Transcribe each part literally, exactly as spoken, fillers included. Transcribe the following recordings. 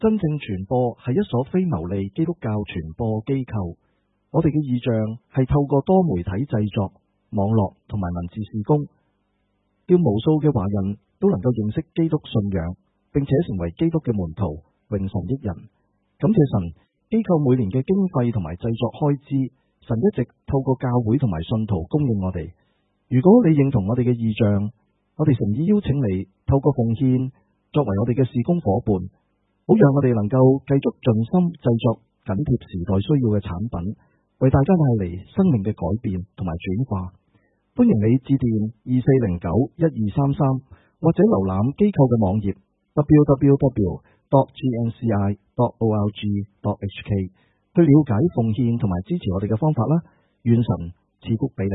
真正傳播係一所非牟利基督教傳播機構。我哋嘅異象係透過多媒體製作、網絡同埋文字事工，叫無數嘅華人都能夠認識基督信仰，並且成為基督嘅門徒，榮神益人。感謝神，機構每年嘅經費同埋製作開支，神一直透過教會同埋信徒供應我哋。如果你認同我哋嘅異象，我哋誠意邀請你透過奉獻作為我哋嘅事工夥伴，好讓我哋能夠繼續盡心製作緊貼時代需要嘅產品，為大家帶嚟生命嘅改變同埋轉化。歡迎你致電二四零九一二三三，或者瀏覽機構嘅網頁 double-u double-u double-u dot g n c i dot org dot h k 去了解奉獻同埋支持我哋嘅方法啦。願神賜福俾你。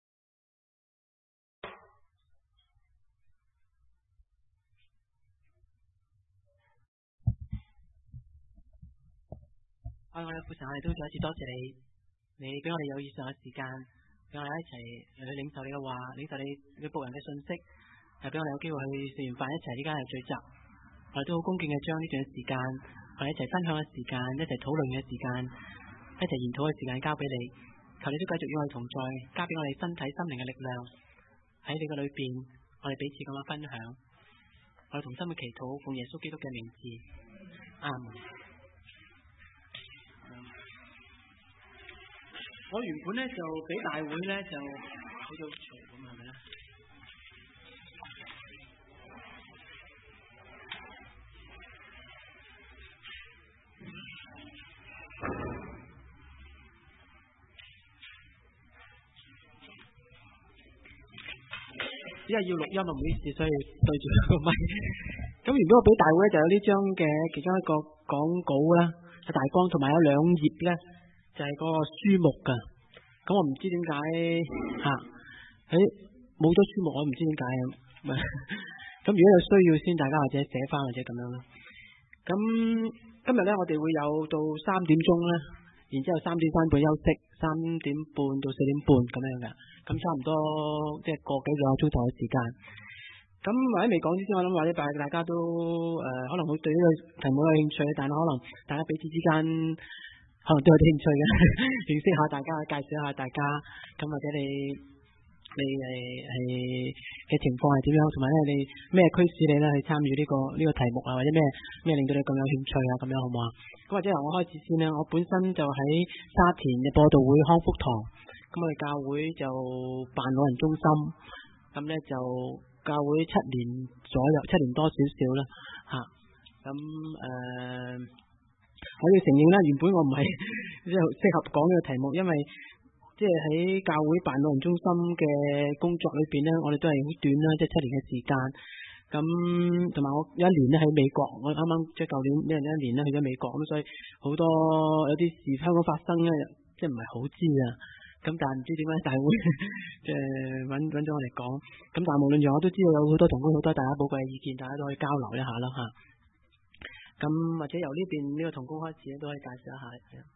愛我哋父神，我哋都再一次多謝你。你俾我哋有以上嘅時間，俾我哋一齊嚟去領受你嘅話，領受你你僕人嘅信息，係俾我哋有機會去食完飯一齊呢家係聚集，我哋都好恭敬嘅將呢段時間，我哋一齊分享嘅時間，一齊討論嘅時間，一齊研討嘅時間交俾你，求你都繼續與我哋同在，加俾我哋身體心靈嘅力量，喺你嘅裏邊，我哋彼此咁樣分享，我哋同心嘅祈禱，奉耶穌基督嘅名字，阿門。我原本咧就俾大會咧就喺度嘈咁係咪咧？因為要錄音啊，唔好意思，所以對住個咪。咁原本我俾大會咧就有呢張嘅其中一個講稿啦，大綱同埋有兩頁咧。就係嗰個書目噶，咁我唔知點解吓，喺冇咗書目，我唔知點解咁。咁如果有需要先，大家或者寫翻或者咁樣啦。咁今日咧，我哋會有到三點鐘啦，然之後三點三半休息，三點半到四點半咁樣嘅。咁差唔多即係個幾兩個鐘頭嘅時間。咁或者未講之前，我諗或者大大家都誒、呃，可能會對呢個題目有興趣，但係可能大家彼此之間。可能都有啲興趣嘅，認識下大家，介紹下大家，咁或者你你係係嘅情況係點樣，同埋咧你咩驅使你咧去參與呢個呢個題目啊，或者咩咩令到你咁有興趣啊，咁樣好唔好啊？咁或者由我開始先啦，我本身就喺沙田嘅播道會康福堂，咁我哋教會就辦老人中心，咁咧就教會七年左右，七年多少少啦，吓，咁誒。我要承認啦，原本我唔係即係適合講呢個題目，因為即係喺教會辦老人中心嘅工作裏邊咧，我哋都係好短啦，即係七年嘅時間。咁同埋我有一年咧喺美國，我啱啱即係舊年呢一年咧去咗美國，咁所以好多有啲事香港發生咧，即係唔係好知啊。咁但係唔知點解大會即係揾揾咗我嚟講。咁但係無論如何，我都知道有好多同工好多大家寶貴嘅意見，大家都可以交流一下啦吓。咁或者由呢邊呢個同工開始咧，都可以介紹一下。係啊。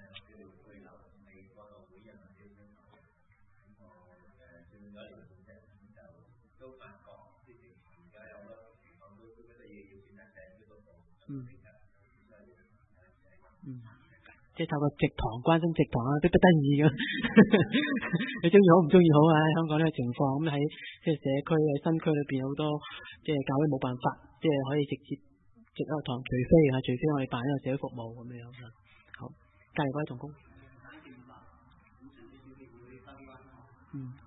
嗯。嗯。即係透過直堂關心直堂啊，逼不得已咁。你中意好唔中意好啊？香港呢個情況咁喺即係社區喺新區裏邊好多即係教會冇辦法，即係可以直接。直一個堂，除非啊，除非我哋辦一個社會服務咁樣啊。好，隔離嗰位同工。嗯。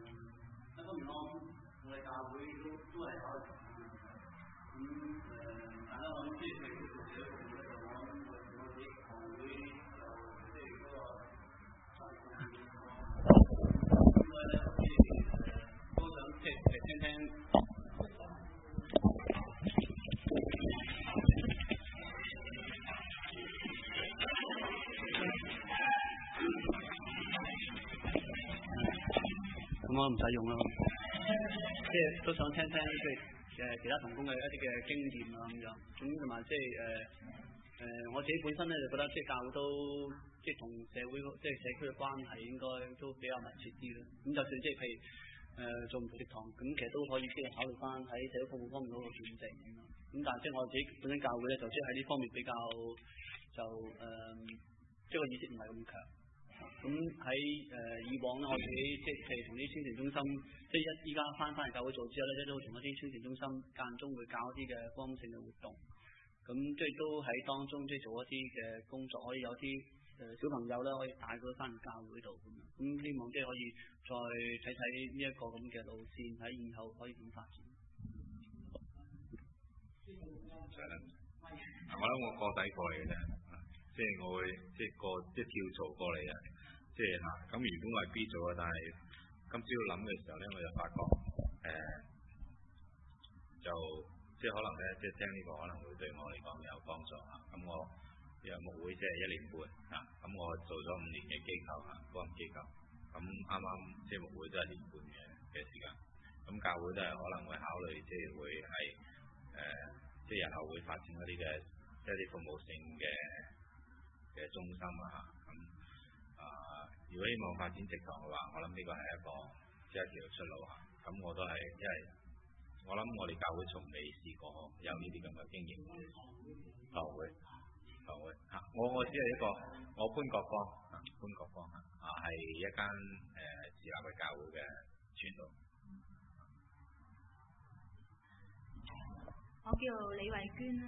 咁我唔使用啦，即係都想聽聽即係誒其他同工嘅一啲嘅經驗啊咁樣，咁同埋即係誒誒我自己本身咧就覺得即係教會都即係同社會即係社區嘅關係應該都比較密切啲啦。咁就算即係譬如誒誒、呃、做唔同啲堂，咁其實都可以即係考慮翻喺社會服務方面嗰個轉正咁。咁但係即係我自己本身教會咧，就即係喺呢方面比較就誒，即係個意識唔係咁強。咁喺誒以往咧，我自己即係譬如同啲青年中心，即係一依家翻返嚟教會做之後咧，即係都同一啲青年中心間中會搞一啲嘅光性嘅活動。咁即係都喺當中即係做一啲嘅工作，可以有啲誒小朋友咧可以帶佢翻嚟教會度咁樣。咁希望即係可以再睇睇呢一個咁嘅路線喺以後可以點發展。 係啦，我諗我個底過嚟嘅啫，即係我會即係個即係跳槽過嚟嘅，即係嚇。咁原本我係 B 組嘅，但係今朝諗嘅時候咧，我就發覺誒、呃、就即係可能咧，即係聽呢個可能會對我嚟講有幫助嚇。咁我有牧會即係一年半嚇，咁我做咗五年嘅機構嚇，福音機構。咁啱啱即係牧會都係年半嘅嘅時間。咁教會都係可能會考慮即係會係誒。呃即係日後會發展嗰啲嘅即係啲服務性嘅嘅中心啊，咁啊、呃，如果希望發展直堂嘅話，我諗呢個係一個即係一條出路啊。咁我都係，因為我諗我哋教會從未試過有呢啲咁嘅經驗。堂會，堂會嚇，我我只係一個我潘國光啊，潘國光啊，係一間誒自立嘅教會嘅傳道。 我叫李慧娟啦，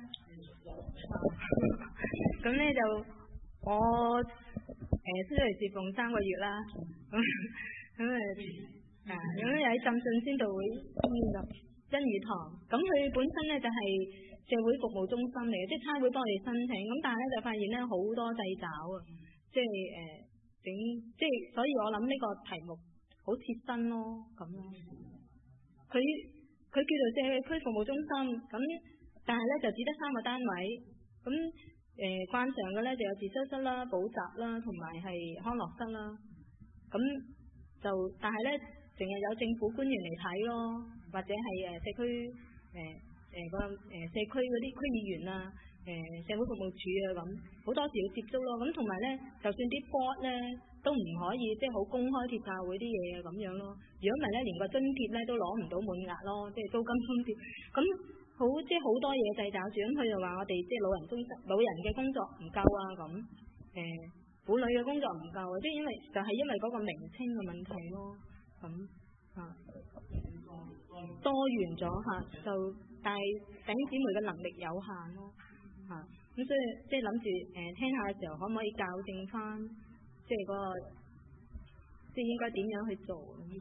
咁咧就我誒出嚟侍奉三個月啦，咁咁誒啊咁又喺浸信宣道會呢度欣語堂，咁佢本身咧就係社會服務中心嚟嘅，即係差會幫我哋申請，咁但係咧就發現咧好多掣肘啊，即係誒整，即係所以我諗呢個題目好切身咯，咁咯，佢。佢叫做社區服務中心，咁但係咧就只得三個單位，咁誒慣常嘅咧就有自修室啦、補習啦，同埋係康樂室啦。咁就但係咧，淨係有政府官員嚟睇咯，或者係誒社區誒誒個誒社區嗰啲區議員啊、誒、呃、社會服務處啊咁，好多時要接觸咯。咁同埋咧，就算啲 board 咧。都唔可以即係好公開貼教會啲嘢啊咁樣咯。如果唔係咧，連個津貼咧都攞唔到滿額咯，即係租金津貼。咁好即係好多嘢掣肘住，咁佢就話我哋即係老人中心老人嘅工作唔夠啊咁，誒婦女嘅工作唔夠啊，即係因為就係、是、因為嗰個名稱嘅問題咯，咁啊多元咗嚇，就但係弟兄姊妹嘅能力有限咯嚇，咁、啊、所以即係諗住誒聽下嘅時候，可唔可以校正翻？即係嗰個，即係應該點樣去做？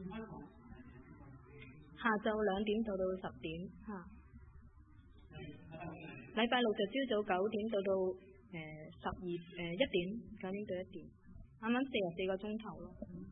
下晝兩點到到十點嚇，禮拜六就朝早九點到到誒十二誒一點，九點到一點，啱啱四十四個鐘頭咯。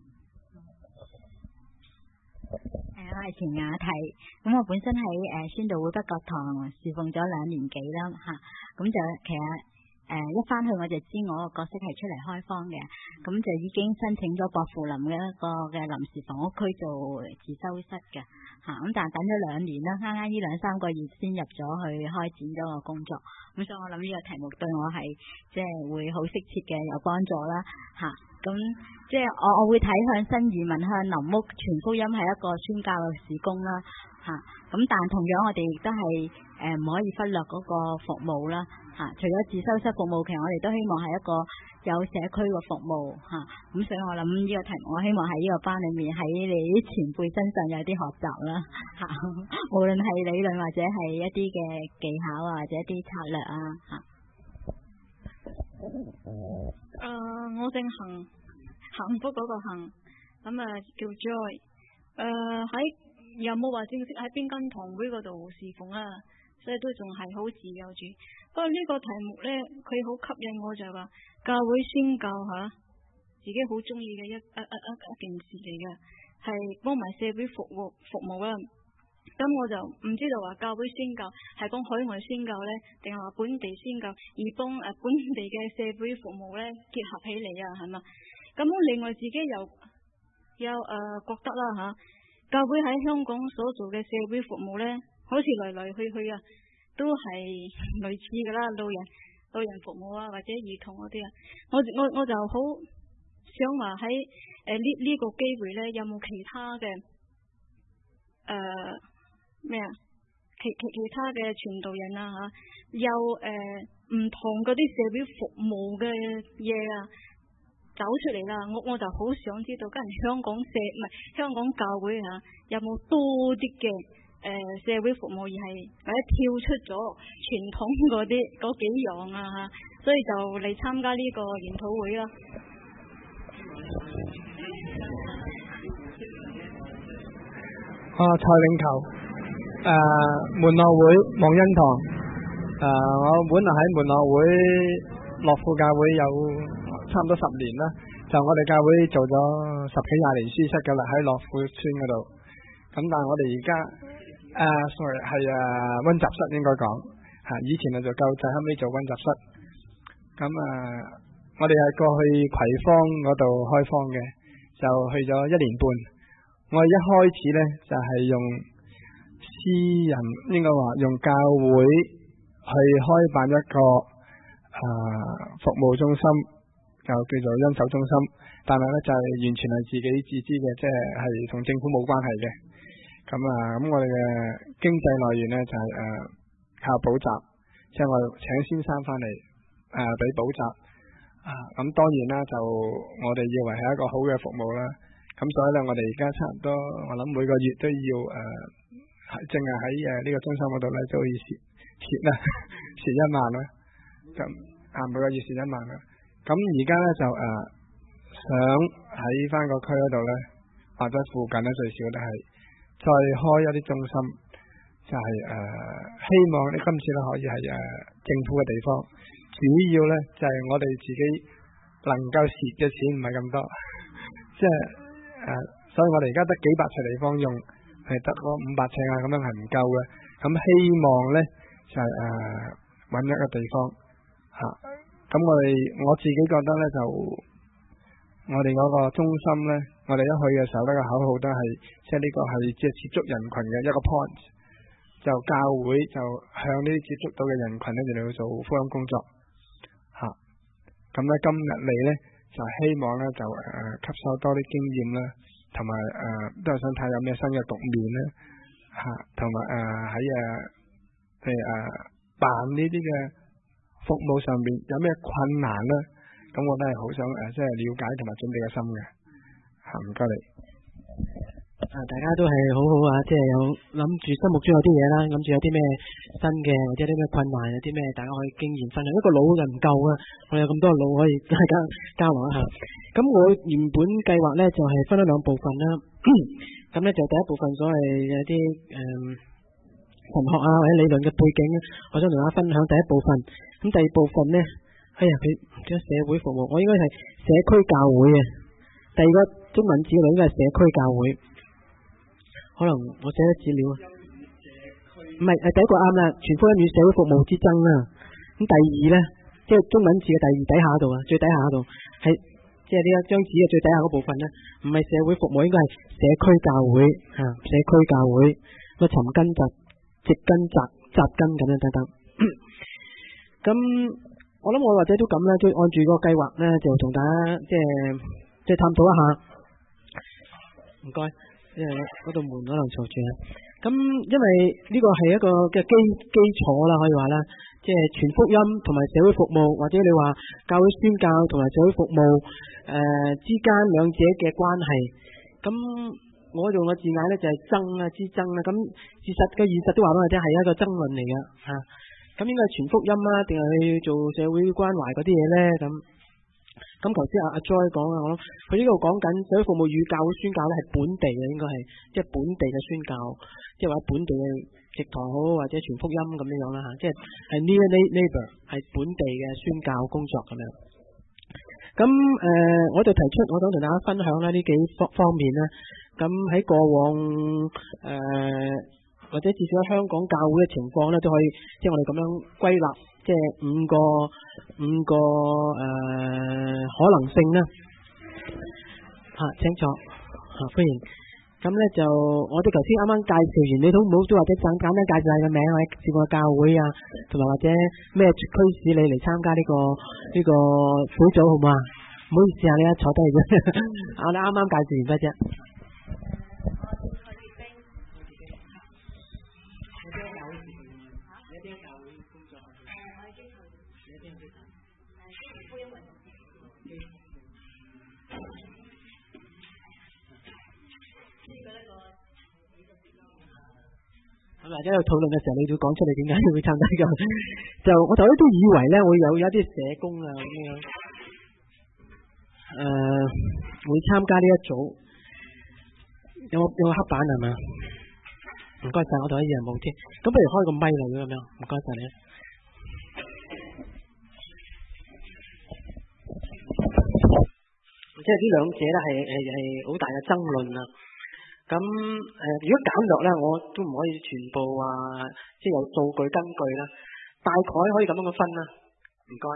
誒，我係田雅緹，咁我本身喺誒宣道會北角堂侍奉咗兩年幾啦嚇，咁就其實。誒、呃、一翻去我就知我個角色係出嚟開荒嘅，咁就已經申請咗薄扶林嘅一個嘅臨時房屋區做自修室嘅嚇，咁、啊、但係等咗兩年啦，啱啱呢兩三個月先入咗去開展咗個工作，咁所以我諗呢個題目對我係即係會好適切嘅有幫助啦嚇，咁、啊、即係我我會睇向新移民向林屋傳福音係一個宣教嘅事工啦嚇，咁、啊、但同樣我哋亦都係誒唔可以忽略嗰個服務啦。嚇、啊！除咗自修室服務，其實我哋都希望係一個有社區嘅服務嚇。咁、啊、所以我諗呢個題目，我希望喺呢個班裏面喺你啲前輩身上有啲學習啦嚇、啊。無論係理論或者係一啲嘅技巧啊，或者一啲策略啊嚇。誒、啊呃，我姓幸，幸福嗰個幸，咁啊叫 Joy。誒喺有冇話正式喺邊間堂會嗰度侍奉啊？所以都仲係好自由住。不過呢個題目咧，佢好吸引我，就係話教會宣教吓，自己好中意嘅一一一一一件事嚟嘅，係幫埋社會服務服務啦。咁我就唔知道話教會宣教係講海外宣教咧，定係話本地宣教，而幫誒本地嘅社會服務咧結合起嚟啊，係嘛？咁我另外自己又又誒、呃、覺得啦吓，教會喺香港所做嘅社會服務咧。好似來來去去啊，都係類似噶啦，老人老人服務啊，或者兒童嗰啲啊，我我我就好想話喺誒呢呢個機會咧，有冇其他嘅誒咩啊？其其其他嘅傳道人啊嚇，有誒唔、呃、同嗰啲社會服務嘅嘢啊走出嚟啦，我我就好想知道，跟住香港社唔係香港教會嚇、啊，有冇多啲嘅誒社會服務而係或者跳出咗傳統嗰啲嗰幾樣啊嚇，所以就嚟參加呢個研討會咯。 啊，蔡領球。誒、呃、門諾會望恩堂，誒、呃、我本來喺門諾會樂富教會有差唔多十年啦，就我哋教會做咗十幾廿年書室噶啦，喺樂富村嗰度。咁但係我哋而家誒 sorry 係誒溫習室應該講嚇，以前就做救濟，後尾做溫習室。咁啊、呃，我哋係過去葵芳嗰度開荒嘅，就去咗一年半。我哋一開始咧就係、是、用私人應該話用教會去開辦一個啊、呃、服務中心，就叫做恩手中心，但係咧就係、是、完全係自己自資嘅，即係係同政府冇關係嘅。咁啊，咁我哋嘅經濟來源咧就係、是、誒、呃、靠補習，即係我哋請先生翻嚟誒俾補習啊。咁當然啦，就我哋以為係一個好嘅服務啦。咁所以咧，我哋而家差唔多，我諗每個月都要誒。呃淨係喺誒呢個中心嗰度咧，都可以蝕蝕啦，蝕一萬啦。咁啊每個月蝕一萬啦。咁而家咧就誒、呃、想喺翻個區嗰度咧，或者附近咧最少都係再開一啲中心，就係、是、誒、呃、希望呢今次咧可以係誒、呃、政府嘅地方，主要咧就係、是、我哋自己能夠蝕嘅錢唔係咁多，即係誒，所以我哋而家得幾百尺地方用。係得嗰五百尺啊，咁樣係唔夠嘅。咁希望咧就係誒揾一個地方嚇。咁、啊、我哋我自己覺得咧就我哋嗰個中心咧，我哋一去嘅時候呢個口號都係即係呢個係即係接觸人群嘅一個 point，就教會就向呢啲接觸到嘅人群咧就嚟去做福音工作嚇。咁、啊、咧今日嚟咧就希望咧就誒、呃、吸收多啲經驗啦。同埋誒都係想睇有咩新嘅局面咧嚇，同埋誒喺誒譬如誒辦呢啲嘅服務上邊有咩困難咧，咁我都係好想誒即係了解同埋準備個心嘅嚇，唔該你。 啊，大家都係好好啊，即係有諗住心目中有啲嘢啦，諗住有啲咩新嘅或者啲咩困難，有啲咩大家可以經驗分享。一個腦就唔夠啊，我有咁多腦可以大家交流一下。咁我原本計劃咧就係、是、分咗兩部分啦。咁咧就第一部分所謂有啲誒神學啊或者理論嘅背景，我想同大家分享第一部分。咁第二部分咧，哎呀佢叫社會服務，我應該係社區教會啊。第二個中文字應該係社區教會。可能我寫咗資料啊，唔係，誒第一個啱啦，全福音與社會服務之爭啊。咁第二咧，即係中文字嘅第二底下度啊，最底下度係即係呢一張紙嘅最底下嗰部分咧，唔係社會服務，應該係社區教會嚇，社區教會乜尋根集、植根集、扎根咁樣等等。咁我諗我或者都咁啦，都按住個計劃咧，就同大家即係即係探討一下。唔該。因為嗰度門可能嘈住啊，咁因為呢個係一個嘅基基礎啦，可以話啦，即係傳福音同埋社會服務，或者你話教會宣教同埋社會服務誒、呃、之間兩者嘅關係。咁我用嘅字眼咧就係爭啊之爭啊，咁事實嘅現實都話俾我聽係一個爭論嚟嘅吓。咁應該係傳福音啊，定係去做社會關懷嗰啲嘢咧咁。咁頭先阿阿 Joy 講啊，我諗佢呢度講緊社會服務與教會宣教咧係本地嘅，應該係即係本地嘅宣教，即係話本地嘅植堂好或者傳福音咁樣樣啦吓，即係係 near neighbor 係本地嘅宣教工作咁樣。咁誒、呃，我就提出我想同大家分享咧呢幾方方面咧。咁喺過往誒、呃、或者至少喺香港教會嘅情況咧，都可以即係我哋咁樣歸納。即係五個五個誒、呃、可能性啦，吓、啊、清楚吓、啊、歡迎。咁咧就我哋頭先啱啱介紹完，你都唔好都或者簡簡單介紹下個名或者接個教會啊，同埋或者咩驅使你嚟參加呢、這個呢、這個小組好唔好啊？唔好意思啊，你一坐低啫，我哋啱啱介紹完啫。 咁或者喺度討論嘅時候，你都講出嚟點解你會參加㗎？就我頭先都以為咧會有有一啲社工啊咁樣，誒、呃、會參加呢一組，有冇有冇黑板係嘛？唔該晒，我哋可以係冇添。咁不如開個咪嚟咁樣，唔該晒你。即係呢兩者咧係係係好大嘅爭論啊！咁誒、呃，如果簡略咧，我都唔可以全部話，即係有數據根據啦。大概可以咁樣嘅分啦。唔該。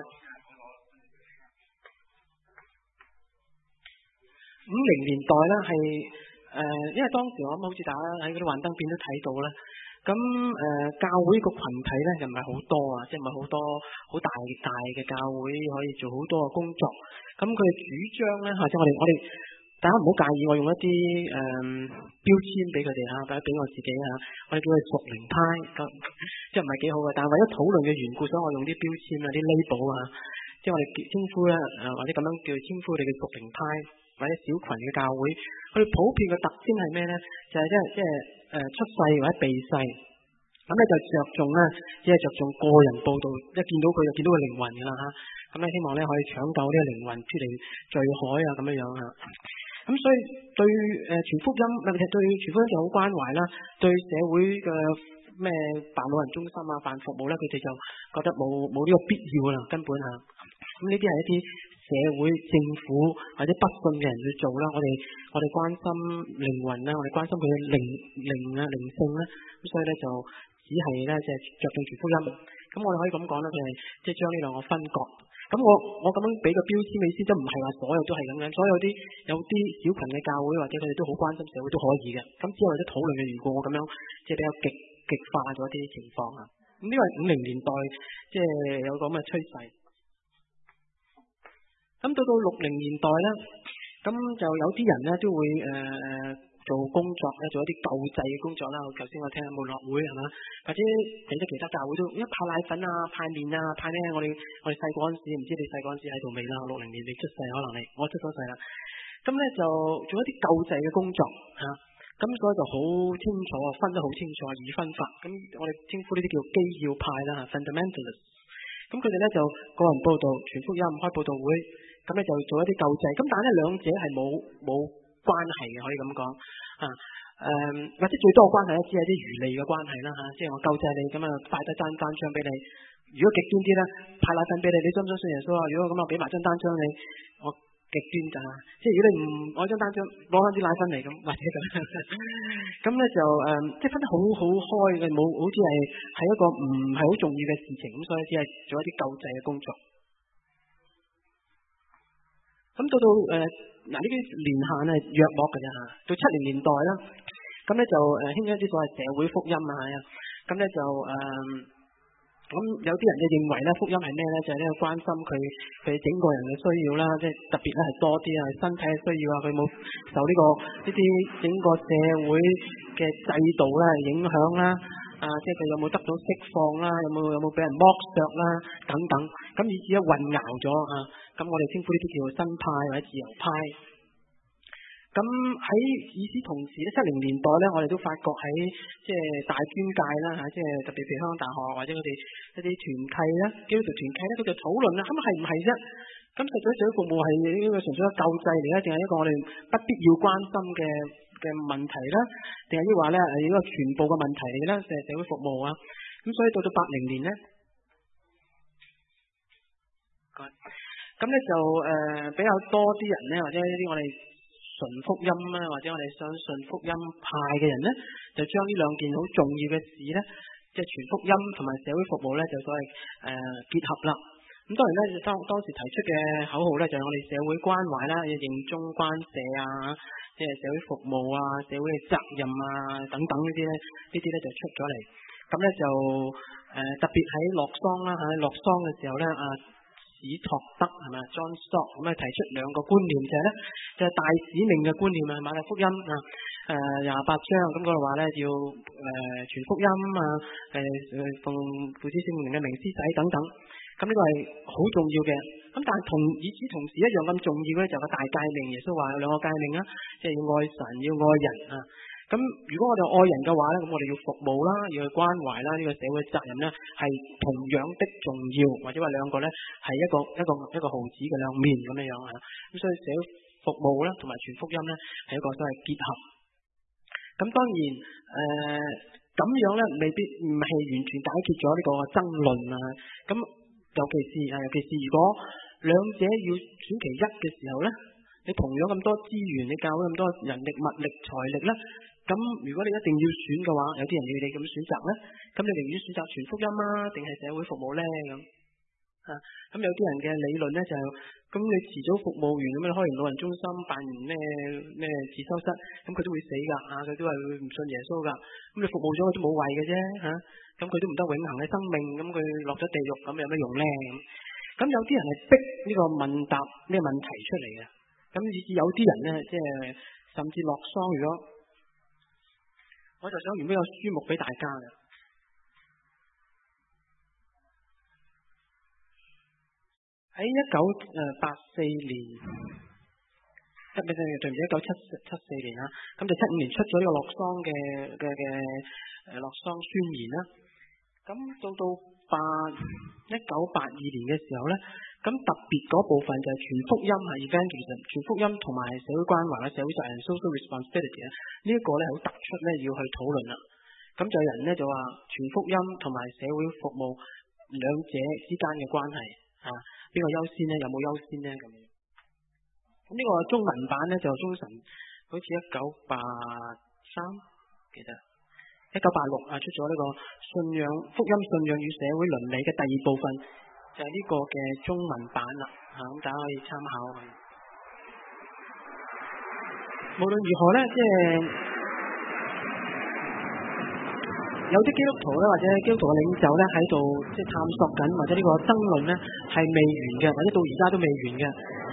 五零年代咧係誒，因為當時我諗好似大家喺嗰啲幻燈片都睇到啦。咁誒、呃，教會個群體咧就唔係好多啊，即係唔係好多好大大嘅教會可以做好多嘅工作。咁佢嘅主張咧嚇，即係我哋我哋。大家唔好介意，我用一啲誒、嗯、標籤俾佢哋嚇，或者俾我自己嚇，我哋叫佢屬靈派，咁即係唔係幾好嘅。但係為咗討論嘅緣故，所以我用啲標籤啊、啲 label 啊，即係我哋稱呼咧誒，或者咁樣叫稱呼你嘅屬靈派或者小群嘅教會，佢哋普遍嘅特徵係咩咧？就係即係即係誒出世或者避世，咁咧就着重咧，只係着重個人報導，一見到佢就見到個靈魂㗎啦嚇。咁咧希望咧可以搶救呢個靈魂出嚟聚海啊咁樣樣嚇。咁所以對誒傳福音，特別係對傳福音就好關懷啦。對社會嘅咩辦老人中心啊、辦服務咧，佢哋就覺得冇冇呢個必要啦，根本嚇。咁呢啲係一啲社會、政府或者不信嘅人去做啦。我哋我哋關心靈魂啦，我哋關心佢嘅靈靈啊、靈性啦。咁所以咧就只係咧即係着重傳福音。咁我哋可以咁講啦，佢係即係將呢兩個分割。咁我我咁樣俾個標籤嘅意思，都唔係話所有都係咁樣，所有啲有啲小群嘅教會或者佢哋都好關心社會都可以嘅。咁只係為咗討論嘅緣故，我咁樣即係比較極極化咗啲情況啊。咁呢個係五零年代即係有個咁嘅趨勢。咁到到六零年代咧，咁就有啲人咧都會誒誒。呃做工作咧，做一啲救濟嘅工作啦。頭先我聽門諾會係嘛，或者或者其他教會都一派奶粉啊、派麵啊、派咩？我哋我哋細個嗰陣時，唔知你細個嗰陣時喺度未啦？六零年你出世，可能你我出咗世啦。咁咧就做一啲救濟嘅工作嚇，咁、啊、所以就好清楚，分得好清楚，二分法。咁我哋稱呼呢啲叫基要派啦 ，fundamentalist。咁佢哋咧就個人報道、傳福音、開報道會，咁咧就做一啲救濟。咁但係咧兩者係冇冇關係嘅，可以咁講啊，誒、嗯、或者最多關係咧，只係啲餘利嘅關係啦嚇，即係我救濟你咁啊，快得張單張俾你。如果極端啲咧，派奶粉俾你，你信唔信信耶穌啊？如果咁我俾埋張單張你，我極端㗎，即係如果你唔攞張單張，攞翻啲奶粉嚟咁，或者咁，咁咧就誒、嗯，即係分得好好開嘅，冇好似係係一個唔係好重要嘅事情，咁所以只係做一啲救濟嘅工作。咁到到誒。呃嗱，呢啲年限係約莫嘅啫嚇，到七零年代啦，咁咧就誒興一啲所謂社會福音啊，咁咧就誒，咁、呃、有啲人就認為咧福音係咩咧？就係、是、呢個關心佢佢整個人嘅需要啦，即係特別咧係多啲啊，身體嘅需要啊，佢冇受呢、這個呢啲整個社會嘅制度咧影響啦，啊，即係佢有冇得到釋放啦，有冇有冇俾人剝削啦等等，咁以至咧混淆咗啊。咁我哋稱呼呢啲叫做新派或者自由派。咁喺與此同時咧，七零年代咧，我哋都發覺喺即係大專界啦嚇，即係特別譬如香港大學或者佢哋一啲團契啦，基督徒團契咧，佢就討論啦，咁係唔係啫？咁實際社會服務係呢個純粹嘅救濟嚟咧，定係一個我哋不必要關心嘅嘅問題咧？定係抑或咧係一個全部嘅問題嚟咧？就係社會服務啊？咁所以到到八零年咧，咁咧就誒、呃、比較多啲人咧，或者呢啲我哋純福音啊，或者我哋相信福音派嘅人咧，就將呢兩件好重要嘅事咧，即係傳福音同埋社會服務咧，就所謂誒、呃、結合啦。咁當然咧，當當時提出嘅口號咧，就係我哋社會關懷啦，要認中關社啊，即係社會服務啊、社會嘅責任啊等等呢啲咧，呢啲咧就出咗嚟。咁咧就誒、呃、特別喺洛桑啦嚇，洛桑嘅時候咧啊。史托德係咪 John Stott 咁啊提出兩個觀念，就係咧就係大使命嘅觀念啊，馬太福音啊誒廿八章咁嗰度話咧要誒傳福音啊誒誒奉父子聖靈嘅名施洗等等， 咁呢個係好重要嘅。咁但係同與此同時一樣咁重要咧，就係個大誡命。耶穌話有兩個誡命啊，即係要愛神，要愛人啊。咁如果我哋愛人嘅話咧，咁我哋要服務啦，要去關懷啦，呢、這個社會責任咧係同樣的重要，或者話兩個咧係一個一個一個毫子嘅兩面咁樣樣啊。咁所以社會服務咧同埋傳福音咧係一個所謂結合。咁當然誒咁、呃、樣咧未必唔係完全解決咗呢個爭論啊。咁尤其是啊，尤其是如果兩者要選其一嘅時候咧，你同樣咁多資源，你教會咁多人力、物力、財力咧。咁如果你一定要選嘅話，有啲人要你咁選擇咧，咁你寧願選擇傳福音啊，定係社會服務咧咁啊？咁有啲人嘅理論咧就係、是，咁你遲早服務完咁你開完老人中心，辦完咩咩自修室，咁佢都會死噶啊，佢都係會唔信耶穌噶，咁你服務咗佢都冇謂嘅啫吓，咁佢都唔得永恆嘅生命，咁佢落咗地獄咁有咩用咧？咁有啲人係逼呢個問答呢個問題出嚟嘅，咁以至有啲人咧即係甚至落桑如果。我就想原本有書目俾大家嘅，喺一九誒八四年，一唔係對唔住一九七七四年啦，咁就七五年出咗呢個洛桑嘅嘅嘅誒洛桑宣言啦。咁到到八一九八二年嘅時候咧，咁特別嗰部分就係傳福音係 evangelism， 傳福音同埋社會關懷啦、社會責任 social responsibility 咧，呢一個咧好突出咧要去討論啦。咁就有人咧就話傳福音同埋社會服務兩者之間嘅關係啊，邊個優先咧？有冇優先咧？咁樣。咁呢個中文版咧就中神好似一九八三，記得一九八六啊出咗呢個信仰福音信仰與社會倫理嘅第二部分。就係呢個嘅中文版啦，嚇、啊、咁大家可以參考。無論如何咧，即係有啲基督徒咧，或者基督徒嘅領袖咧喺度即係探索緊，或者呢個爭論咧係未完嘅，或者到而家都未完嘅。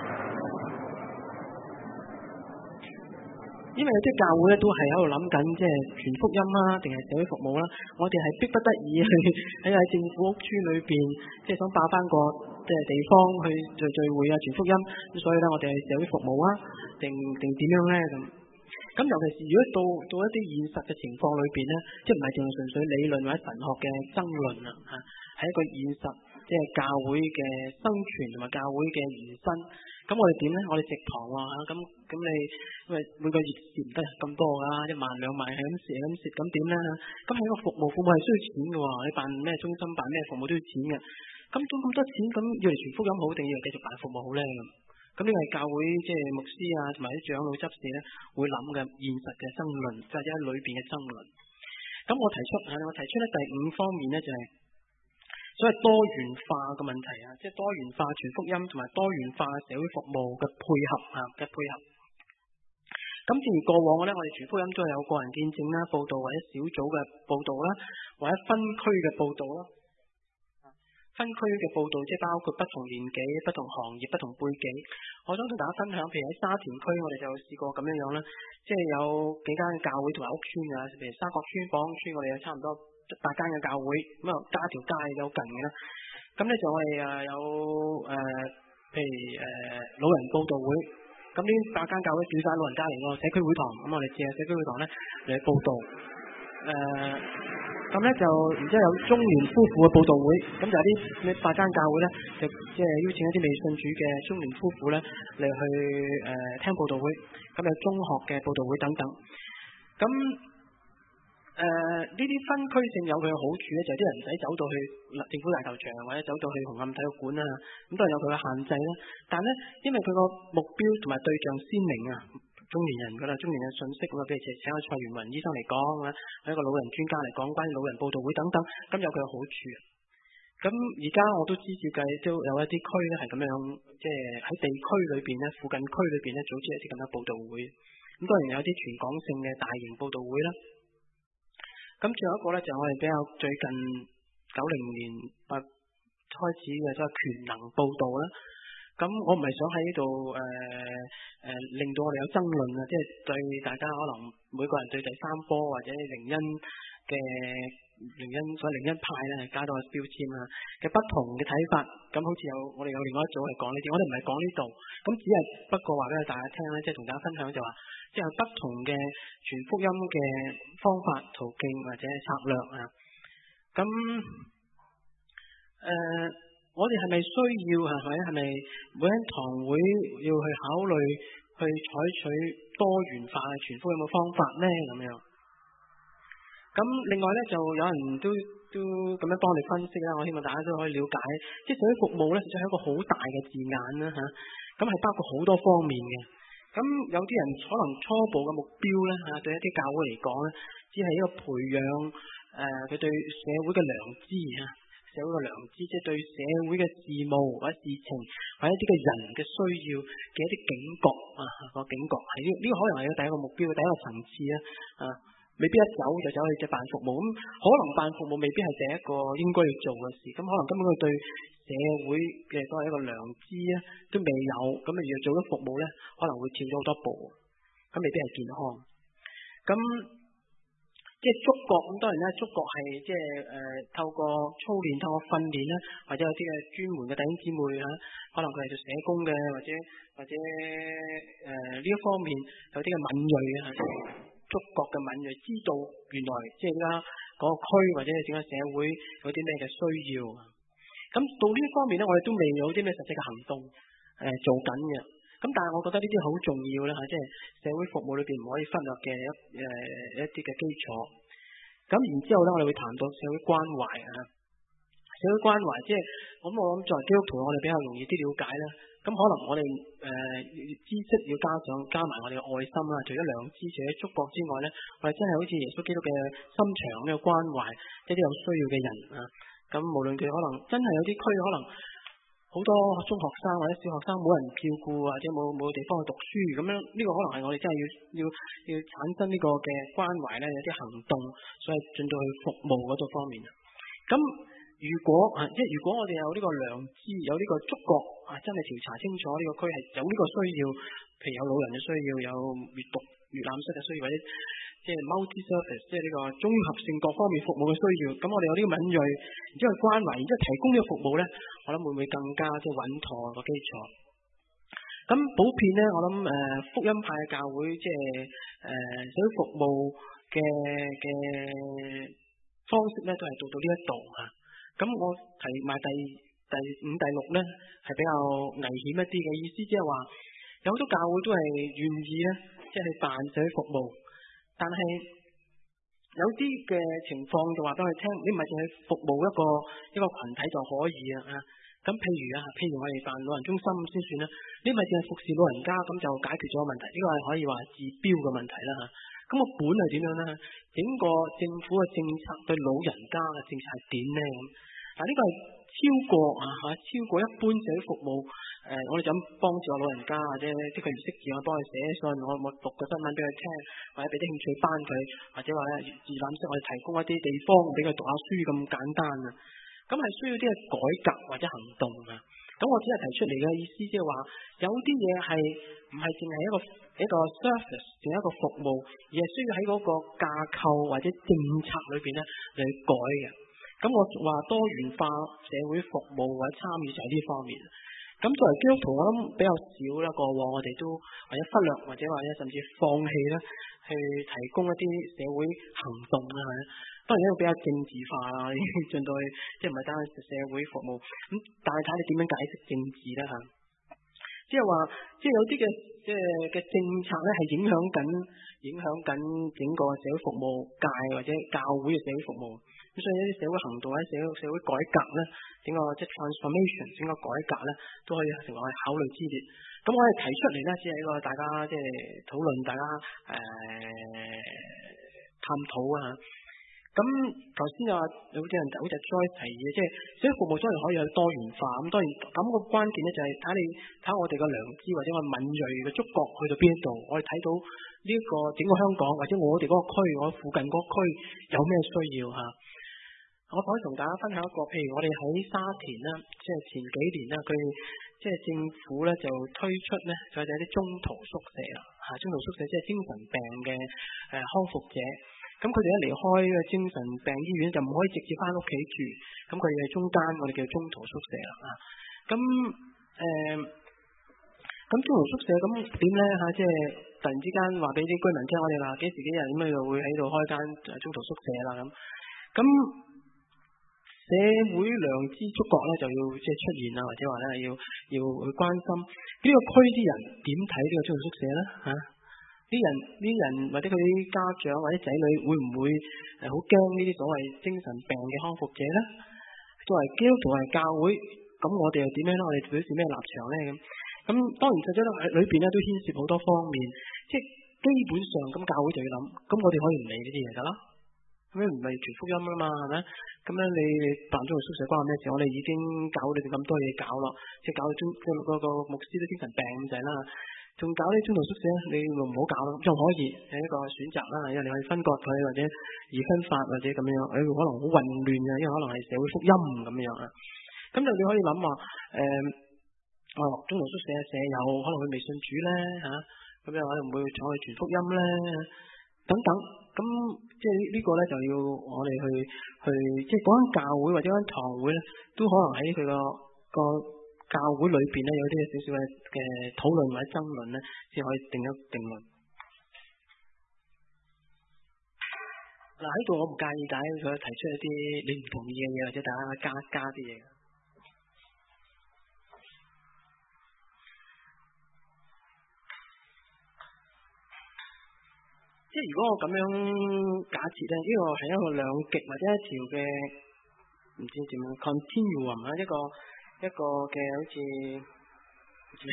因為有啲教會咧都係喺度諗緊，即係傳福音啦，定係社會服務啦。我哋係逼不得已去喺喺政府屋邨裏邊，即係想霸翻個即係地方去聚聚會啊，傳福音。咁所以咧，我哋係社會服務啊，定定點樣咧咁？咁尤其是如果到到一啲現實嘅情況裏邊咧，即係唔係淨係純粹理論或者神學嘅爭論啊，嚇，係一個現實，即係教會嘅生存同埋教會嘅延伸。咁我哋點咧？我哋直堂喎嚇，咁咁你因為每個月蝕唔得咁多㗎，一萬兩萬係咁蝕咁蝕，咁點咧？咁喺個服務服務係需要錢嘅喎，你辦咩中心辦咩服務都要錢嘅。咁咁咁多錢，咁要嚟傳福音好定要嚟繼續辦服務好咧？咁呢個係教會即係牧師啊，同埋啲長老執事咧會諗嘅現實嘅爭論，或者喺裏邊嘅爭論。咁我提出啊，我提出咧第五方面咧就係、是。所謂多元化嘅問題啊，即係多元化傳福音同埋多元化社會服務嘅配合啊嘅配合。咁正如過往咧，我哋傳福音都係有個人見證啦、報道或者小組嘅報道啦，或者分區嘅報道啦。分區嘅報道即係包括不同年紀、不同行業、不同背景。我想同大家分享，譬如喺沙田區，我哋就試過咁樣樣啦，即係有幾間教會同埋屋邨啊，譬如沙角邨、寶安邨，我哋有差唔多八間嘅教會，咁啊加條街有近嘅啦。咁咧就我哋誒有誒、呃，譬如誒、呃、老人報道會，咁呢八間教會叫晒老人家嚟個社區會堂，咁我哋借社區會堂咧嚟報道。誒、呃，咁咧就然之後有中年夫婦嘅報道會，咁就有啲呢八間教會咧，就即係邀請一啲未信主嘅中年夫婦咧嚟去誒、呃、聽報道會，咁有中學嘅報道會等等，咁。誒呢啲分區性有佢嘅好處咧，就係啲人唔使走到去政府大球場或者走到去紅磡體育館啊，咁都係有佢嘅限制啦。但係咧，因為佢個目標同埋對象鮮明啊，中年人㗎啦，中年嘅信息咁啊，譬如請請阿蔡元雲醫生嚟講啊，或者一個老人專家嚟講關於老人報道會等等，咁有佢嘅好處。咁而家我都知照計都有一啲區咧係咁樣，即係喺地區裏邊咧，附近區裏邊咧組織一啲咁嘅報道會。咁當然有啲全港性嘅大型報道會啦。咁最後一個咧就係我哋比較最近九零年啊開始嘅即係權能報道啦。咁我唔係想喺呢度誒誒令到我哋有爭論啊，即係對大家可能每個人對第三波或者靈恩嘅嘅靈恩所謂靈恩派咧，加多個標籤啊嘅不同嘅睇法。咁好似有我哋有另外一組係講呢啲，我哋唔係講呢度，咁只係不過話俾大家聽咧，即係同大家分享就話，即係不同嘅傳福音嘅方法、途徑或者策略啊。咁誒、呃，我哋係咪需要係咪係咪每一堂會要去考慮去採取多元化嘅傳福音嘅方法咧？咁樣。咁另外咧，就有人都都咁樣幫我哋分析啦。我希望大家都可以了解，即係社會服務咧，實際係一個好大嘅字眼啦嚇。咁係包括好多方面嘅。咁有啲人可能初步嘅目標咧嚇，對一啲教會嚟講咧，只係一個培養誒佢對社會嘅良知嚇，社會嘅良知，即係對社會嘅事務或者事情或者一啲嘅人嘅需要嘅一啲警覺啊，個警覺係呢呢個可能係第一個目標，第一個層次啊啊。未必一走就走去只辦服務，咁可能辦服務未必係第一個應該要做嘅事，咁可能根本佢對社會嘅所謂一個良知咧都未有，咁啊要做咗服務咧，可能會跳咗好多步，咁未必係健康。咁即係觸覺，咁當然咧，觸覺係即係誒透過操練、透過訓練咧，或者有啲嘅專門嘅弟兄姊妹嚇，可能佢係做社工嘅，或者或者誒呢一方面有啲嘅敏鋭啊。觸覺嘅敏銳，知道原來即係而家嗰個區或者係整個社會有啲咩嘅需要。咁到呢方面咧，我哋都未有啲咩實際嘅行動誒、呃、做緊嘅。咁但係我覺得呢啲好重要啦嚇，即係社會服務裏邊唔可以忽略嘅一誒一啲嘅基礎。咁然之後咧，我哋會談到社會關懷啊，社會關懷即係咁，我諗作為基督徒，我哋比較容易啲了解啦。咁可能我哋誒、呃、知識要加上加埋我哋嘅愛心啦，除咗良知、除咗觸覺之外咧，我哋真係好似耶穌基督嘅心腸咁嘅關懷一啲有需要嘅人啊。咁無論佢可能真係有啲區可能好多中學生或者小學生冇人照顧，或者冇冇地方去讀書，咁樣呢個可能係我哋真係要要要產生呢個嘅關懷咧，有啲行動，所以進到去服務嗰度方面。咁如果啊，即係如果我哋有呢個良知，有呢個觸覺啊，真係調查清楚呢個區係有呢個需要，譬如有老人嘅需要，有閱讀閱覽室嘅需要，或者即係 multi service， 即係呢個綜合性各方面服務嘅需要。咁我哋有呢個敏銳，然之後關懷，然之後提供呢個服務咧，我諗會唔會更加即係穩妥個基礎？咁普遍咧，我諗誒、呃、福音派嘅教會，即係誒社會服務嘅嘅方式咧，都係做到呢一度啊。咁我提埋第第五、第六咧，係比較危險一啲嘅意思，即係話有好多教會都係願意咧，即係去辦社會服務，但係有啲嘅情況就話俾佢聽，你唔係淨係服務一個一個群體就可以啊。咁譬如啊，譬如我哋辦老人中心先算啦，你唔係淨係服侍老人家，咁就解決咗個問題，呢個係可以話治標嘅問題啦嚇。咁個本係點樣咧？整個政府嘅政策對老人家嘅政策係點咧？咁嗱，呢個係超過啊嚇，超過一般社會服務。誒、呃，我哋就咁幫助老人家或者即係佢唔識字，我幫佢寫信，我我讀個新聞俾佢聽，或者俾啲興趣班佢，或者話咧自覽式我哋提供一啲地方俾佢讀下書咁簡單啊。咁係需要啲嘅改革或者行動啊。咁我只係提出嚟嘅意思，即係話有啲嘢係唔係淨係一個一個 service， 淨係一個服務，而係需要喺嗰個架構或者政策裏邊咧嚟改嘅。咁我話多元化社會服務或者參與就係呢方面。咁作為基督徒，我諗比較少啦。過往我哋都或者忽略，或者或者甚至放棄啦，去提供一啲社會行動啊。當然呢個比較政治化啦，已經進到去即係唔係單係社會服務。咁但係睇你點樣解釋政治啦嚇。即係話，即係有啲嘅即係嘅政策咧，係影響緊影響緊整個社會服務界或者教會嘅社會服務。咁所以一啲社會行動或者社會社會改革咧，整個即係 transformation， 整個改革咧，都可以成為我哋考慮之列。咁我哋提出嚟咧，只係一個大家即係討論，大家誒、呃、探討啊。咁頭先又話有啲人好似 Joyce 提議，即係社會服務當然可以有多元化。咁當然咁個關鍵咧就係睇你睇我哋個良知或者我敏銳嘅觸覺去到邊一度，我哋睇到呢一個整個香港或者我哋嗰個區，我附近嗰個區有咩需要嚇。我可以同大家分享一個，譬如我哋喺沙田啦，即係前幾年啦，佢即係政府咧就推出咧，就係一啲中途宿舍啦嚇，中途宿舍即係精神病嘅誒康復者。咁咁佢哋一離開嘅精神病醫院就唔可以直接翻屋企住，咁佢哋喺中間，我哋叫中途宿舍啦。咁誒，咁、呃、中途宿舍咁點咧嚇？即係突然之間話俾啲居民聽，我哋嗱幾時幾日咁就會喺度開間中途宿舍啦咁。咁社會良知觸覺咧就要即係出現啦，或者話咧要要去關心呢個區啲人點睇呢個中途宿舍咧嚇？啲人啲人或者佢啲家長或者仔女會唔會誒好驚呢啲所謂精神病嘅康復者咧？作為基督徒係教會，咁我哋又點樣咧？我哋表示咩立場咧？咁咁當然實際咧裏邊咧都牽涉好多方面，即係基本上咁教會就要諗，咁我哋可以唔理呢啲嘢噶啦，咁樣唔係傳福音啊嘛，係咪？咁樣你你辦中途宿舍關我咩事？我哋已經搞你哋咁多嘢搞咯，即係搞到中即係嗰個牧師都精神病咁滯啦。仲搞啲中途宿舍，你唔好搞咯，仲可以係一個選擇啦。因為你可以分割佢，或者二分法，或者咁樣，誒可能好混亂嘅，因為可能係社會福音咁樣啊。咁就你可以諗話，誒、呃，哦，中途宿舍舍友可能佢未信主咧嚇，咁又可能會坐去傳福音咧，等等。咁即係呢個咧就要我哋去去，即係嗰間教會或者間堂會咧，都可能喺佢個個。個教會裏邊咧有啲少少嘅嘅討論或者爭論咧，先可以定一定論。嗱喺度我唔介意大家佢提出一啲你唔同意嘅嘢，或者大家加加啲嘢。即係如果我咁樣假設咧，呢個係一個兩極或者一條嘅唔知點樣 continuum 啊一個。一個嘅好似誒，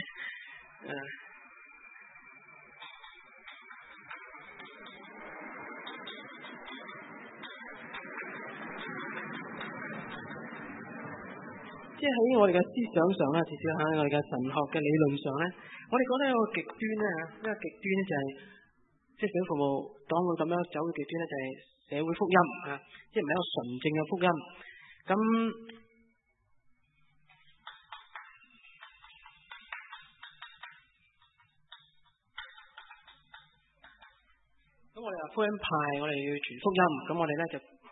即係喺我哋嘅思想上啦，至少喺我哋嘅神學嘅理論上咧，我哋覺得有個極端咧嚇，呢個極端咧就係即係社會服務當佢咁樣走嘅極端咧，就係社會福音啊，即係唔係一個純正嘅福音咁。咁我哋話福音派，我哋要傳福音，咁我哋咧就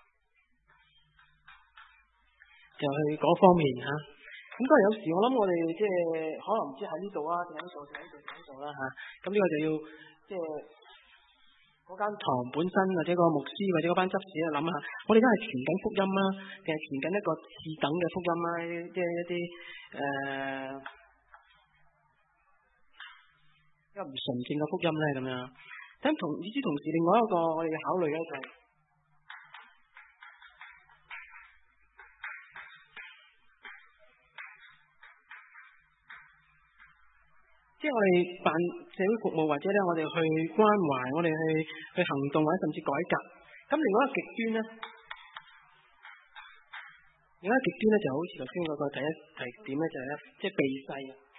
就去嗰方面嚇。咁當然有時我諗我哋即係可能唔知喺呢度啊，定喺呢度，定喺呢度，定喺度啦嚇。咁呢個就要即係嗰間堂本身或者個牧師或者嗰班執事啊諗下，我哋而家係傳緊福音啦，定係傳緊一個次等嘅福音啦？即係一啲誒、呃、一個唔純正嘅福音咧咁樣。咁同與此同時，另外一個我哋要考慮嘅就係、是，即係我哋辦社會服務或者咧，我哋去關懷，我哋去去行動或者甚至改革。咁另外一個極端咧，另外一個極端咧就好似頭先嗰個第一提點咧，就係咧，即係避世。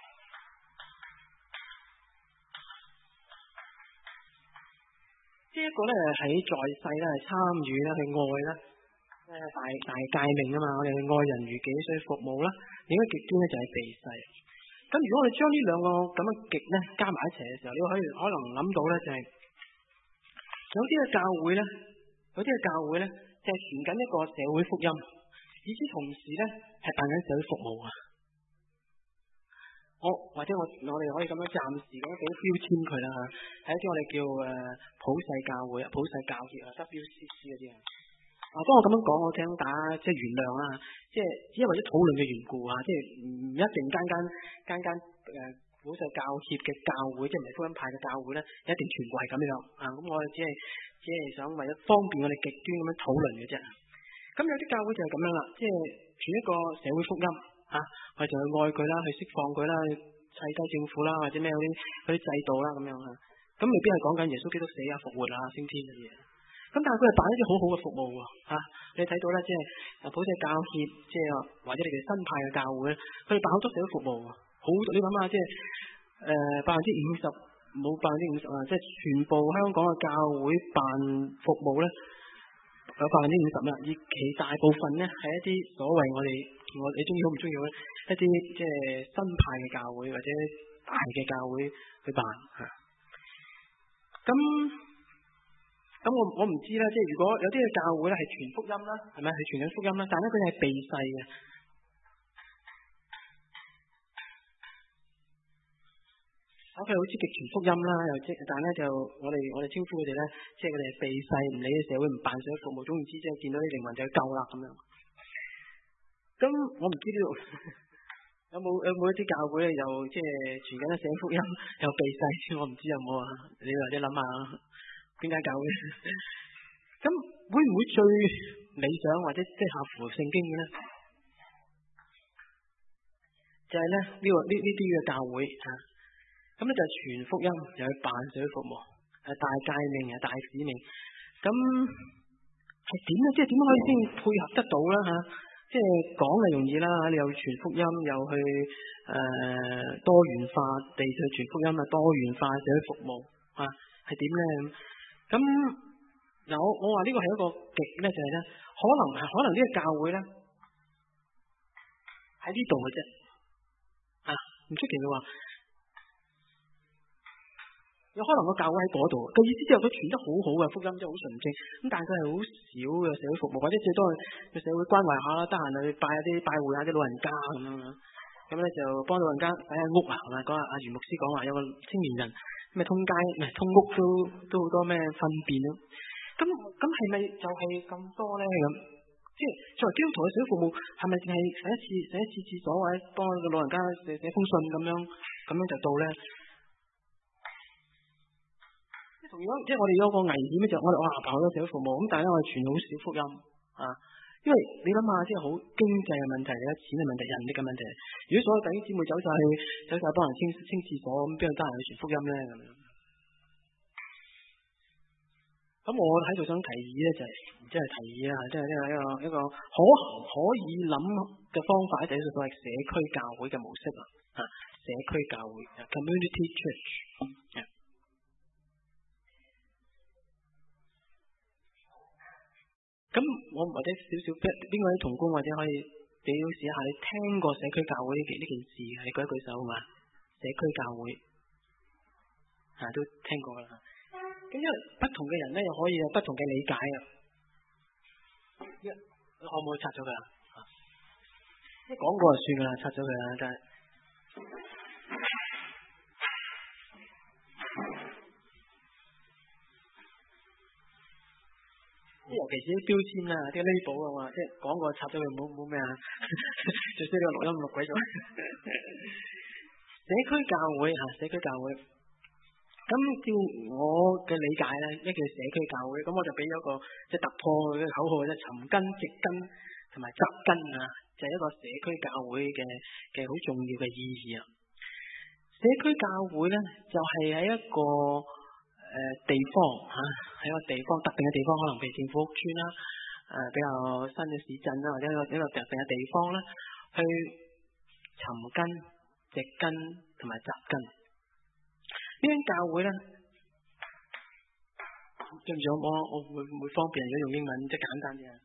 呢一個咧喺在世咧係參與啦，去愛啦，誒大大誡命啊嘛，我哋去愛人如己，所以服務啦。另一個極端咧就係避世。咁如果我哋將呢兩個咁嘅極咧加埋一齊嘅時候，你可以可能諗到咧就係、是、有啲嘅教會咧，有啲嘅教會咧就係傳緊一個社會福音，與此同時咧係辦緊社會服務啊。我或者我我哋可以咁樣暫時咁樣俾標籤佢啦嚇，係一啲我哋叫誒普世教會啊、普世教協啊、W C C 嗰啲啊。啊，當我咁樣講，我聽大家即係原諒啦，即係只係為咗討論嘅緣故啊，即係唔一定間間間間誒普世教協嘅教會，即係唔係福音派嘅教會咧，一定全部係咁樣啊。咁我哋只係只係想為咗方便我哋極端咁樣討論嘅啫。咁有啲教會就係咁樣啦，即係傳一個社會福音。吓、啊，我哋就去愛佢啦，去釋放佢啦，去砌低政府啦，或者咩嗰啲嗰啲制度啦咁樣吓，咁未必係講緊耶穌基督死啊、復活啊、升天嘅嘢。咁但係佢係辦一啲好好嘅服務喎，吓、啊，你睇到咧，即係普世教協，即係或者你哋新派嘅教會咧，佢哋辦好多社會服務，好你諗下，即係誒百分之五十冇百分之五十啊，即係全部香港嘅教會辦服務咧有百分之五十啦，而其大部分咧係一啲所謂我哋。我你中意好唔中意咧？一啲即係新派嘅教會或者大嘅教會去辦嚇。咁咁咁我我唔知啦，即係如果有啲嘅教會咧係傳福音啦，係咪係傳緊福音啦？但係咧佢哋係避世嘅。咁佢好積極傳福音啦，又即但係咧就我哋我哋稱呼佢哋咧，即係佢哋係避世，唔理社會，唔辦社會服務，總言之即係見到啲靈魂就去救啦咁樣。咁我唔知呢度有冇有冇一啲教會咧，又即係傳緊社會福音，又避世，我唔知有冇啊？你或者諗下邊間教會？咁會唔會最理想或者即係合乎聖經嘅咧？就係咧呢個呢呢啲嘅教會啊。咁咧就係傳福音，又去辦社會服務，係大誡命，係大使命。咁係點咧？即係點樣可以先配合得到啦？吓，即係講係容易啦，你又傳福音，又去誒、呃、多元化地去傳福音啊，多元化社會服務啊，係點咧？咁嗱，我我話呢個係一個極咧，就係咧，可能係可能呢個教會咧喺呢度嘅啫，啊，唔出奇嘅話。有可能個教會喺嗰度，個意思即係佢傳得好好嘅福音，即係好純正。咁但係佢係好少嘅社會服務，或者最多係社會關懷下啦，得閒去拜下啲拜會下啲老人家咁樣樣。咁咧就幫老人家洗下屋啊，係咪？講阿阿袁牧師講話有個青年人咩通街唔係通屋都都好多咩糞便咯。咁咁係咪就係咁多咧？咁即係作為基督徒嘅社會服務，係咪淨係洗一次洗一次廁所，或者幫個老人家寫寫封信咁樣咁樣就到咧？同樣即係我哋有個危險咧，就我哋我下跑咗社會服務，咁但係咧我哋傳好少福音啊，因為你諗下，即係好經濟嘅問題咧，錢嘅問題，人力嘅問題。如果所有弟兄姊妹走晒去走晒幫人清清廁所，咁邊有得閒去傳福音咧？咁樣。咁我喺度想提議咧，就係即係提議啦，即係呢個一個一個可行可以諗嘅方法，就係所謂社區教會嘅模式啊，社區教會 community church。咁我或者少少邊個啲同工或者可以表示一下，你聽過社區教會呢件呢件事，你舉一舉手嘛？社區教會啊都聽過啦。咁因為不同嘅人咧，又可以有不同嘅理解啊。可唔可以拆咗佢啊？一講過就算噶啦，拆咗佢啦，真係。尤其是啲標籤啦，啲 label 啊嘛，即係講過插咗佢，冇冇咩啊？最衰呢個錄音錄鬼咗。社區教會嚇，社區教會。咁照我嘅理解咧，咩叫社區教會？咁我就俾咗個即係突破佢嘅口號啫，尋根、植根同埋扎根啊，就係一個社區教會嘅嘅好重要嘅意義啊。社區教會咧，就係喺一個誒、呃、地方嚇，喺、啊、個地方特定嘅地方，可能譬如政府屋邨啦，誒、呃、比較新嘅市鎮啦，或者一個一個特定嘅地方咧，去尋根、植根同埋扎根。呢間教會咧，對唔住我我會唔會方便如果用英文即係簡單啲啊？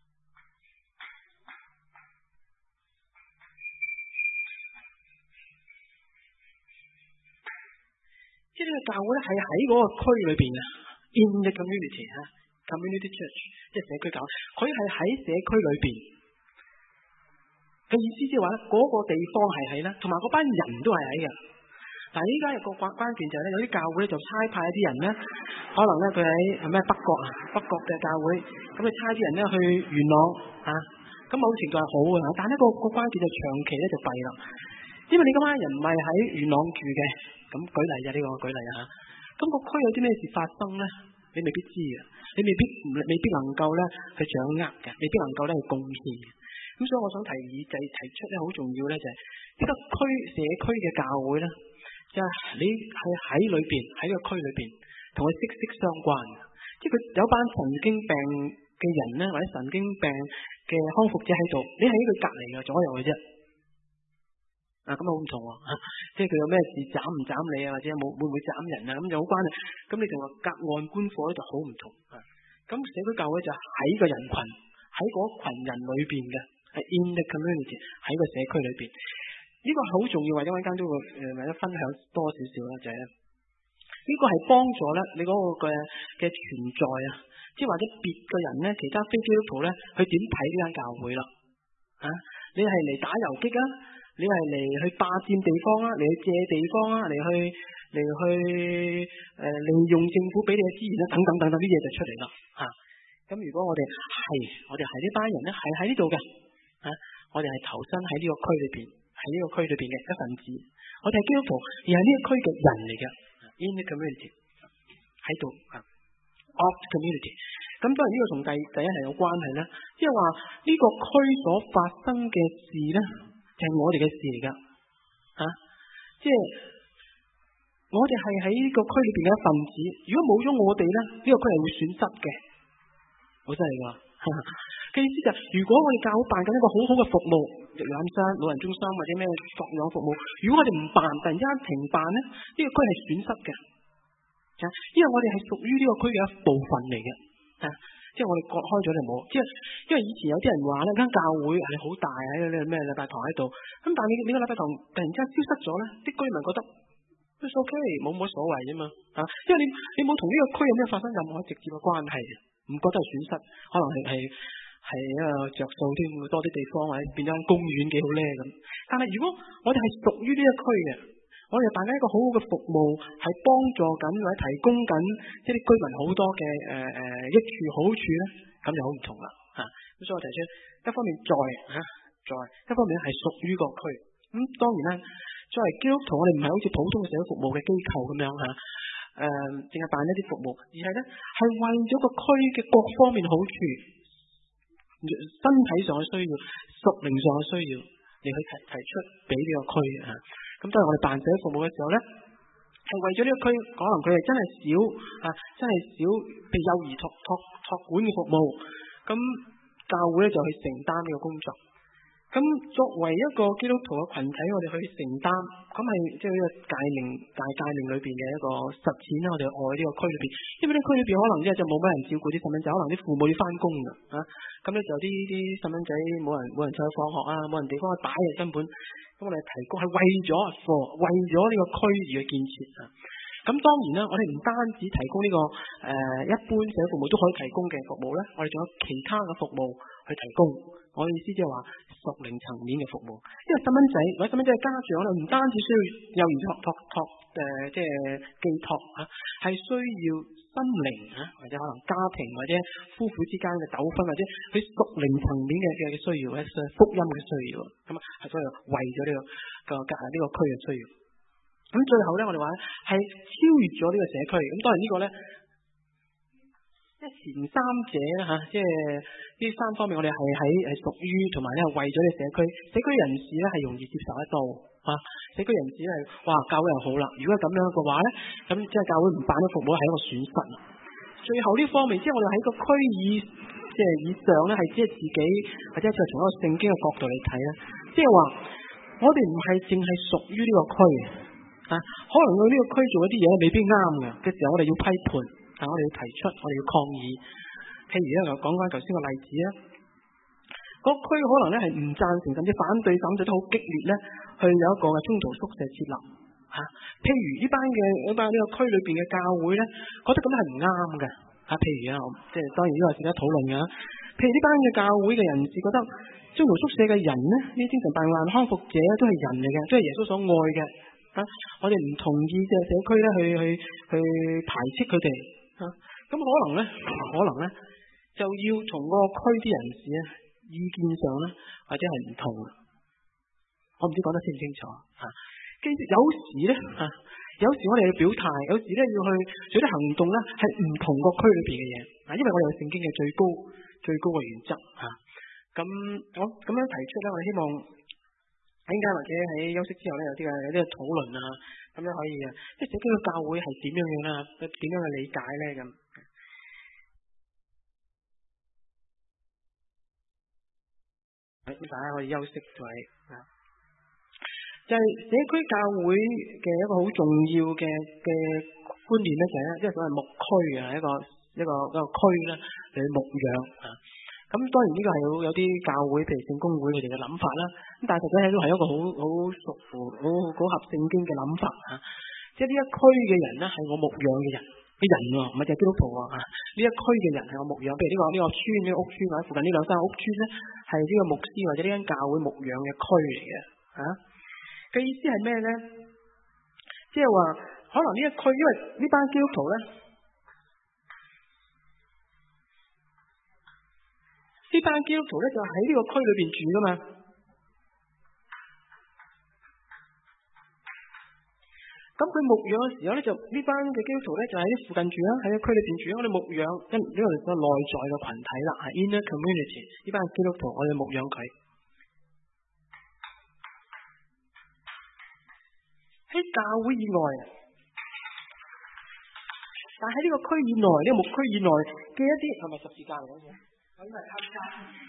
即係呢個教會咧係喺嗰個區裏邊啊 ，in the community 啊 ，community church， 即係社區教會，佢係喺社區裏邊嘅意思，即係話咧嗰個地方係喺啦，同埋嗰班人都係喺嘅。嗱，依家有個關關鍵就係咧，有啲教會咧就差派一啲人咧，可能咧佢喺係咩北角啊，北角嘅教會，咁佢差啲人咧去元朗啊，咁某程度係好嘅，但係呢個個關鍵就長期咧就弊啦，因為你嗰班人唔係喺元朗住嘅，咁舉例啊呢個舉例啊，咁個區有啲咩事發生咧，你未必知嘅，你未必未必能夠咧去掌握嘅，未必能夠咧去貢獻嘅，咁所以我想提議就係提出咧好重要咧就係呢個區社區嘅教會咧。就係你係喺裏邊喺個區裏邊，同佢息息相關。即係佢有班神經病嘅人咧，或者神經病嘅康復者喺度，你喺佢隔籬嘅左右嘅啫。啊，咁啊好唔同喎。即係佢有咩事斬唔斬你啊，或者冇會唔會斬人啊，咁就好關係。咁你同話隔岸觀火咧就好唔同。啊，咁社區教會就喺個人群，喺嗰群人裏邊嘅，係 in the community， 喺個社區裏邊。呢個好重要，或者我陣間都會誒或者分享多少少啦，就係咧， 呢個係幫助咧你嗰個嘅嘅存在啊，即係或者別嘅人咧，其他非基督徒咧，去點睇呢間教會啦？啊，你係嚟打遊擊啊，你係嚟去霸佔地方啊，嚟去借地方啊，嚟去嚟去誒利用政府俾你嘅資源啊，等等等等啲嘢就出嚟啦。吓、啊，咁如果我哋係我哋係呢班人咧，係喺呢度嘅，啊，我哋係投身喺呢個區裏邊，喺呢個區裏邊嘅一份子，我哋係基督徒，而係呢個區嘅人嚟嘅。In the community 喺度啊 of the community， 咁當然呢個同第第一係有關係啦，即係話呢個區所發生嘅事咧，就係、是、我哋嘅事嚟噶，啊，即係我哋係喺呢個區裏邊嘅一份子，如果冇咗我哋咧，呢、這個區係會損失嘅，好犀利噶，嘅意思就係、是、如果我哋教會辦緊一個好好嘅服務，育養生、老人中心或者咩各樣服務，如果我哋唔辦，突然之間停辦咧，呢、這個區係損失嘅，因為我哋係屬於呢個區嘅一部分嚟嘅，啊，即係我哋割開咗就冇，即係因為以前有啲人話呢間教會係好大喺呢咩禮拜堂喺度，咁但係你呢個禮拜堂突然之間消失咗咧，啲居民覺得都 OK， 冇乜所謂啫嘛，啊，因為你你冇同呢個區有咩發生任何直接嘅關係，唔覺得係損失，可能係係。係啊，着數添，多啲地方或者變咗間公園幾好咧咁。但係如果我哋係屬於呢一區嘅，我哋大家一個好好嘅服務，係幫助緊或者提供緊即係啲居民好多嘅誒誒益處好處咧，咁就好唔同啦嚇。咁、啊、所以我提出一方面在嚇、啊、在，一方面係屬於個區。咁、嗯、當然啦，作為基督徒，我哋唔係好似普通嘅社會服務嘅機構咁樣嚇，誒淨係辦一啲服務，而係咧係為咗個區嘅各方面好處。身體上嘅需要、屬靈上嘅需要，你去提提出俾呢個區啊。咁當然我哋辦社會服務嘅時候咧，係為咗呢個區，可能佢係真係少啊，真係少被幼兒托托托管嘅服務。咁教會咧就去承擔呢個工作。咁作為一個基督徒嘅群體，我哋去承擔，咁係即係呢個誡命大誡命裏邊嘅一個實踐啦。我哋愛呢個區裏邊，因為呢區裏邊可能即係就冇乜人照顧啲細蚊仔，可能啲父母要翻工噶啊。咁咧就啲啲細蚊仔冇人冇人再去放學啊，冇人地方去擺嘅根本。咁我哋提供係為咗為咗呢個區而嘅建設啊。咁當然啦，我哋唔單止提供呢、這個誒、呃、一般社會服務都可以提供嘅服務咧，我哋仲有其他嘅服務去提供。我嘅意思即係話屬靈層面嘅服務，因為細蚊仔或者細蚊仔嘅家長咧，唔單止需要幼兒托托托誒，即係寄託嚇，係需要心靈嚇，或者可能家庭或者夫婦之間嘅糾紛，或者佢屬靈層面嘅嘅需要，或者福音嘅需要，咁啊係所以為咗呢、這個個隔呢個區嘅需要。咁最後咧，我哋話咧係超越咗呢個社區。咁當然呢個咧。即係前三者啦嚇，即係呢三方面，我哋係喺係屬於同埋咧係為咗呢個社區，社區人士咧係容易接受得到嚇。社區人士係哇教會又好啦，如果係咁樣嘅話咧，咁即係教會唔辦啲服務係一個損失。最後呢方面，即係我哋喺個區以即係以上咧，係即係自己或者就從一個聖經嘅角度嚟睇咧，即係話我哋唔係淨係屬於呢個區啊，可能佢呢個區做一啲嘢未必啱嘅嘅時候，我哋要批判。但我哋要提出，我哋要抗議。譬如咧，我講翻頭先個例子啊，嗰區可能咧係唔贊成甚至反對，反對得好激烈咧，去有一個嘅中途宿舍設立嚇、啊。譬如呢班嘅呢班呢個區裏邊嘅教會咧，覺得咁係唔啱嘅嚇。譬如啊，即係當然呢個係值得討論嘅。譬如呢班嘅教會嘅人士覺得中途宿舍嘅人咧，呢啲精神病患康復者都係人嚟嘅，都係耶穌所愛嘅嚇、啊。我哋唔同意嘅社區咧，去去去排斥佢哋。咁、啊、可能咧，可能咧就要同個區啲人士咧意見上咧，或者係唔同。我唔知講得清唔清楚啊？記住有時咧啊，有時我哋要表態，有時咧要去做啲行動咧，係唔同個區裏邊嘅嘢啊。因為我哋有聖經嘅最高最高嘅原則啊。咁我咁樣提出咧，我哋希望陣間或者喺休息之後咧，有啲嘅有啲嘅討論啊。咁樣可以啊，即係社區嘅教會係點樣樣啦？點樣去理解咧？咁咁大家可以休息就係啊，就係、是、社區教會嘅一個好重要嘅嘅觀念咧，就係咧，即係所謂牧區啊，一個一個一個區咧嚟牧養啊。咁當然呢個係有有啲教會，譬如聖公會佢哋嘅諗法啦。咁但係實際上都係一個好好屬乎、好好合聖經嘅諗法嚇。咁即係呢一區嘅人咧係我牧養嘅人，嘅人喎，唔係淨係基督徒喎啊！呢一區嘅人係我牧養，譬如呢個呢個村呢個屋村或者附近呢兩三個屋村咧，係呢個牧師或者呢間教會牧養嘅區嚟嘅啊。嘅意思係咩咧？即係話可能呢一區，因為呢班基督徒咧，呢班基督徒咧就喺呢個區裏邊住噶嘛。咁佢牧養嘅時候咧，就呢班嘅基督徒咧就喺啲附近住啦，喺個區裏邊住。我哋牧養，因呢個係個內在嘅群體啦，係 inner community。呢班基督徒，我哋牧養佢喺教會以外，但喺呢個區以內，呢個牧區以內嘅一啲係咪十字架嚟嘅？咁係交叉。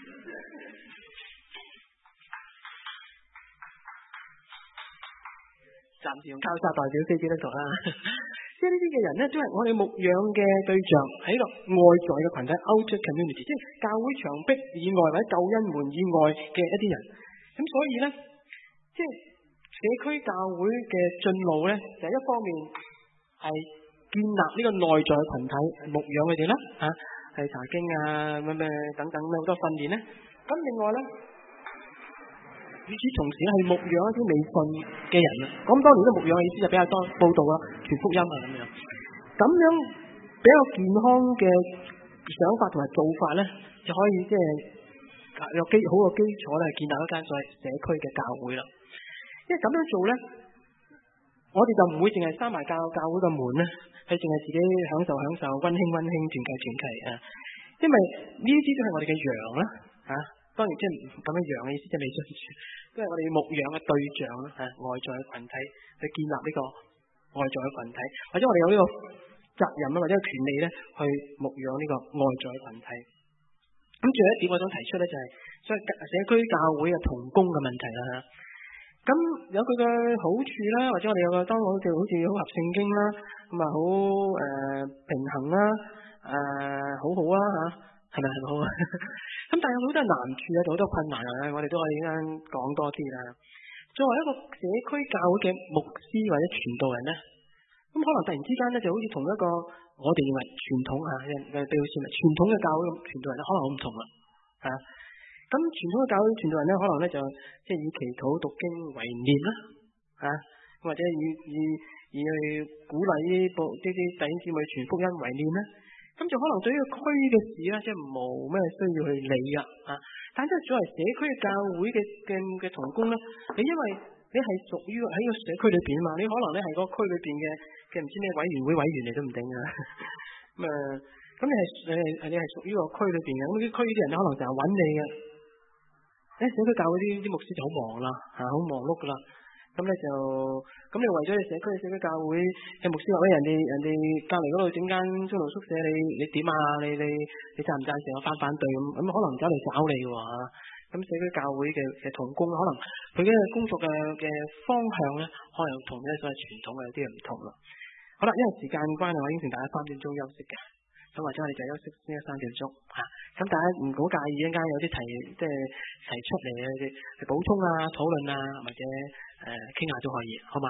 暫時用交叉代表非基督徒啦，即係呢啲嘅人咧，都係我哋牧養嘅對象，喺度外在嘅群體 outer community， 即係教會牆壁以外或者救恩門以外嘅一啲人。咁所以咧，即係社區教會嘅進路咧，就係一方面係建立呢個內在嘅群體，牧養佢哋啦，吓係查經啊，咩咩等等咩好多訓練咧。咁另外咧，與此同時咧，係牧養一啲未信嘅人啦。咁當然都牧養嘅意思就比較多報道啦，傳福音啊咁樣。咁樣比較健康嘅想法同埋做法咧，就可以即係有基好嘅基礎咧，建立一間所謂社區嘅教會啦。因為咁樣做咧，我哋就唔會淨係閂埋教教會嘅門咧，係淨係自己享受享受溫馨溫馨團契團契啊。因為呢啲都係我哋嘅羊啦，吓、啊。當然即係咁樣羊嘅意思，即係未信主，都係我哋牧養嘅對象啦，吓外在嘅群體去建立呢個外在嘅群體，或者我哋有呢個責任啊，或者權利咧去牧養呢個外在嘅群體。咁最後一點我想提出咧就係、是，所以社區教會嘅同工嘅問題啦吓。咁有佢嘅好處啦，或者我哋有個當我哋好似好合聖經啦，咁啊好誒平衡啦，誒、呃、好好啊吓，係咪係咪好啊？咁但係有好多難處啊，好多困難啊，我哋都可以啱講多啲啦。作為一個社區教會嘅牧師或者傳道人咧，咁可能突然之間咧就好似同一個我哋認為傳統啊嘅標籤啊，傳統嘅教會嘅傳道人咧可能好唔同啦，吓。咁傳統嘅教會傳道人咧，可能咧就即係以祈禱讀經為念啦，吓，或者以以以去鼓勵呢啲啲啲弟兄姊妹傳福音為念啦。咁就可能對呢個區嘅事咧，即係冇咩需要去理噶，啊！但係即係作為社區嘅教會嘅嘅嘅同工咧，你因為你係屬於喺個社區裏邊嘛，你可能咧係個區裏邊嘅嘅唔知咩委員會委員嚟都唔定噶，咁啊，咁你係你係你係屬於個區裏邊嘅，咁啲區啲人咧可能成日揾你嘅，誒，社區教會啲啲牧師就好忙啦，吓，好忙碌噶啦。咁咧就咁你為咗你社區嘅社區教會嘅牧師話俾人哋人哋隔離嗰度整間中路宿舍，你你點啊？你你你贊唔贊成我反反對咁咁可能走嚟找你喎嚇。咁社區教會嘅嘅同工可能佢嘅工作嘅嘅方向咧，可能同咧所謂傳統嘅有啲唔同啦。好啦，因為時間關係，我應承大家三點鐘休息嘅，咁或者我哋就休息呢三點鐘嚇。咁大家唔好介意，一陣間有啲提即係提出嚟嘅去補充啊、討論啊，或者誒傾下都可以，好嘛？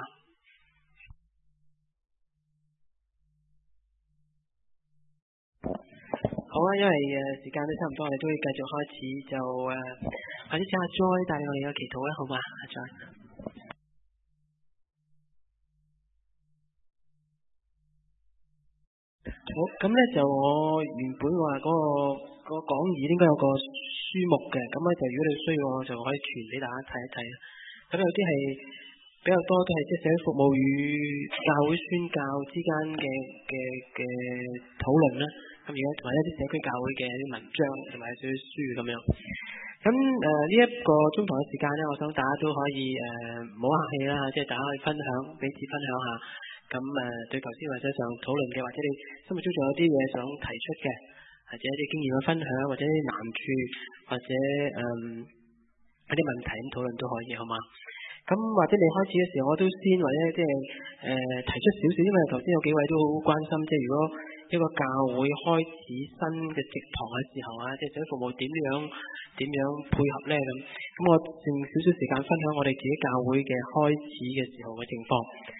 好啊，因為誒時間都差唔多，我哋都要繼續開始，就誒或者請阿 Joy 帶我哋嘅祈禱啦，好嘛？阿 Joy。好，咁咧就我原本話嗰、那個、那個講義應該有個書目嘅，咁咧就如果你需要，我就可以傳俾大家睇一睇。咁有啲係比較多都係即係社會服務與教會宣教之間嘅嘅嘅討論啦。咁而家同埋一啲社區教會嘅啲文章同埋少少書咁樣。咁誒呢一個鐘頭嘅時間咧，我想大家都可以誒唔好客氣啦，即係大家可以分享，彼此分享下。咁誒對頭先或者想討論嘅，或者你心目中仲有啲嘢想提出嘅，或者一啲經驗嘅分享，或者啲難處，或者誒一啲問題咁討論都可以，好嘛？咁或者你開始嘅時候，我都先或者即係誒提出少少，因為頭先有幾位都好關心，即係如果一個教會開始新嘅植堂嘅時候啊，即係社會服務點樣點樣配合咧咁。咁我剩少少時間分享我哋自己教會嘅開始嘅時候嘅情況。咁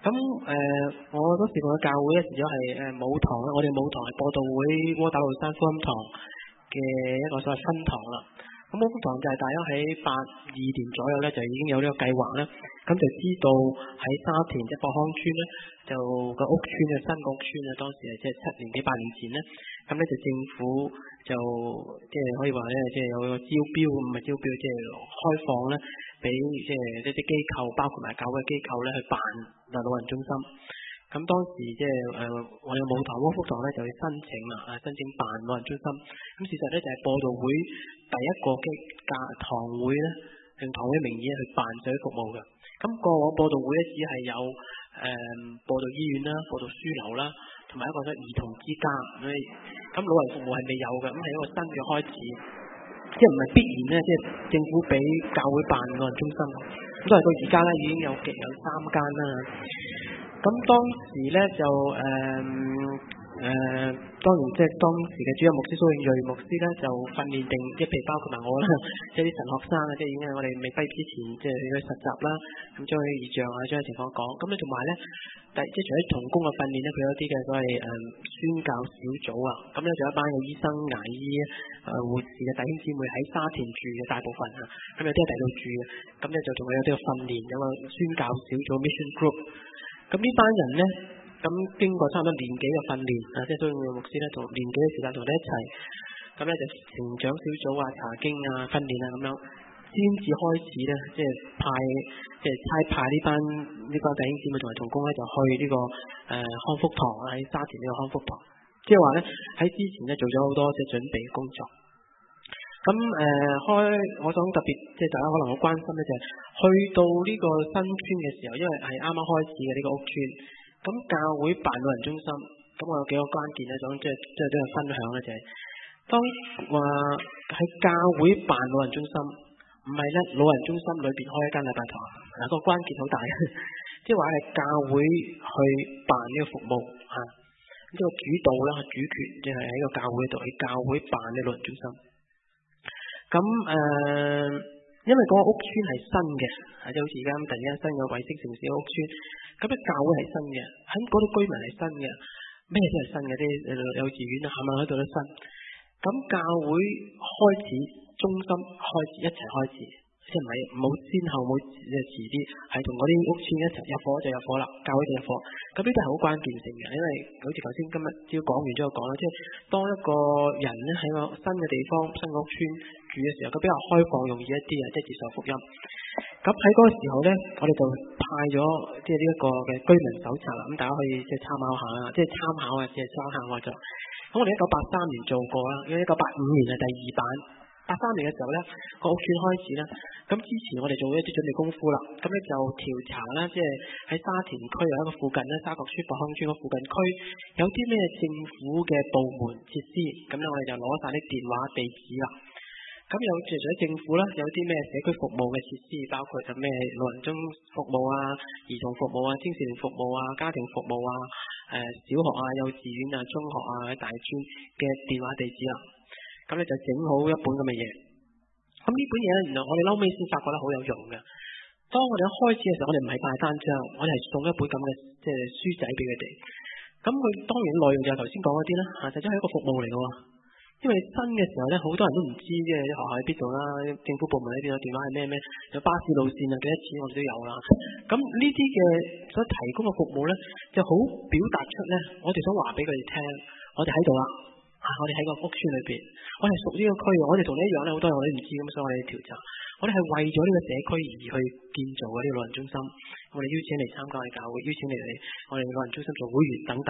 咁誒、呃，我嗰時我嘅教會咧，除咗係誒母堂咧，我哋母堂係播道會窩打老山福音堂嘅一個所謂分堂啦。咁福音堂就係大約喺八二年左右咧，就已經有呢個計劃咧。咁就知道喺沙田即係博康村咧，就個屋村嘅新個屋村啊，當時係即係七年幾八年前咧，咁咧就政府就即係可以話咧，即係有個招標，唔係招標，即係開放咧，俾即係一啲機構，包括埋教會機構咧去辦嗱老人中心。咁當時即係誒我哋母堂窩福堂咧就去申請啦，啊申請辦老人中心。咁事實咧就係播道會第一個嘅教堂會咧，用堂會名義去辦社會服務嘅。咁過往播道會咧只係有誒、呃、播道醫院啦、播道書樓啦，同埋一個咧兒童之家。咁老人服務係未有嘅，咁係一個新嘅開始，即係唔係必然咧，即係政府俾教會辦老人中心。咁所以到而家咧已經有極有三間啦。咁當時咧就誒誒、呃呃，當然即係當時嘅主任牧師蘇永瑞牧師咧就訓練定，即係譬如包括埋我啦，即係啲神學生啊，即係已經係我哋未畢業之前，即係去實習啦，咁將啲異象啊，將啲情況講。咁咧同埋咧，第即係除咗同工嘅訓練咧，佢有啲嘅所謂誒、呃、宣教小組啊，咁咧仲有一班嘅醫生、牙醫、誒、呃、護士嘅弟兄姊妹喺沙田住嘅大部分啊，咁有啲喺第度住嘅，咁咧就仲有啲嘅訓練，有個宣教小組 Mission Group。咁呢班人咧，咁經過差唔多年幾嘅訓練啊，即係所以牧師咧同年幾嘅時間同你一齊，咁咧就成長小組啊、查經啊、訓練啊咁樣，先至開始咧，即係派即係差派呢班呢班弟兄姊妹同埋同工咧，就去呢、這個誒、呃、康福堂喺沙田呢個康福堂，即係話咧喺之前咧做咗好多即係準備工作。咁誒、呃、開，我想特別即係大家可能好關心咧，就係、是、去到呢個新村嘅時候，因為係啱啱開始嘅呢個屋村，咁教會辦老人中心，咁我有幾個關鍵咧，想即係即係都有分享咧，就係、是、當話喺教會辦老人中心，唔係咧老人中心裏邊開一間禮拜堂，嗱、那個關鍵好大，即係話係教會去辦呢個服務嚇，呢、這個主導啦、主權即係喺個教會度，喺教會辦呢老人中心。咁誒、呃，因為嗰個屋村係新嘅，即係好似而家咁突然間新嘅衛星城市嘅屋村，咁咧教會係新嘅，喺嗰度居民係新嘅，咩都係新嘅，啲幼稚園啊，係咪喺度都新？咁教會開始，中心開始一齊開始，即係唔係冇先後冇誒遲啲，係同嗰啲屋村一齊入伙就入伙啦，教會就入伙。咁呢啲係好關鍵性嘅，因為好似頭先今日朝講完之後講啦，即係當一個人咧喺個新嘅地方、新嘅屋村住嘅時候，佢比較開放、容易一啲啊，即係接受福音。咁喺嗰個時候咧，我哋就派咗即係呢一個嘅居民手冊啦，咁大家可以即係參考下啦，即係參考啊，即係參考我就。咁我哋一九八三年做過啦，因為一九八五年係第二版。八三年嘅時候咧，個屋村開始啦。咁之前我哋做咗一啲準備功夫啦，咁咧就調查啦，即係喺沙田區有一個附近咧，沙角村、博康村個附近區有啲咩政府嘅部門設施，咁咧我哋就攞晒啲電話地址啦。咁有除咗政府啦，有啲咩社區服務嘅設施，包括就咩老人中服務啊、兒童服務啊、青少年服務啊、家庭服務啊、誒、呃、小學啊、幼稚園啊、中學啊、大專嘅電話地址啦。咁咧就整好一本咁嘅嘢。咁呢本嘢咧，原來我哋後尾先發覺得好有用嘅。當我哋一開始嘅時候，我哋唔係派單張，我哋係送一本咁嘅即係書仔俾佢哋。咁佢當然內容就係頭先講嗰啲啦，啊，就真係一個服務嚟嘅喎。因為新嘅時候咧，好多人都唔知即係學校喺邊度啦，政府部門喺邊度，電話係咩咩，有巴士路線啊，幾多錢我哋都有啦。咁呢啲嘅所提供嘅服務咧，就好表達出咧，我哋想話俾佢哋聽，我哋喺度啦。啊！我哋喺個屋村裏邊，我哋屬呢個區，我哋同你一樣咧，好多嘢我哋唔知，咁所以我哋調查，我哋係為咗呢個社區而去建造嗰啲老人中心，我哋邀請嚟參加我哋教會，邀請嚟嚟我哋老人中心做會員等等。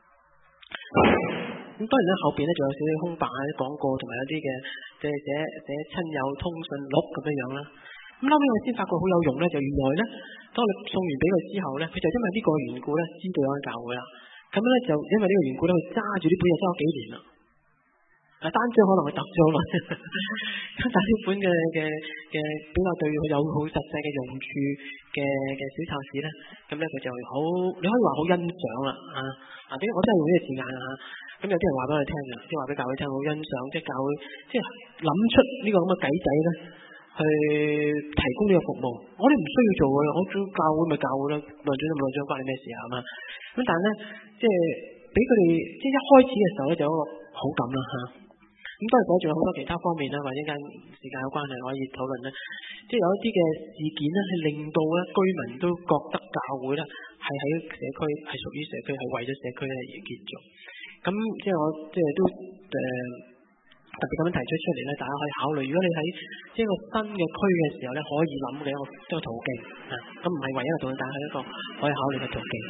咁當然咧，後邊咧仲有少少空白啲廣告，同埋有啲嘅即係寫寫親友通訊錄咁樣樣啦。咁後尾我先發覺好有用咧，就原來咧，當你送完俾佢之後咧，佢就因為呢個緣故咧，知道有間教會啦。咁咧就因為呢個緣故咧，佢揸住呢本嘢揸咗幾年啦。啊，單張可能佢揼咗啦，但係呢本嘅嘅嘅比較對佢有好實際嘅用處嘅嘅小冊子咧，咁咧佢就好，你可以話好欣賞啦啊！啊，點解我真係用呢個字眼啊？咁有啲人話俾我哋聽嘅，即係話俾教會聽好欣賞，即係教會即係諗出呢個咁嘅計仔咧， 去提供呢個服務。我哋唔需要做嘅，我做教會咪教會啦，論長就論長，關你咩事啊嘛。咁但係咧，即係俾佢哋即係一開始嘅時候咧，就有一個好感啦嚇。咁當然仲有好多其他方面啦，或者間時間有關係可以討論咧。即係有一啲嘅事件咧，係令到咧居民都覺得教會咧係喺社區係屬於社區，係為咗社區咧而建造。咁即係我即係都誒。特別咁樣提出出嚟咧，大家可以考慮。如果你喺即係個新嘅區嘅時候咧，可以諗嘅一個一個途徑啊，咁唔係唯一嘅途徑，但係一個可以考慮嘅途徑。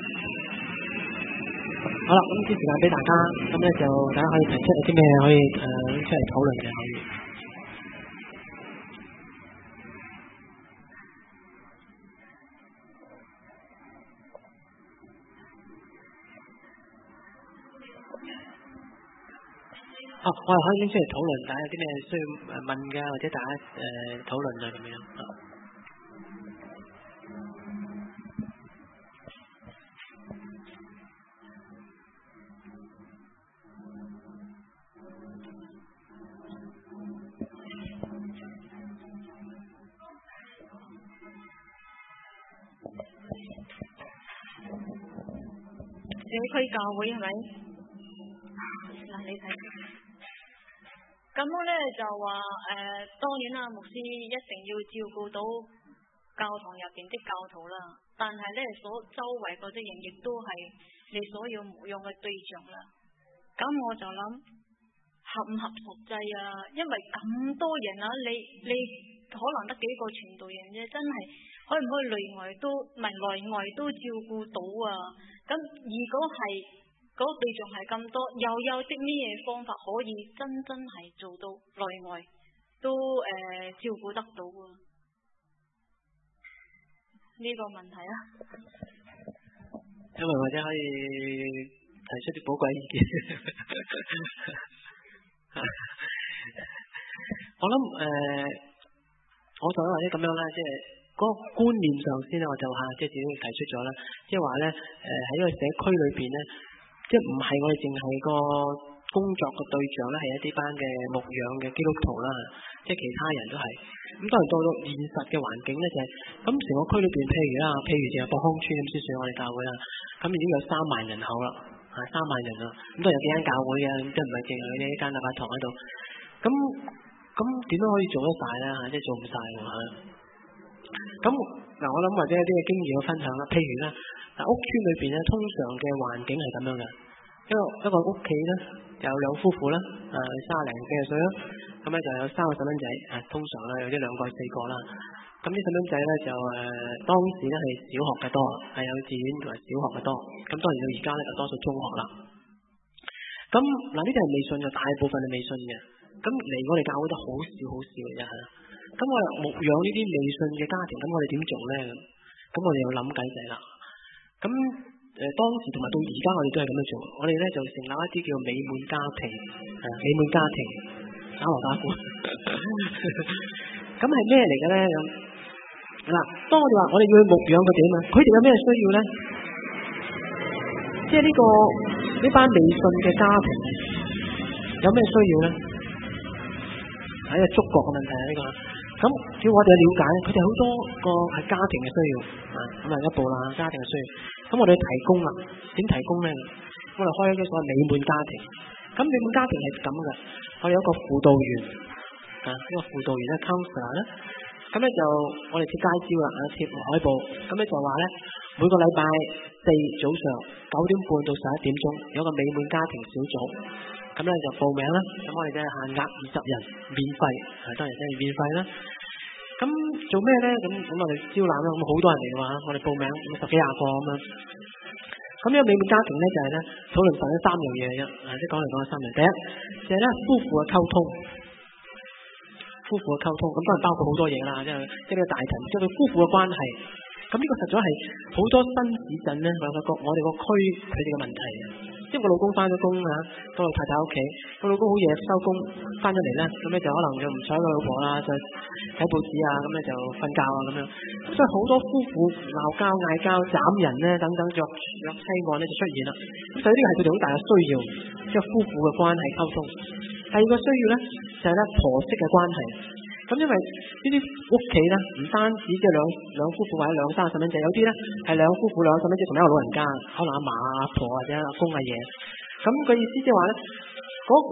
好啦，咁啲時間俾大家，咁咧就大家可以提出有啲咩可以誒、呃、出嚟討論嘅可以。哦，我哋可以拎出嚟討論，大家有啲咩需要問嘅，或者大家誒討論啊咁樣。 社區教會係咪？嗱，你睇。咁咧就話誒、呃，當然啦，牧師一定要照顧到教堂入邊的教徒啦。但係咧，所周圍嗰啲人亦都係你所要牧養嘅對象啦。咁我就諗合唔合實際啊？因為咁多人啊，你你可能得幾個傳道人啫，真係可唔可以內外都唔係內外都照顧到啊？咁如果係嗰個對象係咁多，又有啲咩方法可以真真係做到內外都誒、呃、照顧得到啊？呢、這個問題啊， 因為或者可以提出啲寶貴意見。我諗誒、呃，我就或者咁樣啦，即係嗰個觀念上先咧，我就嚇即係自己提出咗啦，即係話咧誒喺呢個社區裏邊咧。即係唔係我哋淨係個工作嘅對象咧，係一啲班嘅牧養嘅基督徒啦，即係其他人都係。咁當然到到現實嘅環境咧，就係咁成個區裏邊，譬如啦，譬如就係博康村咁先算我哋教會啦，咁已經有三萬人口啦，係三萬人啦，咁都有幾間教會嘅，咁即係唔係淨係呢一間禮拜堂喺度。咁咁點樣可以做得晒咧？嚇，即係做唔晒喎嚇。咁嗱，我諗或者有啲嘅經驗嘅分享啦，譬如咧。但屋村裏邊咧，通常嘅環境係咁樣嘅，一個一個屋企咧，有兩夫婦啦，誒三十零四十歲啦，咁咧就有三個細蚊仔，誒通常咧有啲兩個四個啦，咁啲細蚊仔咧就誒、呃、當時咧係小學嘅多，係幼稚園同埋小學嘅多，咁當然到而家咧就多數中學啦。咁嗱呢啲係未信嘅，大部分係未信嘅，咁嚟我哋教會都好少好少嘅啫嚇。咁我哋牧養呢啲未信嘅家庭，咁我哋點做咧？咁我哋要諗計仔啦。咁誒、呃、當時同埋到而家我哋都係咁樣做，我哋咧就成立一啲叫美滿家庭，係美滿家庭打鑼打鼓。咁係咩嚟嘅咧？咁嗱，當我哋話我哋要去牧養佢哋啊嘛，佢哋有咩需要咧？即係呢個呢班未信嘅家庭有咩需要咧？係一個觸覺嘅問題啊！呢、這個咁叫我哋去了解，佢哋好多個係家庭嘅需要啊，咁啊一步啦，家庭嘅需要。咁我哋提供啦，點提供咧？我哋開一個所謂美滿家庭。咁美滿家庭係咁嘅，我哋有一個輔導員啊，呢、這個輔導員咧 counselor 咧，咁咧就我哋貼街招啦，啊貼海報，咁咧就話咧每個禮拜四早上九點半到十一點鐘有一個美滿家庭小組，咁咧就報名啦。咁我哋嘅限額二十人，免費，係當然真係免費啦。咁做咩咧？咁咁我哋招攬啦，咁好多人嚟嘅話，我哋報名十幾廿個咁樣。咁呢個美滿家庭咧就係咧討論緊三樣嘢嘅，啊即係講嚟講去三樣。第一就係咧夫婦嘅溝通，夫婦嘅溝通，咁當然包括好多嘢啦，即係即係呢個大題，即係佢夫婦嘅關係。咁呢個實在係好多新市鎮咧，我發覺我哋個區佢哋嘅問題。即係我老公翻咗工啊，到我太太屋企，我老公好夜收工翻咗嚟咧，咁咧就可能就唔睬個老婆啦，就睇報紙啊，咁咧就瞓覺啊咁樣。咁所以好多夫婦鬧交、嗌交、斬人咧等等虐虐妻案咧就出現啦。咁所以呢個係佢哋好大嘅需要，即係夫婦嘅關係溝通。第二個需要咧就係咧婆媳嘅關係。 咁因為呢啲屋企咧，唔單止即係兩兩夫婦或者兩三個細蚊仔，有啲咧係兩夫婦兩個細蚊仔同埋一個老人家，可能阿嫲阿婆或者阿公阿爺。咁個意思即係話咧，嗰個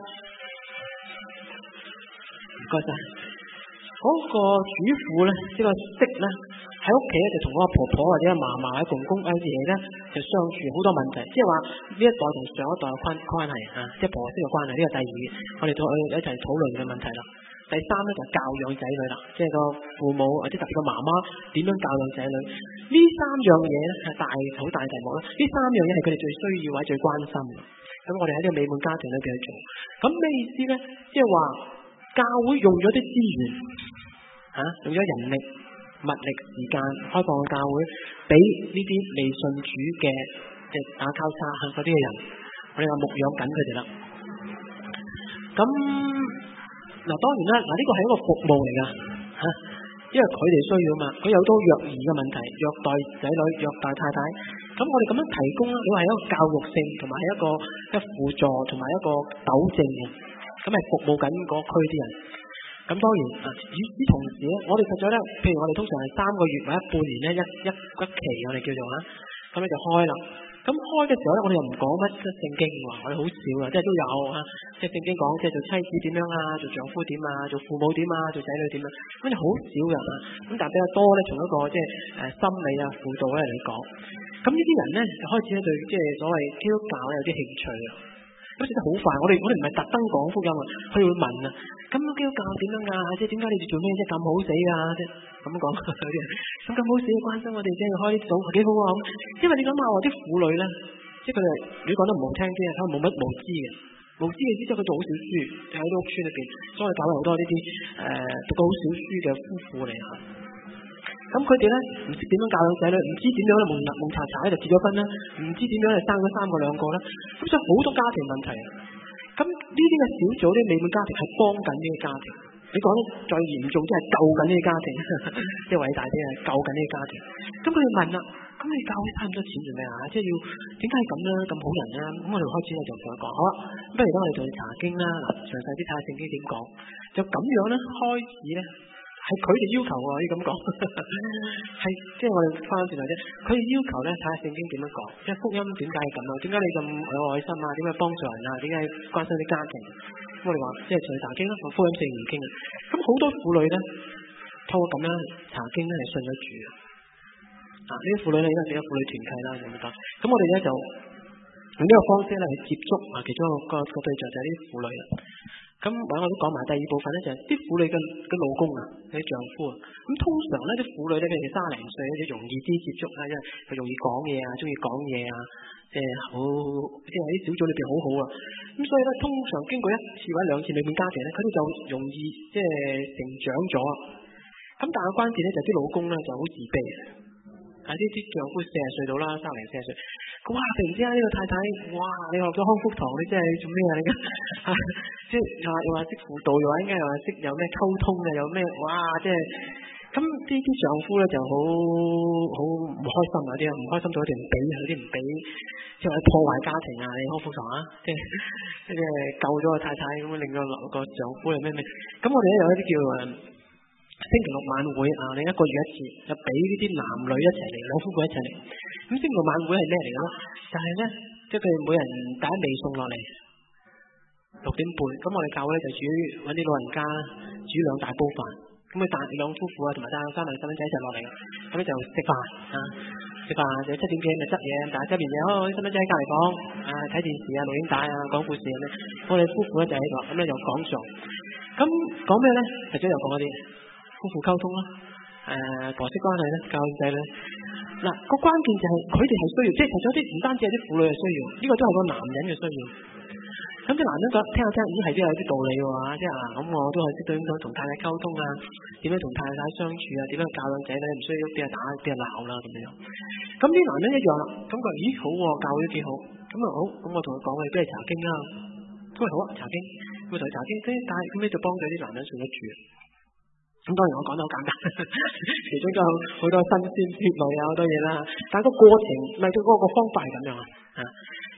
唔該晒，嗰個主婦咧，呢個媳咧喺屋企咧就同嗰個婆婆或者阿嫲嫲或者公公阿爺咧就相處好多問題，即係話呢一代同上一代嘅關關係啊，即係婆媳嘅關係。呢個第二，我哋再一齊討論嘅問題啦。第三咧就係教養仔女啦，即係個父母或者特別個媽媽點樣教養仔女。呢三樣嘢咧係大好大題目啦。呢三樣嘢係佢哋最需要或者最關心嘅。咁我哋喺呢個美滿家庭裏邊去做，咁咩意思咧？即係話教會用咗啲資源，吓、啊、用咗人力、物力、時間，開放嘅教會俾呢啲未信主嘅即係打交叉嗰啲嘅人，我哋話牧養緊佢哋啦。咁嗱，當然啦，嗱、這、呢個係一個服務嚟噶吓，因為佢哋需要啊嘛，佢有好多虐兒嘅問題，虐待仔女、虐待太太，咁我哋咁樣提供咧，你話係一個教育性，同埋係一個一輔助，同埋一個糾正嘅，咁係服務緊嗰區啲人。咁當然，與此同時咧，我哋實在咧，譬如我哋通常係三個月或者半年咧一一一期，我哋叫做啦，咁咧就開啦。咁開嘅時候咧，我哋又唔講乜即係聖經話，我哋好少啊，即係都有啊，即係聖經講即係做妻子點樣啊，做丈夫點啊，做父母點啊，做仔女點啊，咁就好少嘅啊。咁但係比較多咧，從一個即係誒心理啊輔導咧嚟講，咁呢啲人咧就開始咧對即係所謂基督教咧有啲興趣啊。咁寫得好快，我哋我哋唔係特登講福音啊，佢哋會問啊，咁基督教點樣啊？即係點解你哋做咩啫？咁好死啊？即係咁講有啲人，咁咁好死關心我哋即係開啲組幾好啊咁。因為你諗下話啲婦女咧，即係佢哋你講得唔好聽啲啊，佢冇乜無知嘅，無知嘅意思即係佢讀好少書，喺啲屋村裏邊，所以搞咗好多呢啲誒讀到好少書嘅夫婦嚟嚇。咁佢哋咧唔識點樣教養仔女，唔知點樣咧蒙蒙查查咧就結咗婚啦，唔知點樣咧生咗三個兩個啦，咁所以好多家庭問題。咁呢啲嘅小組啲美滿家庭係幫緊呢個家庭，你講得最嚴重即係救緊呢個家庭，即係偉大啲係救緊呢個家庭。咁佢哋問啦，咁你教會差咁多錢做咩啊？即係要點解係咁咧？咁好人咧？咁我哋開始咧就同佢講，好啦，不如等我哋同佢查經啦，詳細啲睇下聖經點講，就咁樣咧開始咧。係佢哋要求喎，可以咁講，係即係我哋翻轉頭啫。佢哋要求咧睇下聖經點樣講，即係福音點解係咁啊？點解你咁有愛心啊？點解幫助人啊？點解關心啲家庭？咁我哋話即係隨查經啦，同福音聖言經啊。咁好多婦女咧，透過咁樣查經咧係信咗主啊！呢啲婦女咧，而家變咗婦女團契啦，有冇得？咁我哋咧就用呢個方式咧去接觸啊，其中一個個對象就係呢啲婦女啦。咁或者我都講埋第二部分咧，就係啲婦女嘅嘅老公啊，啲丈夫啊。咁通常咧啲婦女咧，譬如三十零歲咧，就容易啲接觸啦，因為佢容易講嘢啊，中意講嘢啊，即係好，即係喺啲小組裏邊好好啊。咁所以咧，通常經過一次或者兩次美滿家庭咧，佢哋就容易即係成長咗。咁但係關鍵咧就啲老公咧就好自卑啊！啲啲丈夫四十歲到啦，三零四十歲，哇！突然之間呢個太太，哇！你學咗康福堂，你真係做咩啊？你啊，即係又話又話識輔導，又話應該又話識有咩溝通嘅，有咩哇！即係咁啲啲丈夫咧就好好唔開心啊！啲唔開心到佢哋唔俾，有啲唔俾，即係破壞家庭啊！你康福堂啊，即係即係救咗個太太咁，令到個丈夫係咩咩？咁我哋咧有一啲叫誒。星期六晚會啊，另一個月一次，就俾呢啲男女一齊嚟，兩夫婦一齊嚟。咁星期六晚會係咩嚟嘅咧？就係咧，即係佢哋每人帶一味餸落嚟，六點半。咁我哋教會咧就煮揾啲老人家煮兩大煲飯，咁佢帶兩夫婦啊同埋帶三個細蚊仔一齊落嚟，咁咧就食飯啊，食飯就七點幾咪執嘢，但係執完嘢，哦啲細蚊仔喺隔離房啊睇電視啊錄影帶啊講故事咁咧，我哋夫婦咧就喺度，咁咧就講座。咁講咩咧？頭先又講嗰啲。夫婦溝通啦，誒、呃、婆媳關係咧，教仔咧，嗱個關鍵就係佢哋係需要，即係其實有啲唔單止係啲婦女係需要，呢、這個都係個男人嘅需要。咁啲男人講聽下聽，咦係都有啲道理喎，即係啊咁我都係識到點樣同太太溝通啊，點樣同太太相處啊，點樣教養仔女，唔需要俾人打俾人鬧啦咁樣。咁啲男人一樣啦，咁佢話咦好喎、啊，教會都幾好，咁啊好，咁我同佢講我哋不如查經啦，咁啊好啊查經，咁啊同佢查經，即係但係咁呢就幫咗啲男人信得住。咁當然我講得好簡單，其中都有好多新鮮血淚啊，好多嘢啦。但係個過程，咪係嗰個方法係咁樣啊，即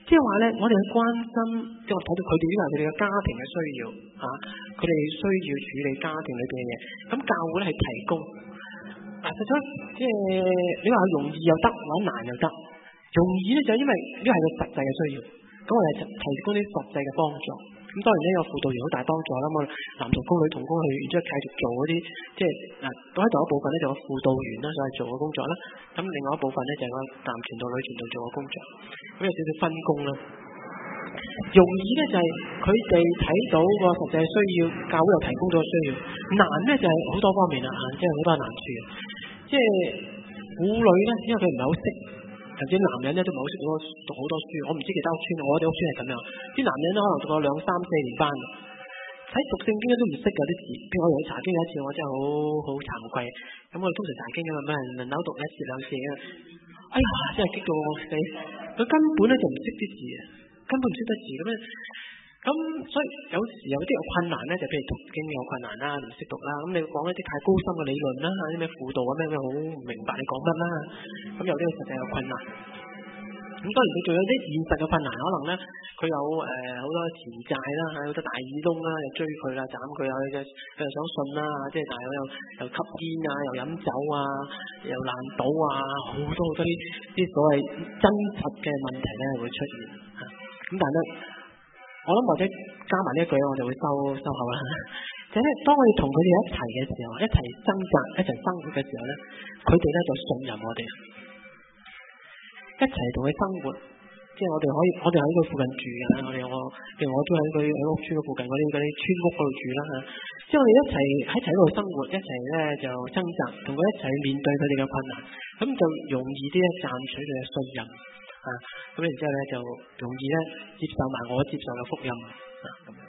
即係話咧，我哋去關心，即係我睇到佢哋呢個係佢哋嘅家庭嘅需要嚇，佢哋需要處理家庭裏邊嘅嘢。咁教會咧係提供，嗱實在即係你話容易又得，或者難又得。容易咧就因為呢個係個實際嘅需要，咁我哋提供啲實際嘅幫助。咁當然呢個輔導員好大幫助啦。咁男同工、女同工去，然之後繼續做嗰啲，即係嗱，咁喺度一部分咧就有輔導員啦，所謂做嘅工作啦。咁另外一部分咧就係個男傳道、女傳道做嘅工作。咁有少少分工啦。容易咧就係佢哋睇到個實際需要，教會又提供咗需要。難咧就係好多方面啦，即係好多難處。即係婦女咧，因為佢唔係好識。甚至男人咧都唔係好識讀好多書，我唔知其他屋村，我哋屋村係咁樣。啲男人咧可能讀過兩三四年班，睇讀聖經咧都唔識㗎啲字。譬如我哋去查經有一次，我真係好好慚愧。咁我哋通常查經㗎嘛，咩人輪流讀一次兩次嘅。哎呀，真係激到我死！佢根本咧就唔識啲字啊，根本唔識得字咁樣。咁所以有時有啲有困難咧，就譬如讀經有困難啦，唔識讀啦。咁你講一啲太高深嘅理論啦，啲咩輔導啊咩咩好唔明白你講乜啦。咁有啲實際有困難。咁當然佢仲有啲現實嘅困難，可能咧佢有誒好、呃、多錢債啦，好多大耳窿啦，又追佢啦，斬佢啊，佢又想信啦，即係但係又又吸煙啊，又飲酒啊，又爛賭啊，好多好多啲啲所謂真實嘅問題咧會出現嚇。咁但係咧。我諗或者加埋呢一句，我就會收收口啦。就係咧，當我哋同佢哋一齊嘅時候，一齊掙扎、一齊生活嘅時候咧，佢哋咧就信任我哋，一齊同佢生活。即係我哋可以，我哋喺佢附近住嘅，我哋我，譬如我都喺佢喺屋村嘅附近嗰啲嗰啲村屋嗰度住啦嚇。即係我哋一齊喺齊喺度生活，一齊咧就掙扎，同佢一齊面對佢哋嘅困難，咁就容易啲咧賺取佢嘅信任。啊，咁然之後咧就容易咧接受埋我接受嘅福音啊。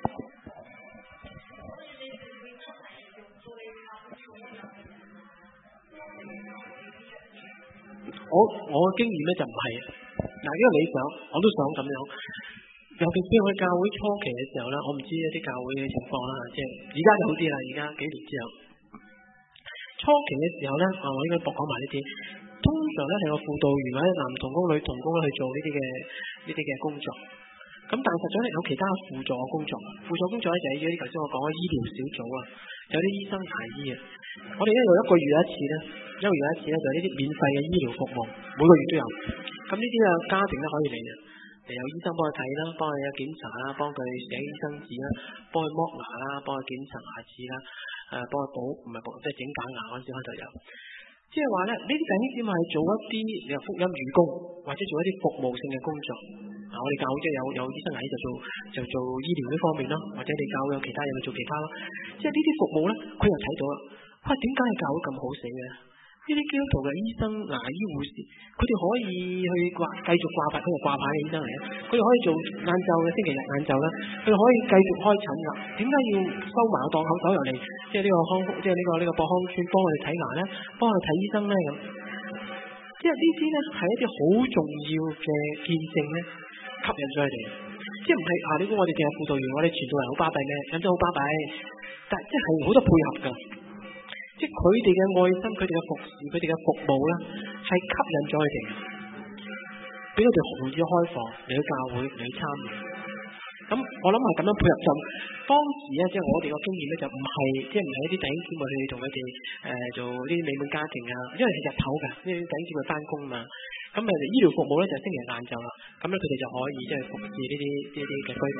我我嘅經驗咧就唔係，嗱呢個理想我都想咁樣，尤其是我去教會初期嘅時候咧，我唔知一啲教會嘅情況啦，即係而家就好啲啦，而家幾年之後，初期嘅時候咧，啊我應該博講埋呢啲。通常咧係個輔導員或者男同工、女同工去做呢啲嘅呢啲嘅工作，咁但係實際咧有其他輔助工作，輔助工作咧就係呢啲頭先我講嘅醫療小組啊，有啲醫生排醫啊，我哋呢度一個月一次咧，一個月一次咧就係呢啲免費嘅醫療服務，每個月都有。咁呢啲嘅家庭咧可以嚟啊，嚟有醫生幫佢睇啦，幫佢有檢查啦，幫佢寫醫生紙啦，幫佢剝牙啦，幫佢檢查牙齒啦，誒幫佢補唔係補即係整假牙嗰陣時開頭有。即係話咧，呢啲弟兄姊妹係做一啲你話福音義工，或者做一啲服務性嘅工作。啊，我哋教會即係有有醫生喺就做就做醫療呢方面啦，或者你教會有其他人去做其他咯。即係呢啲服務咧，佢又睇到啦。哇，點解教會咁好死嘅？呢啲基督徒嘅醫生、牙醫、護士，佢哋可以去掛繼續掛牌，佢係掛牌嘅醫生嚟嘅。佢哋可以做晏晝嘅星期日晏晝啦，佢哋可以繼續開診噶。點解要收埋個檔口走入嚟？即係呢個康復，即係呢個呢個博康村幫我哋睇牙咧，幫我哋睇醫生咧咁。即係呢啲咧係一啲好重要嘅見證咧，吸引咗佢哋。即係唔係啊？你估我哋淨係輔導員，我哋傳道人好巴閉咩？咁真好巴閉，但係即係好多配合噶。即係佢哋嘅愛心，佢哋嘅服侍，佢哋嘅服務咧，係吸引咗佢哋，俾佢哋好容易開放嚟去教會嚟去參與。咁我諗係咁樣配合就，當時咧即係我哋個經驗咧就唔係，即係唔係一啲弟兄姊妹去同佢哋誒做呢啲美滿家庭啊，因為係日頭㗎，呢啲弟兄姊妹翻工嘛。咁誒醫療服務咧就星期日晏晝啦，咁咧佢哋就可以即係服侍呢啲呢啲嘅居民。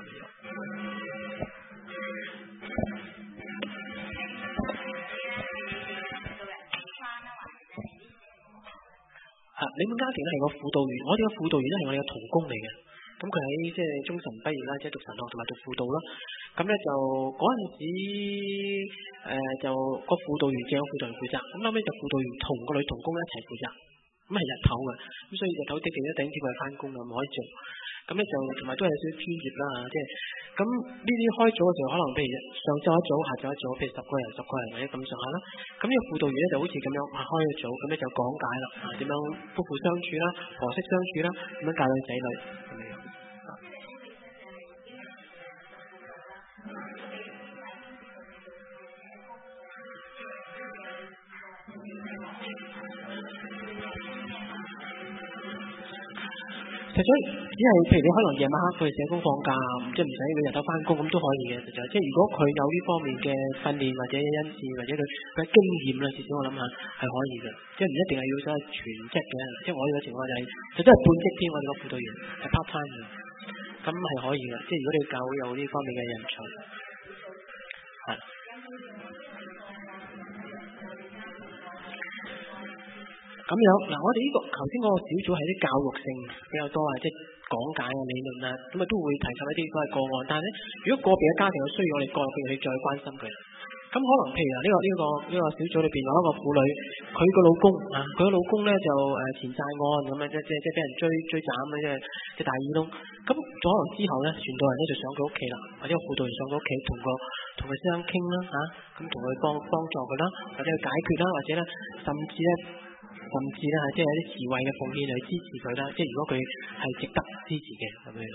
啊！美滿家庭咧係個輔導員，我哋嘅輔導員咧係我哋嘅同工嚟嘅。咁佢喺即係中神畢業啦，即係讀神學同埋讀輔導啦。咁咧就嗰陣時誒就個輔導員正有輔導員負責，咁後尾就輔導員同個女同工一齊負責，咁係日頭嘅，咁所以日頭啲其他弟兄姊妹翻工啊，唔可以做。咁咧就同埋都係有少少專業啦，即係咁呢啲開組嘅時候，可能譬如上晝一組，下晝一組，譬如十個人十個人或者咁上下啦。咁呢個輔導員咧就好似咁樣啊開咗組，咁咧就講解啦，啊點樣夫婦相處啦，婆媳相處啦，點樣教養仔女咁樣。 實在只係譬如你可能夜晚黑佢哋社工放假，即係唔使佢日頭翻工咁都可以嘅。實在即係如果佢有呢方面嘅訓練或者恩賜或者佢佢經驗啦，至少我諗下係可以嘅，即係唔一定係要所謂全職嘅。即係我呢個情況就係、是，就真係半職添。我哋個輔導員係 part time 嘅，咁係可以嘅。即係如果你教會有呢方面嘅人才，係。咁樣嗱，我哋呢、這個頭先嗰個小組係啲教育性比較多啊，即係講解嘅理論啦，咁啊都會提及一啲所謂個案。但係咧，如果個別嘅家庭有需要，我哋個別去再關心佢。咁可能譬如啊，呢、這個呢、這個呢、這個小組裏邊有一個婦女，佢個老公啊，佢個老公咧就誒前債案咁啊，即即即俾人追追斬嘅，即係即大耳窿。咁咗可能之後咧，傳道人咧就上佢屋企啦，或者個輔導員上佢屋企，同個同佢先生傾啦嚇，咁同佢幫幫助佢啦，或者去解決啦，或者咧甚至咧。甚至咧係即係有啲慈惠嘅奉獻去支持佢啦，即係如果佢係值得支持嘅咁樣。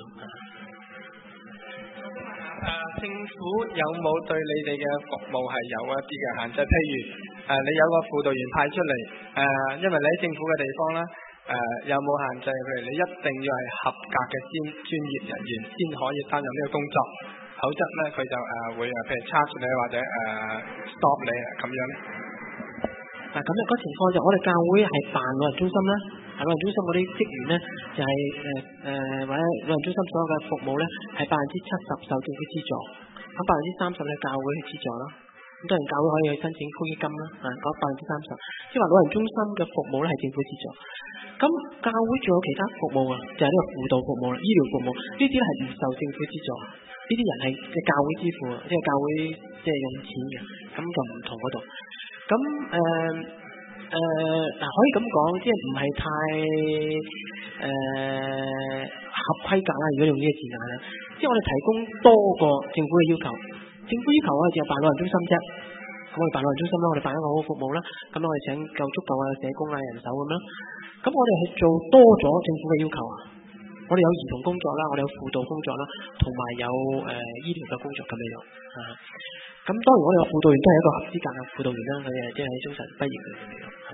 誒，政府有冇對你哋嘅服務係有一啲嘅限制？譬如誒，你有個輔導員派出嚟，誒，因為你喺政府嘅地方啦，誒，有冇限制？譬如你一定要係合格嘅先專業人員先可以擔任呢個工作，否則咧佢就誒會誒譬如 charge 你或者誒 stop 你啊咁樣咧。 嗱咁樣嗰情況就我哋教會係辦老人中心啦，老人中心嗰啲職員咧就係誒誒或者老人中心所有嘅服務咧係百分之七十受政府資助，咁百分之三十咧教會去資助啦。咁當然教會可以去申請公益金啦，啊嗰百分之三十，即係話老人中心嘅服務咧係政府資助。咁教會仲有其他服務啊，就係呢個輔導服務啦、醫療服務呢啲咧係唔受政府資助，呢啲人係即係教會支付，即係教會即係用錢嘅，咁就唔同嗰度。咁誒誒嗱，可以咁講，即係唔係太誒、呃、合規格啦。如果用呢個字眼咧，即係我哋提供多過政府嘅要求。政府要求我哋就係辦老人中心啫。咁我哋辦老人中心啦，我哋辦一個好好服務啦。咁我哋請夠足夠嘅社工啊、人手咁啦。咁我哋係做多咗政府嘅要求啊。我哋有兒童工作啦，我哋有輔導工作啦，同埋有誒、呃、醫療嘅工作咁樣樣啊。咁當然我哋嘅輔導員都係一個合資格嘅輔導員啦，佢哋即係喺中神畢業嘅咁樣樣啊。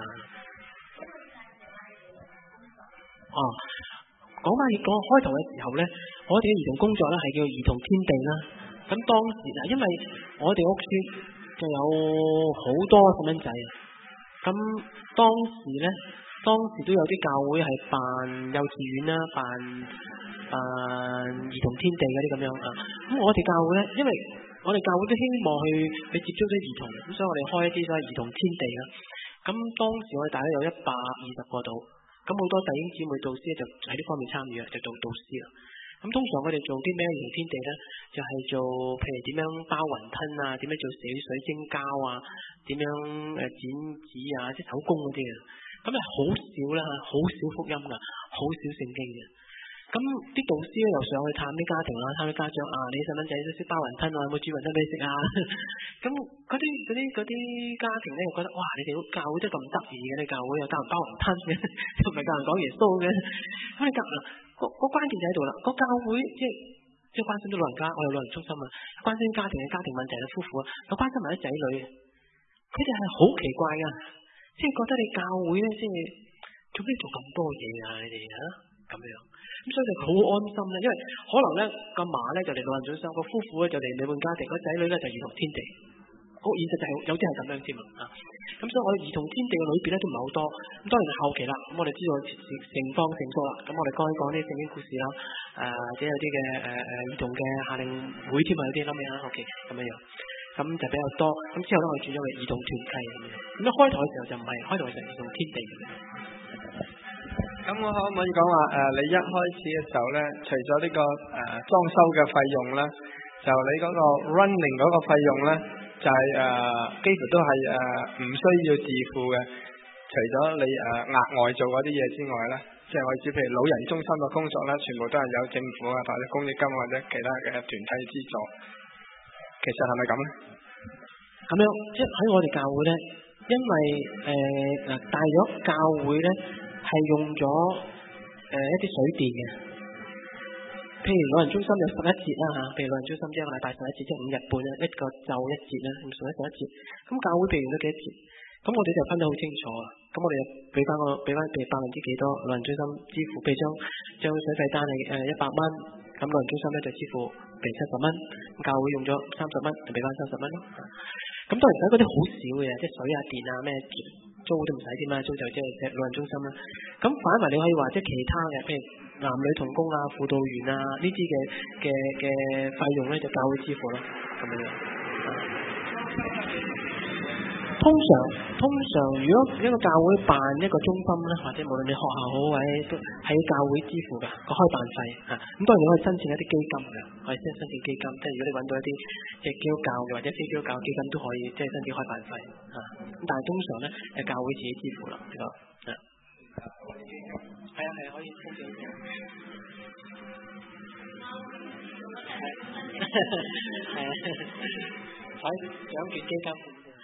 哦，講翻講開頭嘅時候咧，我哋嘅兒童工作咧係叫兒童天地啦。咁當時啊，因為我哋屋邨就有好多細蚊仔，咁當時咧。當時都有啲教會係辦幼稚園啦，辦辦兒童天地嗰啲咁樣啊。咁我哋教會咧，因為我哋教會都希望去去接觸啲兒童，咁所以我哋開一啲所謂兒童天地啦。咁當時我哋大概有一百二十個度，咁好多弟兄姊妹導師就喺呢方面參與啊，就做導師啦。咁通常我哋做啲咩兒童天地咧，就係、是、做譬如點樣包雲吞啊，點樣做死水晶膠啊，點樣誒剪紙啊，即係手工嗰啲啊。咁係好少啦，好少福音噶，好少聖經嘅。咁啲導師咧又上去探啲家庭啦，探啲家長啊，你細蚊仔都識包雲吞啊，有冇煮雲吞俾你食啊？咁嗰啲嗰啲嗰啲家庭咧又覺得哇，你哋教會真係咁得意嘅，你教會又教人包雲吞嘅，又唔係教人講耶穌嘅。咁你教嗱個個關鍵就喺度啦，個教會即係即係關心啲老人家，我有老人中心啊，關心家庭嘅家庭問題嘅夫婦啊，又關心埋啲仔女，佢哋係好奇怪噶。即係覺得你教會咧，即係做咩做咁多嘢啊？你哋啊咁樣，咁所以就好安心啦。因為可能咧個嫲咧就嚟老人中心，個夫婦咧就嚟美滿家庭，個仔女咧就兒童天地。好現實就係有啲係咁樣添啊。咁所以我哋兒童天地嘅裏邊咧都唔係好多。咁當然係後期啦。咁我哋知道情況成熟啦。咁我哋講一講啲聖經故事啦。誒、呃，或者有啲嘅誒誒兒童嘅夏令會添啊，有啲咁樣後期咁樣樣。咁就比較多，咁之後咧我哋轉咗為兒童團契咁樣。咁一開頭嘅時候就唔係，開頭嘅時候兒童天地咁樣。 咁我可唔可以講話誒？你一開始嘅時候咧，除咗呢、這個誒、呃、裝修嘅費用咧，就你嗰個 running 嗰個費用咧，就係、是、誒、呃、幾乎都係誒唔需要自付嘅。除咗你誒、呃、額外做嗰啲嘢之外咧，即係我知譬如老人中心嘅工作咧，全部都係有政府啊或者公益金或者其他嘅團體資助。其實係咪咁咧？ 咁樣即係喺我哋教會咧，因為誒嗱大約教會咧係用咗誒、呃、一啲水電嘅，譬如老人中心有十一節啦嚇，譬如老人中心即係一個禮拜十一節，即係五日半啦，一個晝一節啦，咁十一十一節。咁教會譬如用咗幾多節？ 咁我哋就分得好清楚啊。咁我哋就俾翻個俾翻譬如百分之幾多老人中心支付，譬如將將水費單係誒一百蚊，咁老人中心咧就支付譬如七十蚊，咁教會用咗三十蚊就俾翻三十蚊咯。咁當然使嗰啲好少嘅，即係水啊電啊咩租都唔使添啦，租就即係老人中心啦。咁反為你可以話即係其他嘅，譬如男女同工啊、輔導員啊呢啲嘅嘅嘅費用咧就教會支付咯，咁樣。通常通常如果一個教會辦一個中心咧，或者無論你學校好或者都喺教會支付嘅個開辦費嚇，咁當然你可以申請一啲基金嘅，可以即係申請基金，即係如果你揾到一啲即係基督教嘅或者非基督教基金都可以即係申請開辦費嚇，咁但係通常咧係教會自己支付啦呢個，係啊係啊可以申請嘅，係啊，喺獎券基金。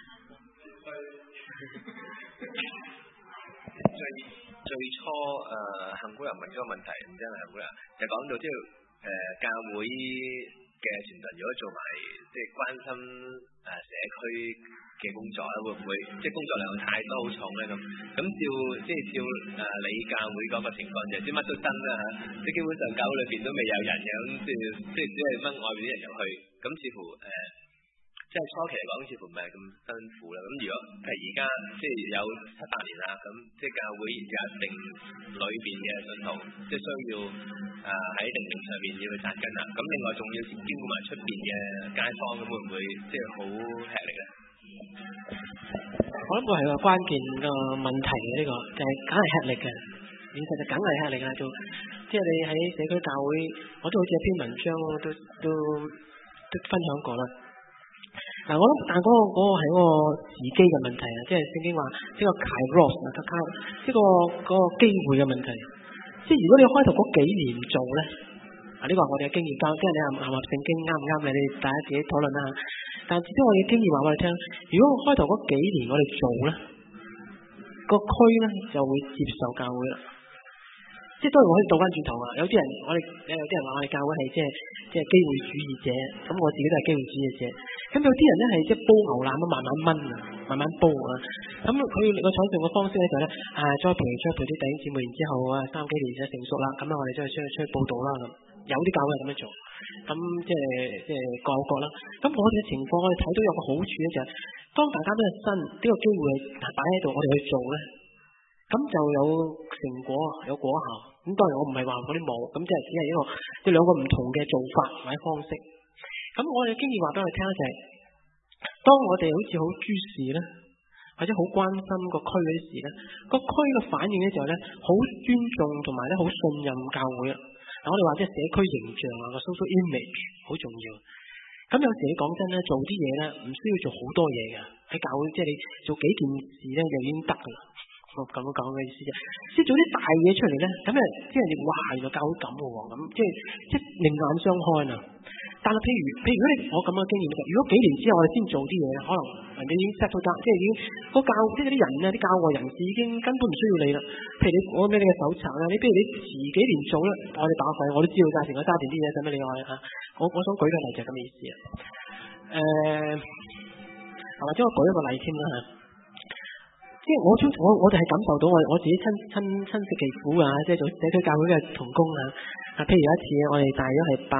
最最初誒幸福人問咗個問題，唔知係咪幸福人，就講到即係誒教會嘅傳道如果做埋即係關心誒社區嘅工作咧，會唔會即係工作量太多好重咧咁？咁照即係照誒你教會嗰個情況就即係乜都新啦嚇，即係基本上教會裏邊都未有人嘅，咁即係即係只係掹外邊啲人入去，咁似乎誒。呃即係初期嚟講，似乎唔係咁辛苦啦。咁如果譬如而家即係有七八年啦，咁即係教會有一定裏邊嘅信徒，即係需要誒喺靈命上面要去扎根啦。咁另外仲要兼顧埋出邊嘅街坊，咁會唔會即係好吃力咧？ 我諗會係個關鍵個問題嘅呢個，就係梗係吃力嘅，現實就梗係吃力啦。做即係你喺社區教會，我都好似有篇文章都都都分享過啦。嗱，我諗但係嗰個嗰個係嗰個時機嘅問題啊，即係聖經話呢個 kairos 啊，呢個嗰個機會嘅問題。即係如果你開頭嗰幾年做咧，啊呢個我哋嘅經驗教，即係你係唔係聖經啱唔啱你哋大家自己討論啦。但係至少我哋嘅經驗話我哋聽，如果開頭嗰幾年我哋做咧，個區咧就會接受教會啦。即係當然我可以倒翻轉頭啊！有啲人我哋有啲人話我哋教會係即係即係機會主義者，咁我自己都係機會主義者。咁有啲人咧係即係煲牛腩咁慢慢燜啊，慢慢煲啊。咁佢個採用嘅方式咧就咧啊，栽培栽培啲弟兄姊妹，然之後啊三幾年就成熟啦，咁啊我哋就出去出去報道啦咁。有啲教會係咁樣做，咁即係即係各有各啦。咁我哋嘅情況我哋睇到有個好處咧就係、是，當大家都係新呢、這個機會擺喺度，我哋去做咧。咁就有成果，有果效。咁當然我唔係話嗰啲冇，咁即係只係一個即係兩個唔同嘅做法或者方式。咁我哋經驗話俾我哋聽就係、是，當我哋好似好注視咧，或者好關心個區嗰啲事咧，個區嘅反應咧就係咧好尊重同埋咧好信任教會啊。嗱我哋話即係社區形象啊個 social image 好重要。咁有時你講真咧，做啲嘢咧唔需要做好多嘢嘅喺教會，即係你做幾件事咧就已經得噶啦。我咁樣講嘅意思啫，即係做啲大嘢出嚟咧，咁啊，即係人哋哇，原來教會咁嘅喎，咁即係即係另眼相看啊！但係譬如譬如如果你我咁嘅經驗，如果幾年之後我哋先做啲嘢，可能人哋已經 set 到得，即係已經個教即係啲人啊，啲教外人士已經根本唔需要你啦。譬如你我俾你嘅手冊啦，你譬如你遲幾年做咧，我哋打費，我都知道價錢，我揸定啲嘢使乜你愛啊？我我想舉個例就係咁嘅意思啊。誒、呃，或者我舉一個例添啦嚇。即係我我我哋係感受到我我自己親親親食其苦啊！即係做社區教會嘅同工啊！啊，譬如有一次我哋大約係八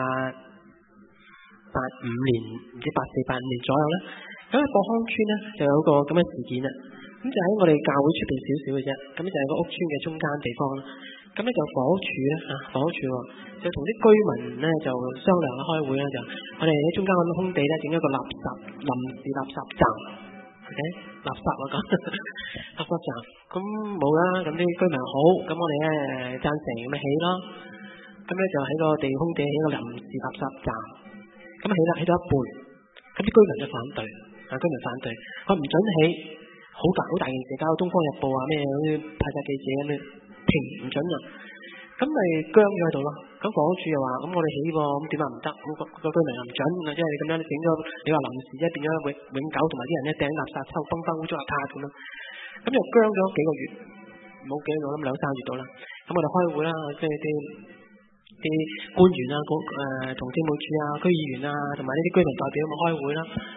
八五年，唔知八四八五年左右啦。咁喺博康村咧就有個咁嘅事件啦。咁就喺我哋教會出邊少少嘅啫。咁就係個屋村嘅中間地方啦。咁咧就房屋署咧啊，房屋署就同啲居民咧就商量啦，開會啦就，我哋喺中間嗰個空地咧整一個垃圾臨時垃圾站。OK， 垃圾啊講，垃圾站，咁冇啦，咁啲居民好，咁我哋咧贊成咁咪起咯，咁咧就喺個地空地起個臨時垃圾站，咁起啦，起到一半，咁啲居民就反對，啊居民反對，佢唔准起，好大好大件事，搞到東方日報啊咩嗰啲派晒記者咁樣停唔准啊，咁咪僵咗喺度咯。咁房屋署又話，咁我哋起喎，咁點解唔得？咁個個居民又唔准啊，即係你咁樣整咗，你話臨時即係變咗永永久，同埋啲人咧掟垃圾抽崩崩污糟邋遢咁咯。咁又僵咗幾個月，冇幾耐咁兩三月到啦。咁我哋開會啦，即係啲啲官員啊，誒同政務處啊、區議員啊，同埋呢啲居民代表咁開會啦。咁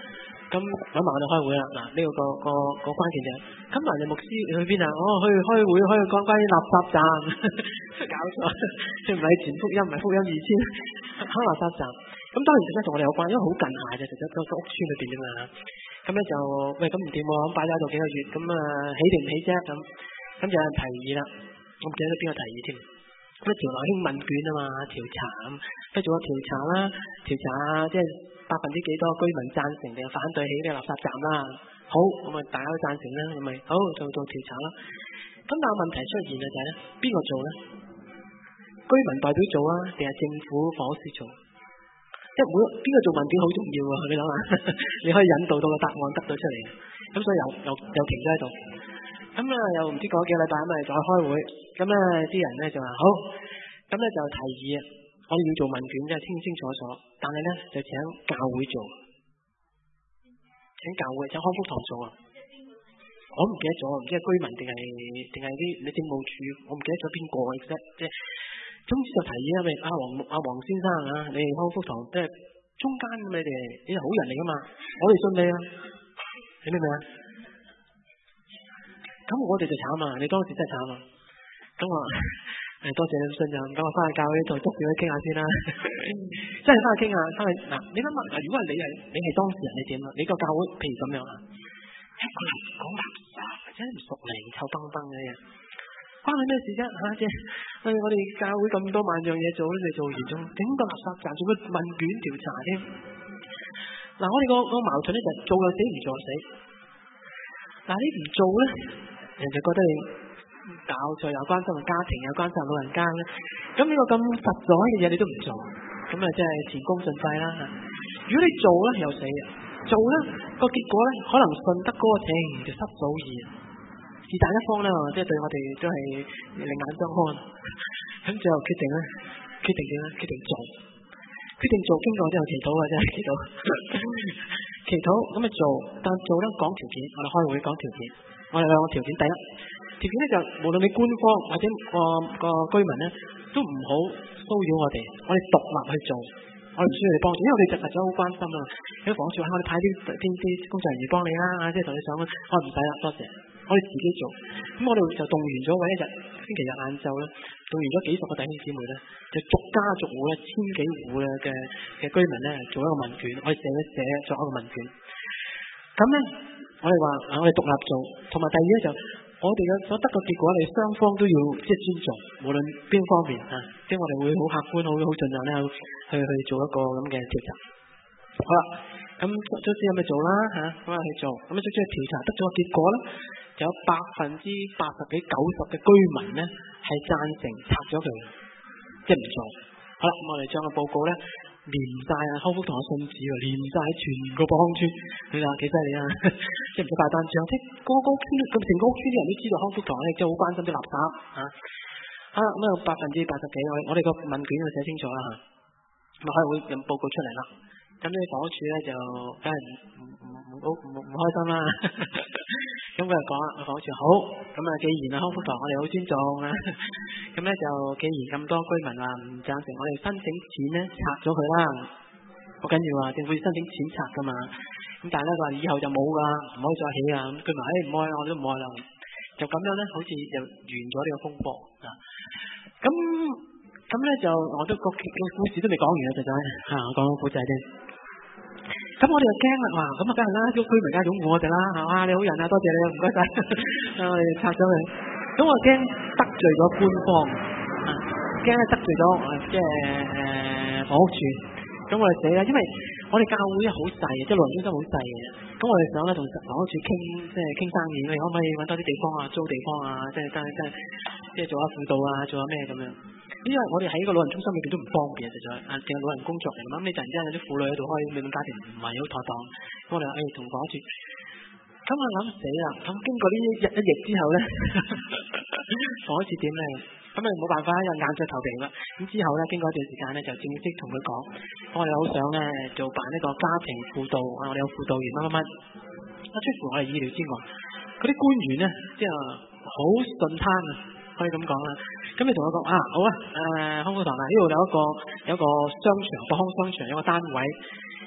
咁揾埋我哋開會啦。嗱，呢個個個個關鍵就係，咁埋你牧師你去邊啊？哦，去開會，可以講關於垃圾站，搞錯，即唔係全福音，唔係福音二千，開垃圾站。咁當然咧同我哋有關，因為好近下嘅，就喺個屋村裏邊啫嘛。咁咧就喂咁唔掂喎，咁擺咗喺度幾個月，咁啊起定唔起啫咁。咁就有人提議啦，我唔記得邊個提議添。咁啊，條內興問卷啊嘛，調查咁，跟住做個調查啦，調查即係百分之幾多居民贊成定係反對起呢個垃圾站啦。好，咁啊大家都贊成啦，咁咪好做做調查啦。咁但係問題出現嘅就係咧，邊個做咧？居民代表做啊，定係政府房屋司做？即係每邊個做問卷好重要啊！你諗下，你可以引導到個答案得到出嚟。咁所以又又又停咗喺度。咁啊又唔知過幾個禮拜咁咪再開會。咁咧啲人咧就話好，咁咧就提議啊，我哋要做問卷，即係清清楚楚。但係咧就請教會做，請教會請康福堂做啊。我唔記得咗，唔知係居民定係定係啲你政務處，我唔記得咗邊個嘅啫。即係總之就提議啊，咪阿黃阿黃先生啊，你哋康福堂即係中間咁，你哋你係好人嚟噶嘛，我哋信你啊，你明唔明啊？咁我哋就慘啊，你當時真係慘啊。咁我誒多謝你咁信任，咁我翻去教會同督住佢傾下先啦。真係翻去傾下，翻去嗱，你諗下嗱，如果係你係你係當事人，你點啊？你個教會譬如咁樣啊，一個人講垃圾，真係唔熟靈，臭崩崩嘅嘢。關你咩事啫嚇？即係我哋我哋教會咁多萬樣嘢做，你哋做完仲整個垃圾站，做乜問卷調查添？嗱，我哋個個矛盾咧就係做又死，唔做又死。嗱，你唔做咧，人就覺得你搞錯，又關心個家庭，又關心老人家咧。咁呢個咁實在嘅嘢你都唔做，咁啊真係前功盡廢啦。如果你做咧又死，做咧個結果咧可能順得嗰個情就失早意。是但一方咧，即係對我哋都係另眼相看。咁最後決定咧，決定點咧？決定做，決定做，經過之後祈禱啊，真係祈禱，祈禱咁啊做，但做咧講條件，我哋開會講條件，我哋兩個條件，第一條件咧就無論你官方或者個個居民咧，都唔好騷擾我哋，我哋獨立去做，我哋唔需要你幫助，因為我哋實實在好關心啊。喺房署，我哋派啲啲啲工作人員幫你啦，即係同你上，我唔使啦，多謝。我哋自己做，咁我哋就動員咗，揾一日星期日晏晝咧，動員咗幾十個弟兄姊妹咧，就逐家逐戶咧，千幾戶嘅嘅居民咧，做一個問卷，我哋寫一寫作一個問卷。咁咧，我哋話我哋獨立做，同埋第二咧就，我哋嘅所得嘅結果，我哋雙方都要即係尊重，無論邊方面啊，即係我哋會好客觀，好好盡量咧去去做一個咁嘅調查。好啦，咁卒之有咪做啦嚇，咁啊去做，咁啊卒之去調查得咗個結果咧。有百分之八十幾九十嘅居民咧係贊成拆咗佢，即係唔做。好啦，咁我哋將個報告咧連晒啊康福堂嘅信紙喎，連晒全個博康村，你話幾犀利啊！即係唔使派單張，即係個個屋村咁成個屋村啲人都知道康福堂咧，即係好關心啲垃圾嚇。啊咁啊，百分之八十幾，我我哋個問卷就寫清楚啦嚇。咁啊開會有報告出嚟啦，咁呢房屋處咧就梗係唔唔唔好唔唔開心啦。咁佢就講啦，房署好，咁啊，既然啊康福堂我哋好尊重啊，咁咧就既然咁多居民話唔贊成，我哋申請錢咧拆咗佢啦，好緊要啊，政府要申請錢拆噶嘛，咁但係咧佢話以後就冇噶，唔可以再起啊，咁居民誒唔愛啦，我哋都唔愛啦，就咁樣咧，好似就完咗呢個風波啊，咁咁咧就我都個個故事都未講完啊，就就嚇我講個故仔啫。咁我哋就驚啦，哇！咁啊，梗係啦，啲居民梗係擁護我哋啦，係嘛？你好人啊，多謝你，唔該晒，我哋拆咗佢。咁我驚得罪咗官方，啊，驚得罪咗即係誒房屋處。咁我哋死啦，因為我哋教會好細，即係老人中心好細嘅。咁我哋想咧同房屋處傾，即係傾生意，你可唔可以揾多啲地方啊，租地方啊，即係即係即係即係做下輔導啊，做下咩咁樣？因為我哋喺個老人中心裏邊都唔方便，實在啊，淨係老人工作嚟咁，你突然之間有啲婦女喺度開美滿家庭唔係好妥當，咁我哋話誒同房屋處，咁我諗死啦，咁經過呢一日一役之後咧，房屋處點咧？咁啊冇辦法，又硬着頭皮啦。咁之後咧，經過一段時間咧，就正式同佢講，我哋好想咧做辦呢個家庭輔導啊，我哋有輔導員乜乜乜，啊出乎我哋意料之外，嗰啲官員咧即係好順攤啊，可以咁講啦。咁你同我講啊，好啊，誒康福堂啊，呢度有一個有一個商場，博康商場有個單位，咁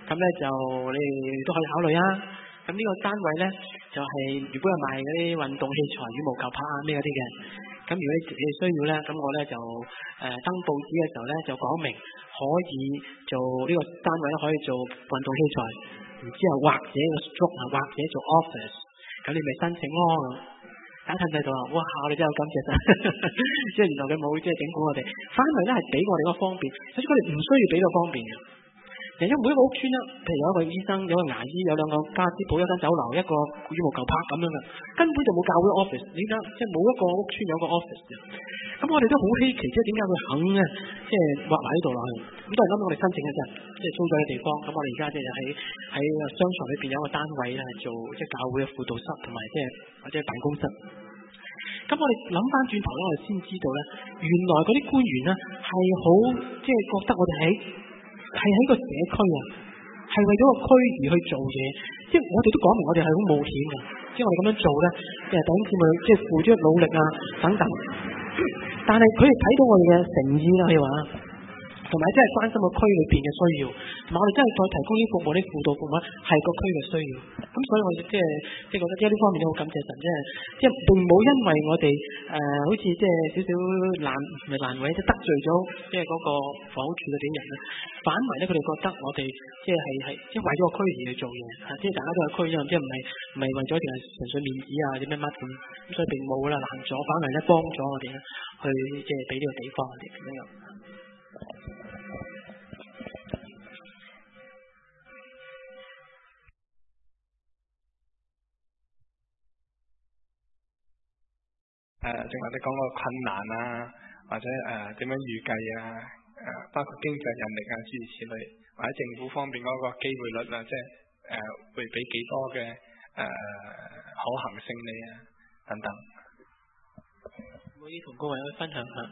咁咧就你哋都可以考慮啊。咁呢個單位咧就係、是、如果係賣嗰啲運動器材、羽毛球拍啊咩嗰啲嘅。咁如果你你需要咧，咁我咧就誒、呃、登報紙嘅時候咧就講明可以做呢、這個單位可以做運動器材，然之後或者個 stroke 啊，或者做 office， 咁你咪申請咯。大家睇唔睇到啊？哇！我哋真係好感謝晒，即係原來佢冇即係整蠱我哋，反為咧係俾我哋個方便，所以佢哋唔需要俾個方便嘅。因為每一個屋村啦，譬如有一個醫生，有一個牙醫，有兩個家私鋪，一間酒樓，一個羽毛球拍咁樣嘅，根本就冇教會 office。你而家即係冇一個屋村有個 office 嘅。咁我哋都好稀奇，即係點解佢肯咧，即係畫埋呢度落去。咁都係諗到我哋申請嘅啫，即係租咗嘅地方。咁我哋而家即係喺喺商場裏邊有一個單位咧，做即係教會嘅輔導室同埋即係或者辦公室。咁我哋諗翻轉頭咧，我哋先知道咧，原來嗰啲官員咧係好即係覺得我哋喺係喺個社區啊，係為咗個區而去做嘢。即係我哋都講明我哋係好冒險嘅，即係我哋咁樣做咧，即係等於咪即係付出努力啊等等。但係佢哋睇到我哋嘅誠意啦，譬如話，同埋真係關心個區裏邊嘅需要，同埋我哋真係再提供啲服務、啲輔導服務係個區嘅需要。咁所以我哋即係即係覺得即係呢方面都好感謝神，即係即係並冇因為我哋誒、呃、好似即係少少難唔係難為，即係得罪咗即係嗰個房屋處嗰啲人咧，反為咧佢哋覺得我哋即係係係即係為咗個區而去做嘢，即係大家都係區啫，即係唔係唔係為咗淨係純粹面子啊或者咩乜咁，咁所以並冇啦難咗，反為咧幫咗我哋咧去即係俾呢個地方我哋咁樣。 誒，正話你講個困難啊，或者誒點、呃、樣預計啊，誒、呃、包括經濟人力啊諸如此類，或者政府方面嗰個機會率啊，即係誒、呃、會俾幾多嘅誒、呃、可行性你啊等等。 可以同各位去分享下。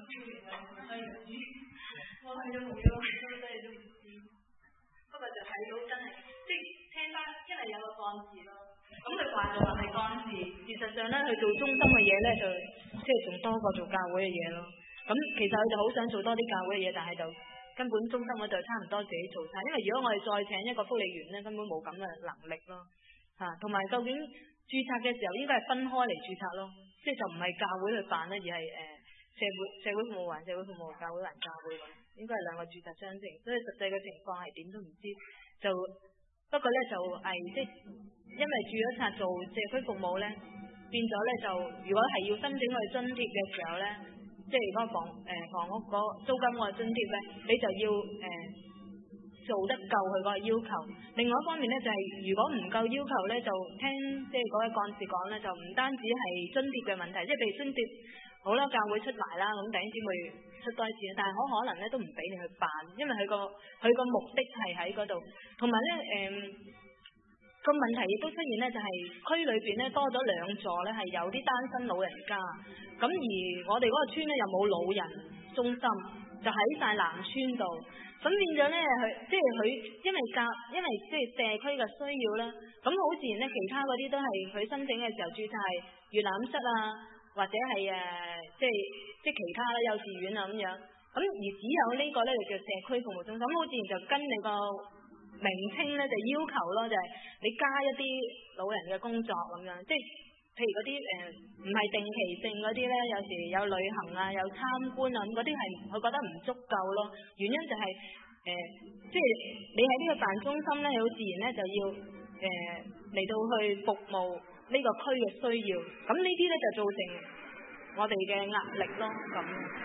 我係都冇咗，都真係都唔知。不過就睇到真係，即係聽翻，因為有個幹事咯。咁佢話就話係幹事，事實上咧，佢做中心嘅嘢咧，就即係仲多過做教會嘅嘢咯。咁其實佢就好想做多啲教會嘅嘢，但係就根本中心嗰度差唔多自己做晒。因為如果我哋再請一個福利員咧，根本冇咁嘅能力咯。嚇、啊，同埋究竟註冊嘅時候應該係分開嚟註冊咯，即係就唔係教會去辦咧，而係誒、呃、社會社會服務還社會服務，教會還教會咁，應該係兩個註冊相稱。所以實際嘅情況係點都唔知，就不過咧就係即係。因為註咗冊做社區服務咧，變咗咧就如果係要申請去津貼嘅時候咧，即係嗰個房誒、呃、房屋嗰租金嗰個津貼咧，你就要誒、呃、做得夠佢嗰個要求。另外一方面咧就係、是、如果唔夠要求咧，就聽即係嗰位幹事講咧，就唔單止係津貼嘅問題，即係譬如津貼好啦，教會出埋啦，咁弟兄姊妹出多啲錢，但係好可能咧都唔俾你去辦，因為佢個佢個目的係喺嗰度，同埋咧誒。個問題亦都出現咧，就係、是、區裏邊咧多咗兩座咧，係有啲單身老人家。咁而我哋嗰個村咧又冇老人中心，就喺晒南村度。咁變咗咧，佢即係佢因為教，因為即係社區嘅需要啦。咁好自然咧，其他嗰啲都係佢申請嘅時候註冊係閱覽室啊，或者係誒即係即係其他啦，幼稚園啊咁樣。咁而只有個呢個咧就叫社區服務中心。咁好自然就跟你個名稱咧就要求咯，就係、是、你加一啲老人嘅工作咁樣，即係譬如嗰啲誒唔係定期性嗰啲咧，有時有旅行啊，有參觀啊，咁嗰啲係佢覺得唔足夠咯。原因就係、是、誒、呃，即係你喺呢個辦中心咧，好自然咧就要誒嚟、呃、到去服務呢個區嘅需要，咁呢啲咧就造成我哋嘅壓力咯，咁。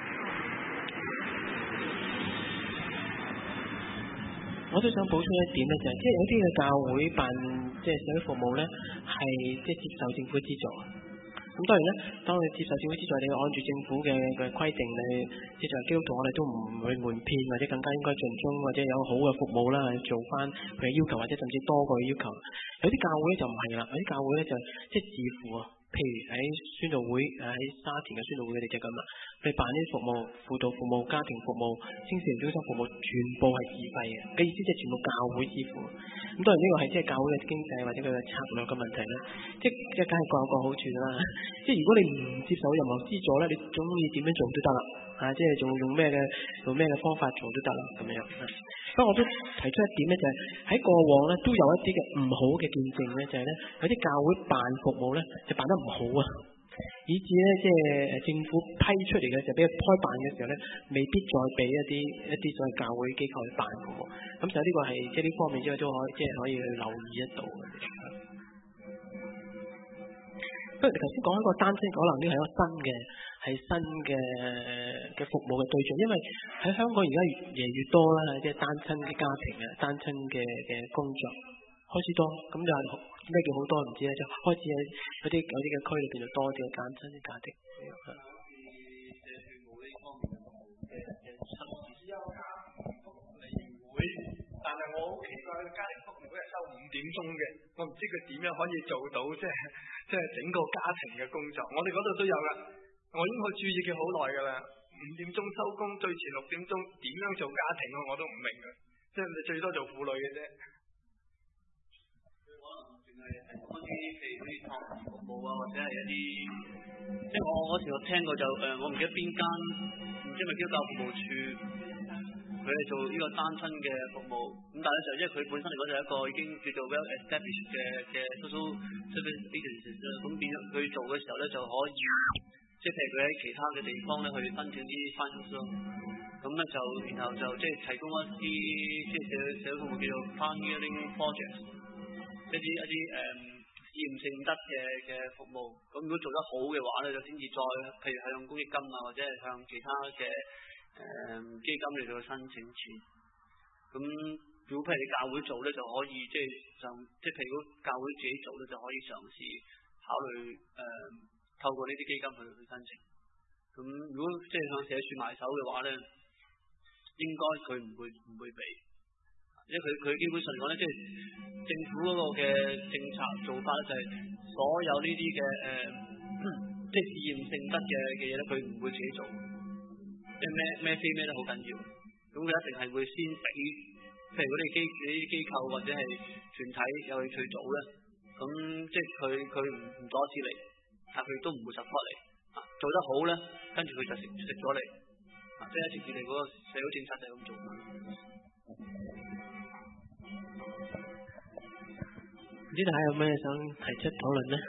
我都想補充一點咧，就係即係有啲嘅教會辦即係社會服務咧，係即係接受政府資助。咁當然咧，當你接受政府資助，你要按住政府嘅嘅規定，你接受基督徒，我哋都唔會瞞騙，或者更加應該盡忠，或者有好嘅服務啦，做翻佢嘅要求，或者甚至多過佢要求。有啲教會咧就唔係啦，有啲教會咧就即係自負啊。譬如喺宣道會，喺沙田嘅宣道會，佢哋就咁啦，佢辦啲服務、輔導服務、家庭服務、青少年中心服務，全部係自費嘅。嘅意思即係全部教會支付。咁當然呢個係即係教會嘅經濟或者佢嘅策略嘅問題啦。即係即係梗係各有各好處啦。即係如果你唔接受任何資助咧，你中意點樣做都得啦。嚇， 啊，即係做用咩嘅用咩嘅方法做都得啦咁樣。不過我都提出一點咧，就係、是、喺過往咧都有一啲嘅唔好嘅見證咧，就係、是、咧有啲教會辦服務咧就辦得唔好啊，以至咧即係誒政府批出嚟嘅就俾佢開辦嘅時候咧，未必再俾一啲一啲所謂教會機構去辦服務。咁就呢個係即係呢方面之外都可以即係可以去留意得到嘅。不過你頭先講一個單親，可能呢個係一個新嘅係新嘅嘅服務嘅對象，因為喺香港而家越嚟越多啦，即係單親嘅家庭啊，單親嘅嘅工作開始多，咁就係咩叫好多唔知咧，就開始喺有啲有啲嘅區裏邊就多啲嘅單親嘅家庭。 但係我好奇怪，家庭福利會係收五點鐘嘅，我唔知佢點樣可以做到，即係即係整個家庭嘅工作。我哋嗰度都有噶，我已經去注意佢好耐噶啦。五點鐘收工，最遲六點鐘點樣做家庭啊？我都唔明嘅，即係你最多做婦女嘅啫。 可能淨係提供一啲譬如好似託兒服務啊，或者係一啲，即係我嗰時我聽過就誒，我唔記得邊間，唔知係咪基督教服務處。佢係做呢個單親嘅服務，咁但係咧就因為佢本身嚟講就係一個已經叫做 well established 嘅嘅 social service agencies 啦，咁變咗佢做嘅時候咧就可以，即係譬如佢喺其他嘅地方咧去申請啲 funds 咯，咁咧就然後就即係提供一啲即係社社會服務叫做 pioneering projects，一啲一啲誒試驗性質嘅嘅服務，咁如果做得好嘅話咧就先至再譬如係用公益金啊或者係向其他嘅。誒、嗯、基金嚟到申請錢，咁如果譬如你教會做咧，就可以即係就即係譬如如果教會自己做咧，就可以嘗試考慮誒、嗯、透過呢啲基金去去申請。咁如果即係向社署埋手嘅話咧，應該佢唔會唔會俾，因為佢佢基本上講咧，即係政府嗰個嘅政策做法咧，就係所有呢啲嘅誒即係試驗性質嘅嘅嘢咧，佢唔會自己做。即係咩咩飛咩都好緊要，咁佢一定係會先俾，譬如嗰啲機啲機構或者係團體有興趣做咧，咁即係佢佢唔唔阻止你，但佢都唔會 support 你，啊做得好咧，跟住佢就食食咗你，啊即係一直以嚟嗰個社會政策就係咁做。 唔知大家有咩想提出討論咧？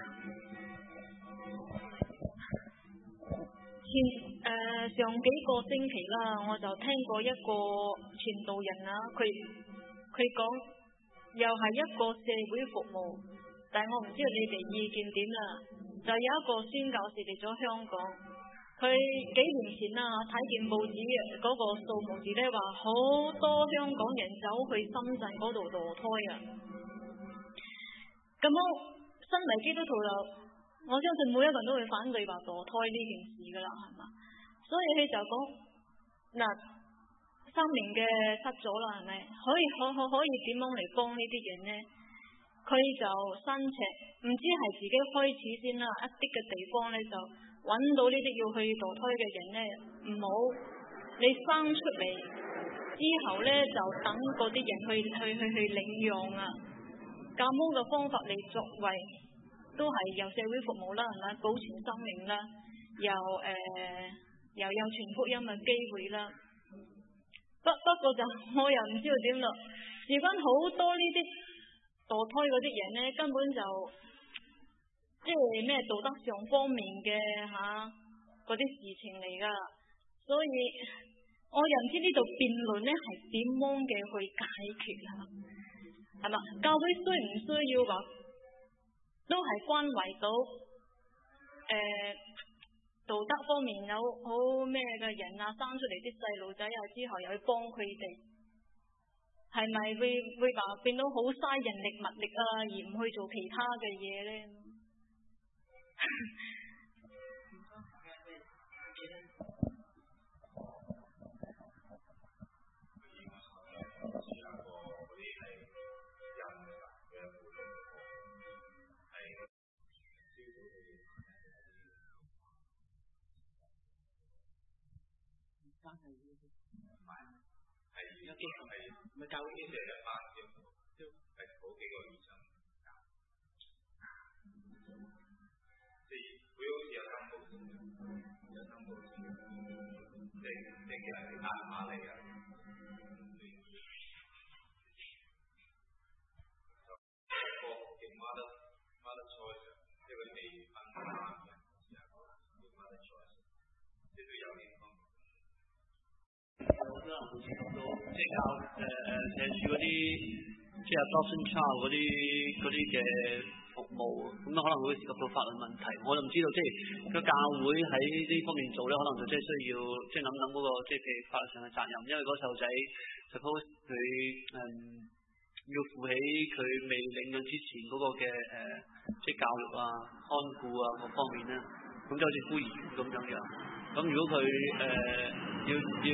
前誒、呃、上幾個星期啦，我就聽過一個傳道人啊，佢佢講又係一個社會服務，但係我唔知道你哋意見點啦。就有一個宣教士嚟咗香港，佢幾年前啊睇見報紙嗰個數目字咧，話好多香港人走去深圳嗰度墮胎啊。咁我身為基督徒就，我相信每一個人都會反對話墮胎呢件事噶啦，係嘛？所以佢就講嗱，生命嘅失咗啦，係咪？可以可可可以點樣嚟幫呢啲人呢？佢就申請，唔知係自己開始先啦，一啲嘅地方咧就揾到呢啲要去墮胎嘅人咧，唔好你生出嚟之後咧就等嗰啲人去去去去領養啊，咁樣嘅方法嚟作為。都係由社會服務啦，係咪保存生命啦，又誒、呃、又有傳福音嘅機會啦。不不過就我又唔知道點咯，事關好多呢啲墮胎嗰啲人咧，根本就即係咩道德上方面嘅吓嗰啲事情嚟噶，所以我又唔知呢度辯論咧係點樣嘅去解決啊？係嘛？教會需唔需要話？都係關懷到誒、呃、道德方面有好咩嘅人啊，生出嚟啲細路仔啊，之後又去幫佢哋，係咪會會話變到好嘥人力物力啊，而唔去做其他嘅嘢咧？係而家基係咪教會經常一班嘅，都係好幾個醫生教，即係佢好似有三部先，有三部先。 即係即係叫人哋打電話嚟啊。個叫 mother mother choice， 即係佢未分媽嘅時候，叫 mother choice， 即係都有影響。 有可能會涉及到即係教誒誒社署嗰啲即係 adoption child 嗰啲嗰啲嘅服務，咁可能會涉及到法律問題。我就唔知道，即係個教會喺呢方面做咧，可能就即係需要即係諗諗嗰個即係譬如法律上嘅責任，因為嗰細路仔 suppose 佢誒、嗯、要負起佢未領養之前嗰個嘅誒、呃、即係教育啊、看顧啊各方面咧，咁就好似孤兒院咁樣樣。咁如果佢誒、呃、要要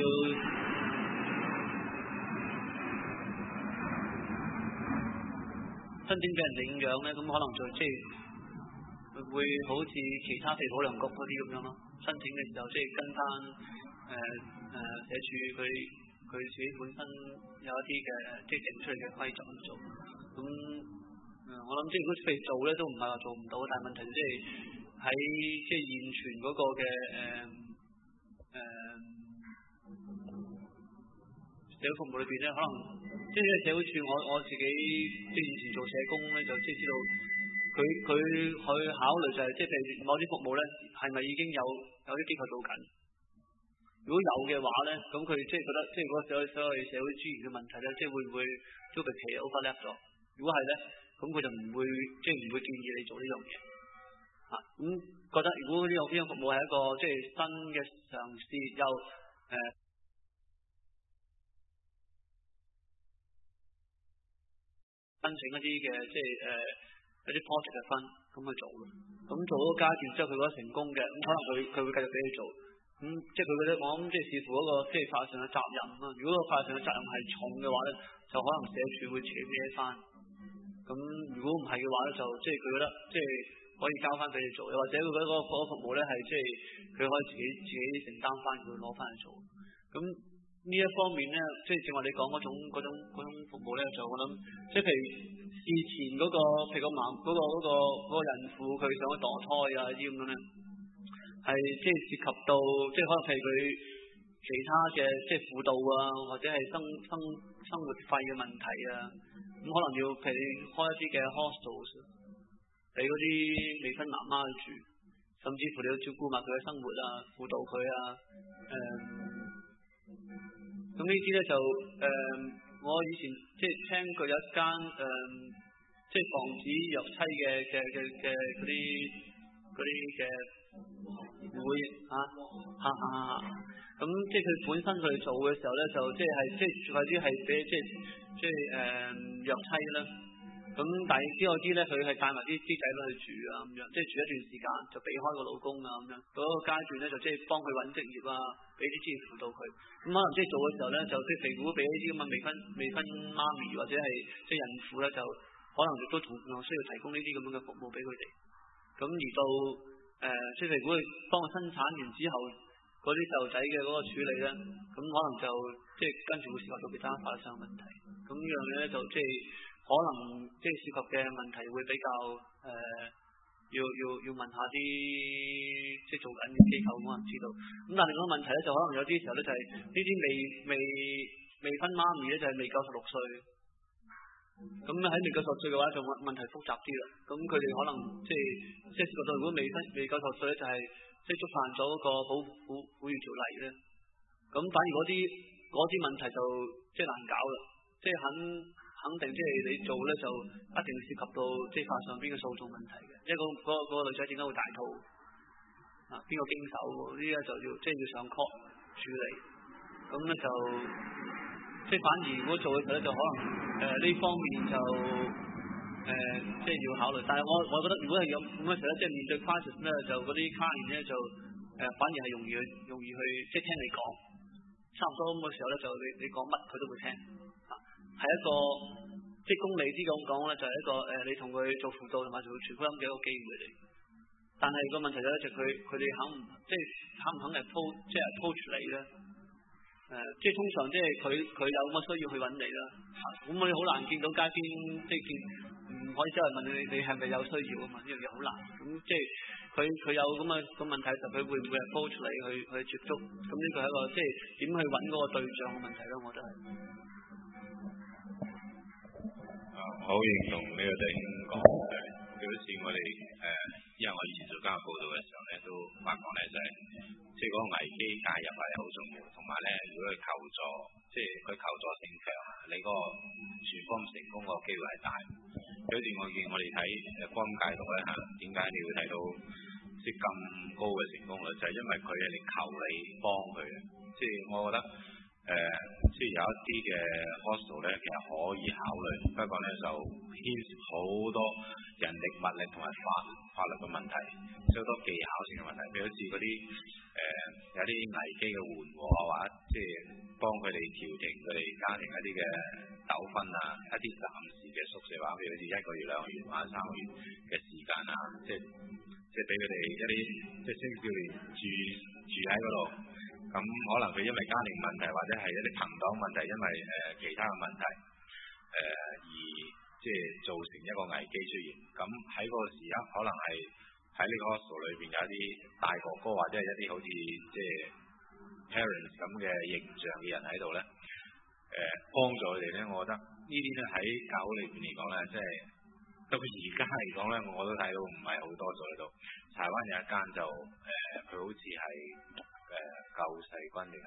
申請俾人領養咧，咁可能就即係會好似其他譬如保良局嗰啲咁樣咯。申請嘅時候即係跟翻誒誒社署佢佢自己本身有一啲嘅即係整出嚟嘅規則去做。咁誒、呃、我諗即係如果譬如做咧，都唔係話做唔到，但係問題即係喺即係現存嗰個嘅誒。誒、呃，社會服務裏邊咧，可能即係社會處，我我自己即係以前做社工咧，就即係知道佢佢去考慮就係、是、即係譬如某啲服務咧，係咪已經有有啲機構做緊？如果有嘅話咧，咁佢即係覺得即係嗰個所謂所謂社會資源嘅問題咧，即係會唔會都被其 overlap 咗？如果係咧，咁佢就唔會即係唔會建議你做呢樣嘢。啊，咁、嗯、覺得如果呢個呢個服務係一個即係新嘅嘗試，又誒、呃、申請一啲嘅即係誒、呃、一啲 project 嘅分咁去做咯。咁做嗰個階段之後，佢覺得成功嘅，咁可能佢佢會繼續俾你做。咁即係佢覺得我諗即係視乎嗰個即係法律上嘅責任啦。如果個法律上嘅責任係重嘅話咧，就可能社署會扯孭翻。咁如果唔係嘅話咧，就即係佢覺得即係。可以交翻俾你做，又或者佢覺得嗰個服務咧係即係佢可以自己自己承擔翻，佢攞翻去做。咁呢一方面咧，即係正話你講嗰種嗰種嗰種服務咧，就我諗，即係譬如事前嗰、嗰個譬如個媽嗰、嗰個嗰、嗰個嗰個孕婦佢想去墮胎啊啲咁樣咧，係即係涉及到即係可能譬如佢其他嘅即係輔導啊，或者係生生生活費嘅問題啊，咁可能要譬如開一啲嘅 hostels。俾嗰啲未婚媽媽去住，甚至乎你要照顧埋佢嘅生活啊，輔導佢啊，誒、嗯，咁呢啲咧就誒、嗯，我以前即係聽過有一間誒、嗯，即係防止虐妻嘅嘅嘅嘅嗰啲嗰啲嘅會嚇嚇嚇，咁即係佢本身佢做嘅時候咧，就即係即係或者係俾即係即係誒虐妻啦。咁但係之後啲咧，佢係帶埋啲啲仔女去住啊，咁樣即係住一段時間，就避開個老公啊，咁樣嗰個階段咧，就即係幫佢揾職業啊，俾啲資源輔導佢。咁可能即係做嘅時候咧，就即係如果俾呢啲咁嘅未婚未婚媽咪或者係即係孕婦咧，就可能亦都同樣需要提供呢啲咁樣嘅服務俾佢哋。咁而到誒、呃，即係如果佢幫佢生產完之後，嗰啲細路仔嘅嗰個處理咧，咁可能就即係跟住會涉及到其他法律上嘅問題。咁呢樣嘢咧就即係。可能即係涉及嘅問題會比較誒、呃，要要要問下啲即係做緊嘅機構，可能知道。咁但係另外一個問題咧，就可能有啲時候咧，就係呢啲未未未婚媽咪咧，就係未夠十六歲。咁喺未夠十六歲嘅話，就問問題複雜啲啦。咁佢哋可能即係即係涉及到，如果未婚未夠十六歲咧，就係即係觸犯咗嗰個保護婦孺條例咧。咁反而嗰啲嗰啲問題就即係難搞啦，即係肯。肯定即係你做咧，就一定涉及到即係法上邊嘅訴訟問題嘅。因為嗰嗰嗰個女仔點解會大肚啊？邊個經手？呢啲咧就要即係要上 court 處理。咁咧就即係反而如果做嘅時候咧，就可能誒呢、呃、方面就誒、呃、即係要考慮。但係我我覺得如果係有咁嘅時候咧，即係面對 crisis 咧，就嗰啲 client 咧就誒、呃、反而係容易去容易去即係聽你講，差唔多咁嘅時候咧，就你你講乜佢都會聽。係一個即係公理啲咁講咧，就係、是、一個誒、呃，你同佢做輔導同埋做傳福音嘅一個機會嚟。但係個問題咧就佢佢哋肯唔即係肯唔肯嚟 approach 即係 approach 你咧？誒、呃，即係通常即係佢佢有乜需要去揾你啦。咁我哋好難見到街邊即係見唔可以周圍問你你係咪有需要啊嘛？呢樣嘢好難。咁即係佢佢有咁嘅個問題時候，佢會唔會係 approach 你去去接觸？咁呢個係一個即係點去揾嗰個對象嘅問題咯，我覺得係。 啊，我好認同呢個弟兄講嘅，就好似我哋誒，因為我以前做監獄報道嘅時候咧，都發覺咧就係、是，即係嗰個危機介入係好重要，同埋咧如果佢求助，即係佢求助性強，你嗰個傳福音成功個機會係大。好似我見我哋睇誒福音戒毒咧嚇，點解你會睇到即係咁高嘅成功率？就係、是、因為佢係嚟求你幫佢嘅，即係我覺得。誒、呃，即係有一啲嘅 hostel 咧，其實可以考慮，不過咧就牽涉好多人力物力同埋法法律嘅問題，好多技巧性嘅問題，譬如好似嗰啲誒有啲危機嘅緩和啊，或者即係幫佢哋調停佢哋家庭一啲嘅糾紛啊，一啲暫時嘅宿舍話，譬如好似一個月、兩個月或者三個月嘅時間啊，即係即係俾佢哋一啲即係青少年住住喺嗰度。咁可能佢因為家庭問題或者係一啲朋黨問題，因為誒、呃、其他嘅問題誒、呃、而即係造成一個危機出現。咁喺嗰個時刻，可能係喺呢個 hostel 裏邊有一啲大哥哥或者係一啲好似即係 parents 咁嘅形象嘅人喺度咧，誒、呃、幫助佢哋咧。我覺得呢啲咧喺教會裏邊嚟講咧，即係到而家嚟講咧，我都睇到唔係好多做喺度。柴灣有一間就誒，佢、呃、好似係。誒、呃、救世軍定係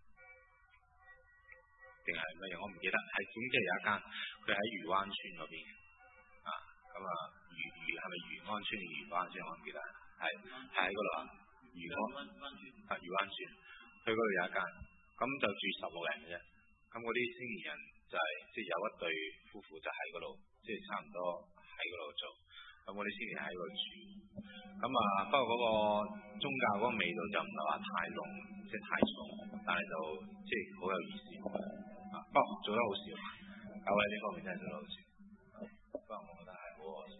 定係乜嘢？我唔記得，係總之係有一間，佢喺漁灣村嗰邊啊，咁啊漁漁係咪漁安村定漁灣村？我唔記得，係係喺嗰度啊，漁安啊漁灣村，佢嗰度有一間，咁就住十六人嘅啫。咁嗰啲青年人就係即係有一對夫婦就喺嗰度，即係差唔多喺嗰度做。咁我哋先年喺度住，咁啊，不過嗰個宗教嗰個味道就唔係話太濃，即係太重，但係就即係好有意思啊！不過做得好少，教會呢方面真係做得好少，不過我覺得係好可惜。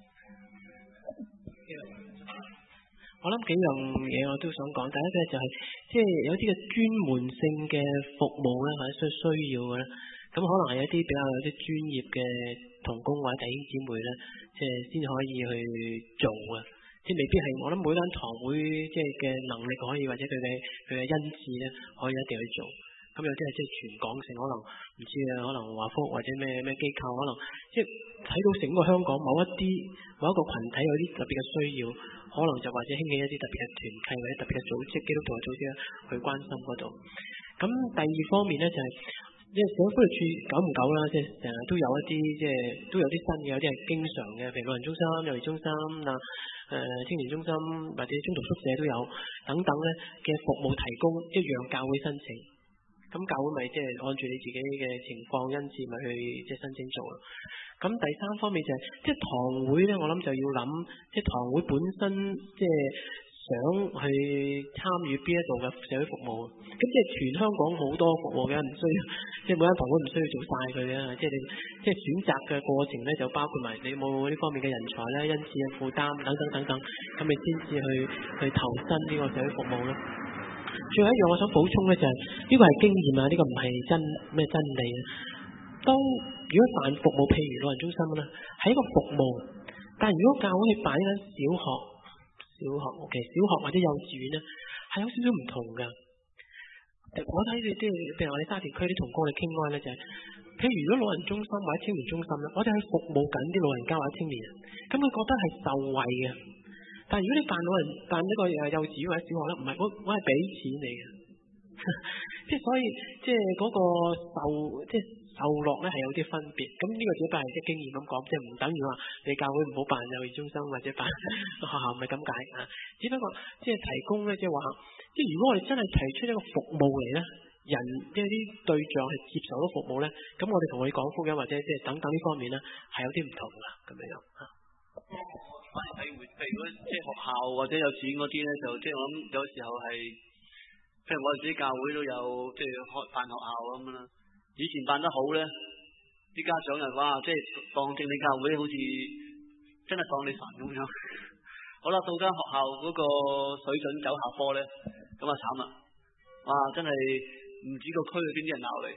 我諗幾樣嘢我都想講，第一嘅就係、是、即係有啲嘅專門性嘅服務咧，或者需需要嘅咧，咁可能係一啲比較有啲專業嘅同工或者弟兄姊妹咧。即係先可以去做啊！即係未必係我諗每間堂會即係嘅能力可以，或者佢嘅佢嘅恩賜咧，可以一定去做。咁有啲係即係全港性，可能唔知啊，可能華福或者咩咩機構，可能即係睇到整個香港某一啲某一個群體有啲特別嘅需要，可能就或者興起一啲特別嘅團契或者特別嘅組織，基督徒嘅組織去關心嗰度。咁第二方面咧就係、是。即係社會福利處久唔久啦，即係成日都有一啲即係都有啲新嘅，有啲係經常嘅，譬如老人中心、幼兒中心啊、誒、呃、青年中心或者中途宿舍都有等等咧嘅服務提供，一樣教會申請。咁教會咪即係按住你自己嘅情況恩賜咪去即係申請做咯。咁第三方面就係、是、即係堂會咧，我諗就要諗即係堂會本身即係。想去參與邊一度嘅社會服務，咁即係全香港好多服務嘅，唔需要，即係每間堂會唔需要做晒佢嘅，即係你即係選擇嘅過程咧，就包括埋你有冇呢方面嘅人才咧、因此嘅負擔等等等等，咁你先至去去投身呢個社會服務咯。最後一樣我想補充咧就係、是、呢、這個係經驗啊，呢、這個唔係真咩真理啊。當如果辦服務，譬如老人中心啦，係一個服務，但如果教會去辦一間小學。小學，OK，小學或者幼稚園咧，係有少少唔同噶。我睇住啲，譬如我哋沙田區啲同工嚟傾開咧，就係、是，譬如如果老人中心或者青年中心咧，我哋係服務緊啲老人家或者青年人，咁佢覺得係受惠嘅。但係如果你辦老人辦呢個誒幼稚園或者小學咧，唔係，我我係俾錢你嘅，即係所以即係嗰個受即係。受落咧係有啲分別，咁呢個只不過係即係經驗咁講，即係唔等於話你教會唔好辦幼兒中心或者辦學校，唔係咁解啊。只不過即係提供咧，即係話，即係如果我哋真係提出一個服務嚟咧，人即係啲對象係接受到服務咧，咁我哋同佢講福音或者即係等等呢方面咧，係有啲唔同噶咁樣樣啊。 反而係會，譬如即係學校或者幼稚園嗰啲咧，就即係我諗有時候係，譬如我哋自己教會都有即係開辦學校咁啦。以前辦得好咧，啲家長又哇，即係當正你教會好似真係當你神咁樣。好啦，到間學校嗰個水準走下坡咧，咁啊慘啦！哇，真係唔止個區邊啲人鬧你，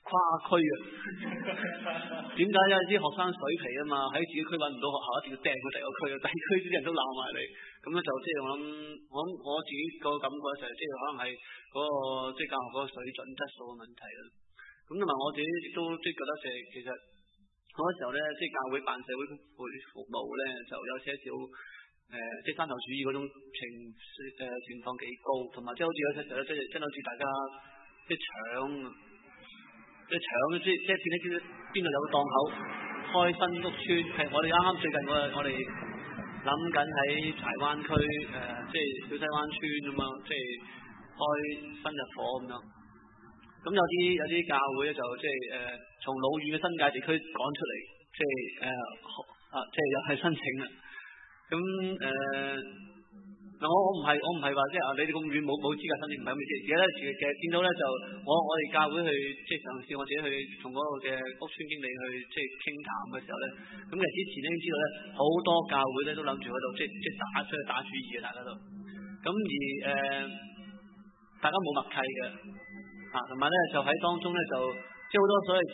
跨區啊！點解有啲學生水皮啊嘛，喺自己區揾唔到學校，一定要掟去第二個區啊，第二區啲人都鬧埋你，咁咧就即係我諗，我諗我自己個感覺就係即係可能係嗰、那個即係、就是、教學嗰個水準質素嘅問題啦。咁同埋我自己亦都即係覺得就係其實好多時候咧，即、就、係、是、教會辦社會服務咧，就有些少誒、呃，即係山頭主義嗰種情誒、呃、情況幾高，同埋即係好似有些時候咧，即係真係好似大家即係搶。即係搶，即即係變咗邊度有個檔口開新屋邨，係我哋啱啱最近我我哋諗緊喺柴灣區誒、呃，即係小西灣村咁樣，即係開新日火咁樣。咁有啲有啲教會咧就即係誒從老遠嘅新界地區趕出嚟，即係誒、呃、啊，即係又係申請啦。咁誒。呃嗱，我我唔係我唔係話即係啊，你哋咁遠冇冇資格申請，唔係咁嘅意思。而家咧，其實其實見到咧就我我哋教會去即係嘗試我自己去從嗰個嘅屋邨經理去即係傾談嘅時候咧，咁其實之前咧已經知道咧好多教會咧都諗住喺度即係即係打出去打主意嘅，大家都咁而誒、呃、大家冇默契嘅啊，同埋咧就喺當中咧就即係好多所謂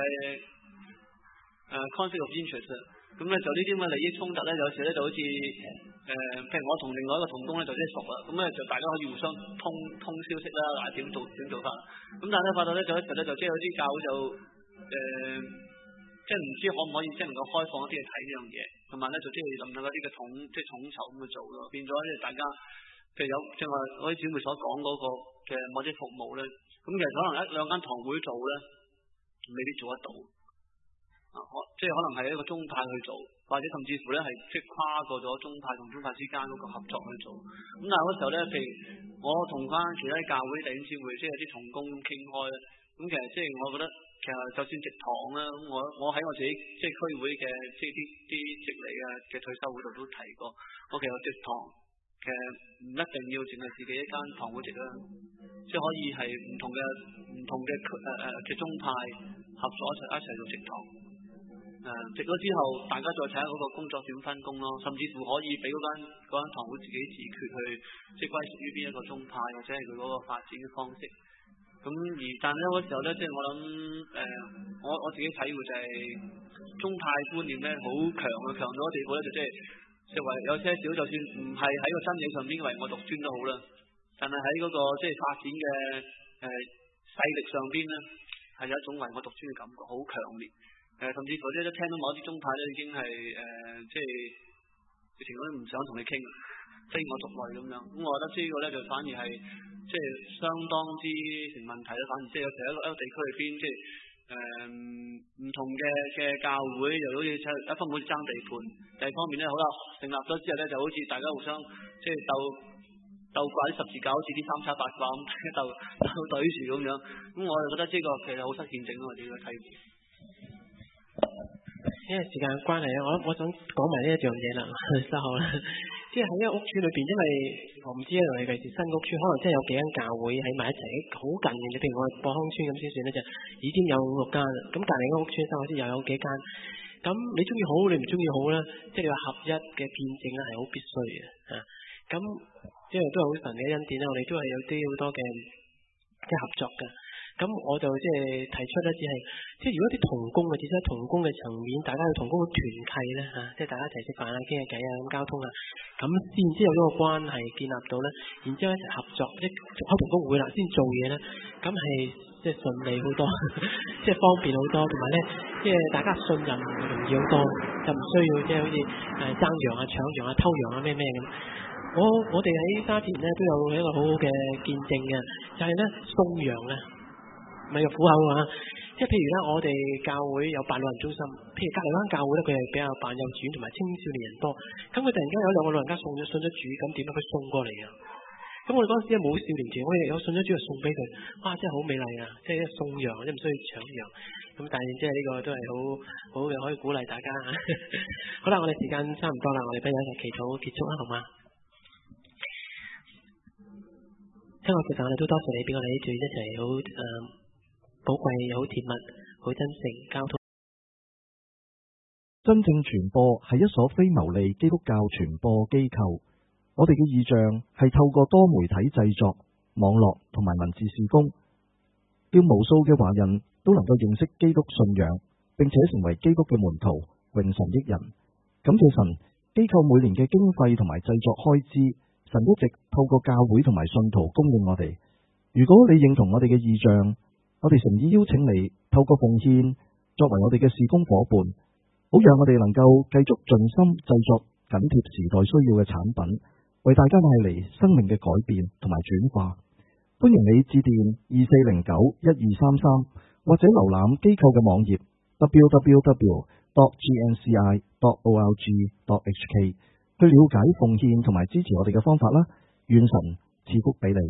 誒誒 conflict of interest，咁咧就呢啲咁嘅利益衝突咧，有時咧就好似。誒、呃，譬如我同另外一個同工咧就即係熟啦，咁咧就大家可以互相通通消息啦，嗱點做點做法。咁但係咧發覺咧就一時咧就即係有啲教會就誒，即係唔知可唔可以即係能夠開放一啲去睇呢樣嘢，同埋咧就即係能唔能夠啲嘅統即係統籌咁去做咯，變咗即係大家譬如有正話嗰啲姊妹所講嗰個嘅某啲服務咧，咁其實可能一兩間堂會做咧未必做得到。啊，即係可能係一個宗派去做，或者甚至乎咧係即係跨過咗宗派同宗派之間嗰個合作去做。咁但係嗰時候咧，譬如我同翻其他教會弟兄姊妹，即係有啲同工咁傾開咧，咁其實即係我覺得其實就算直堂啦，咁我我喺我自己即係區會嘅即係啲啲直理啊嘅退休會度都提過，我其實直堂其實唔一定要淨係自己一間堂會直啦，即係可以係唔同嘅唔同嘅誒誒嘅宗派合作一齊一齊做直堂。誒，直咗之後，大家再睇下嗰個工作點分工咯，甚至乎可以俾嗰間嗰間堂會自己自決去，即係歸屬於邊一個宗派，或者係佢嗰個發展嘅方式。咁而但係咧嗰時候咧，即係我諗誒、呃，我我自己體會就係宗派觀念咧好強嘅，強咗嘅地步咧就即係即係話有些少，就算唔係喺個真理上邊唯我獨尊都好啦，但係喺嗰個即係發展嘅誒勢力上邊咧，係有一種唯我獨尊嘅感覺，好強烈。誒、呃，甚至乎即係聽到某一啲宗派咧，已經係誒、呃，即係直情都唔想同你傾，非我族類咁樣。咁、嗯、我覺得呢個咧就反而係即係相當之成問題啦。反而即係有時喺一個一個地區裏邊，即係誒唔同嘅嘅教會，又好似一方面好似爭地盤，第二方面咧好啦，成立咗之後咧就好似大家互相即係鬥鬥掛啲十字架，好似啲三叉八卦咁鬥鬥對住咁樣。咁、嗯、我就覺得呢個其實好失憲政咯，我哋要睇。 因為時間關係咧，我我想講埋呢一樣嘢啦，稍後啦，即係喺一個屋邨裏邊，因為我唔知咧，尤其是新屋邨，可能真係有幾間教會喺埋一齊，好近嘅。你譬如我哋博康邨咁先算咧，就已經有五六間啦。咁隔離嗰屋邨新好似又有幾間。咁你中意好，你唔中意好啦，即係你話合一嘅見證咧係好必須嘅嚇。咁因為都係好神嘅恩典啦，我哋都係有啲好多嘅即係合作嘅。咁我就即係提出咧，只係即係如果啲同工嘅，至少喺同工嘅層面，大家去同工嘅團契咧嚇，即係大家一齊食飯啊、傾下偈啊、咁交通啊，咁先之有呢個關係建立到咧，然之後一齊合作，即係開同工會啦，先做嘢咧，咁係即係順利好多，即係方便好多，同埋咧即係大家信任容易好多，就唔需要即係好似誒爭羊啊、搶羊啊、偷羊啊咩咩咁。我我哋喺沙田咧都有一個好好嘅見證嘅，就係咧送羊啊。唔係個苦口啊！即係譬如咧，我哋教會有辦老人中心，譬如隔離嗰間教會咧，佢係比較辦幼稚園同埋青少年人多。咁佢突然間有兩個老人家送咗信咗主，咁點樣佢送過嚟啊？咁我哋嗰陣時冇少年團，我哋有信咗主就送俾佢，哇！真係好美麗啊！即係一送羊，即係唔需要搶羊。咁但係即係呢個都係好好嘅，可以鼓勵大家。好啦，我哋時間差唔多啦，我哋不如一齊祈禱結束啦，好嗎？聽我其實我哋都多謝你俾我哋呢段一齊好誒。寶貴又好甜蜜，好真誠交通。 真正傳播係一所非牟利基督教傳播機構。我哋嘅意象係透過多媒體製作、網絡同埋文字事工， 叫無數嘅華人都能夠認識基督信仰，並且成為基督嘅門徒，榮神益人。感謝神，機構每年嘅經費同埋製作開支，神一直透過教會同埋信徒供應我哋。如果你認同我哋嘅意象，我哋誠意邀請你透過奉獻作為我哋嘅事工夥伴，好讓我哋能夠繼續盡心製作緊貼時代需要嘅產品，為大家帶嚟生命嘅改變同埋轉化。歡迎你致電二四零九一二三三，或者瀏覽機構嘅網頁 double-u double-u double-u dot g n c i dot org dot h k 去了解奉獻同埋支持我哋嘅方法啦。願神賜福俾你。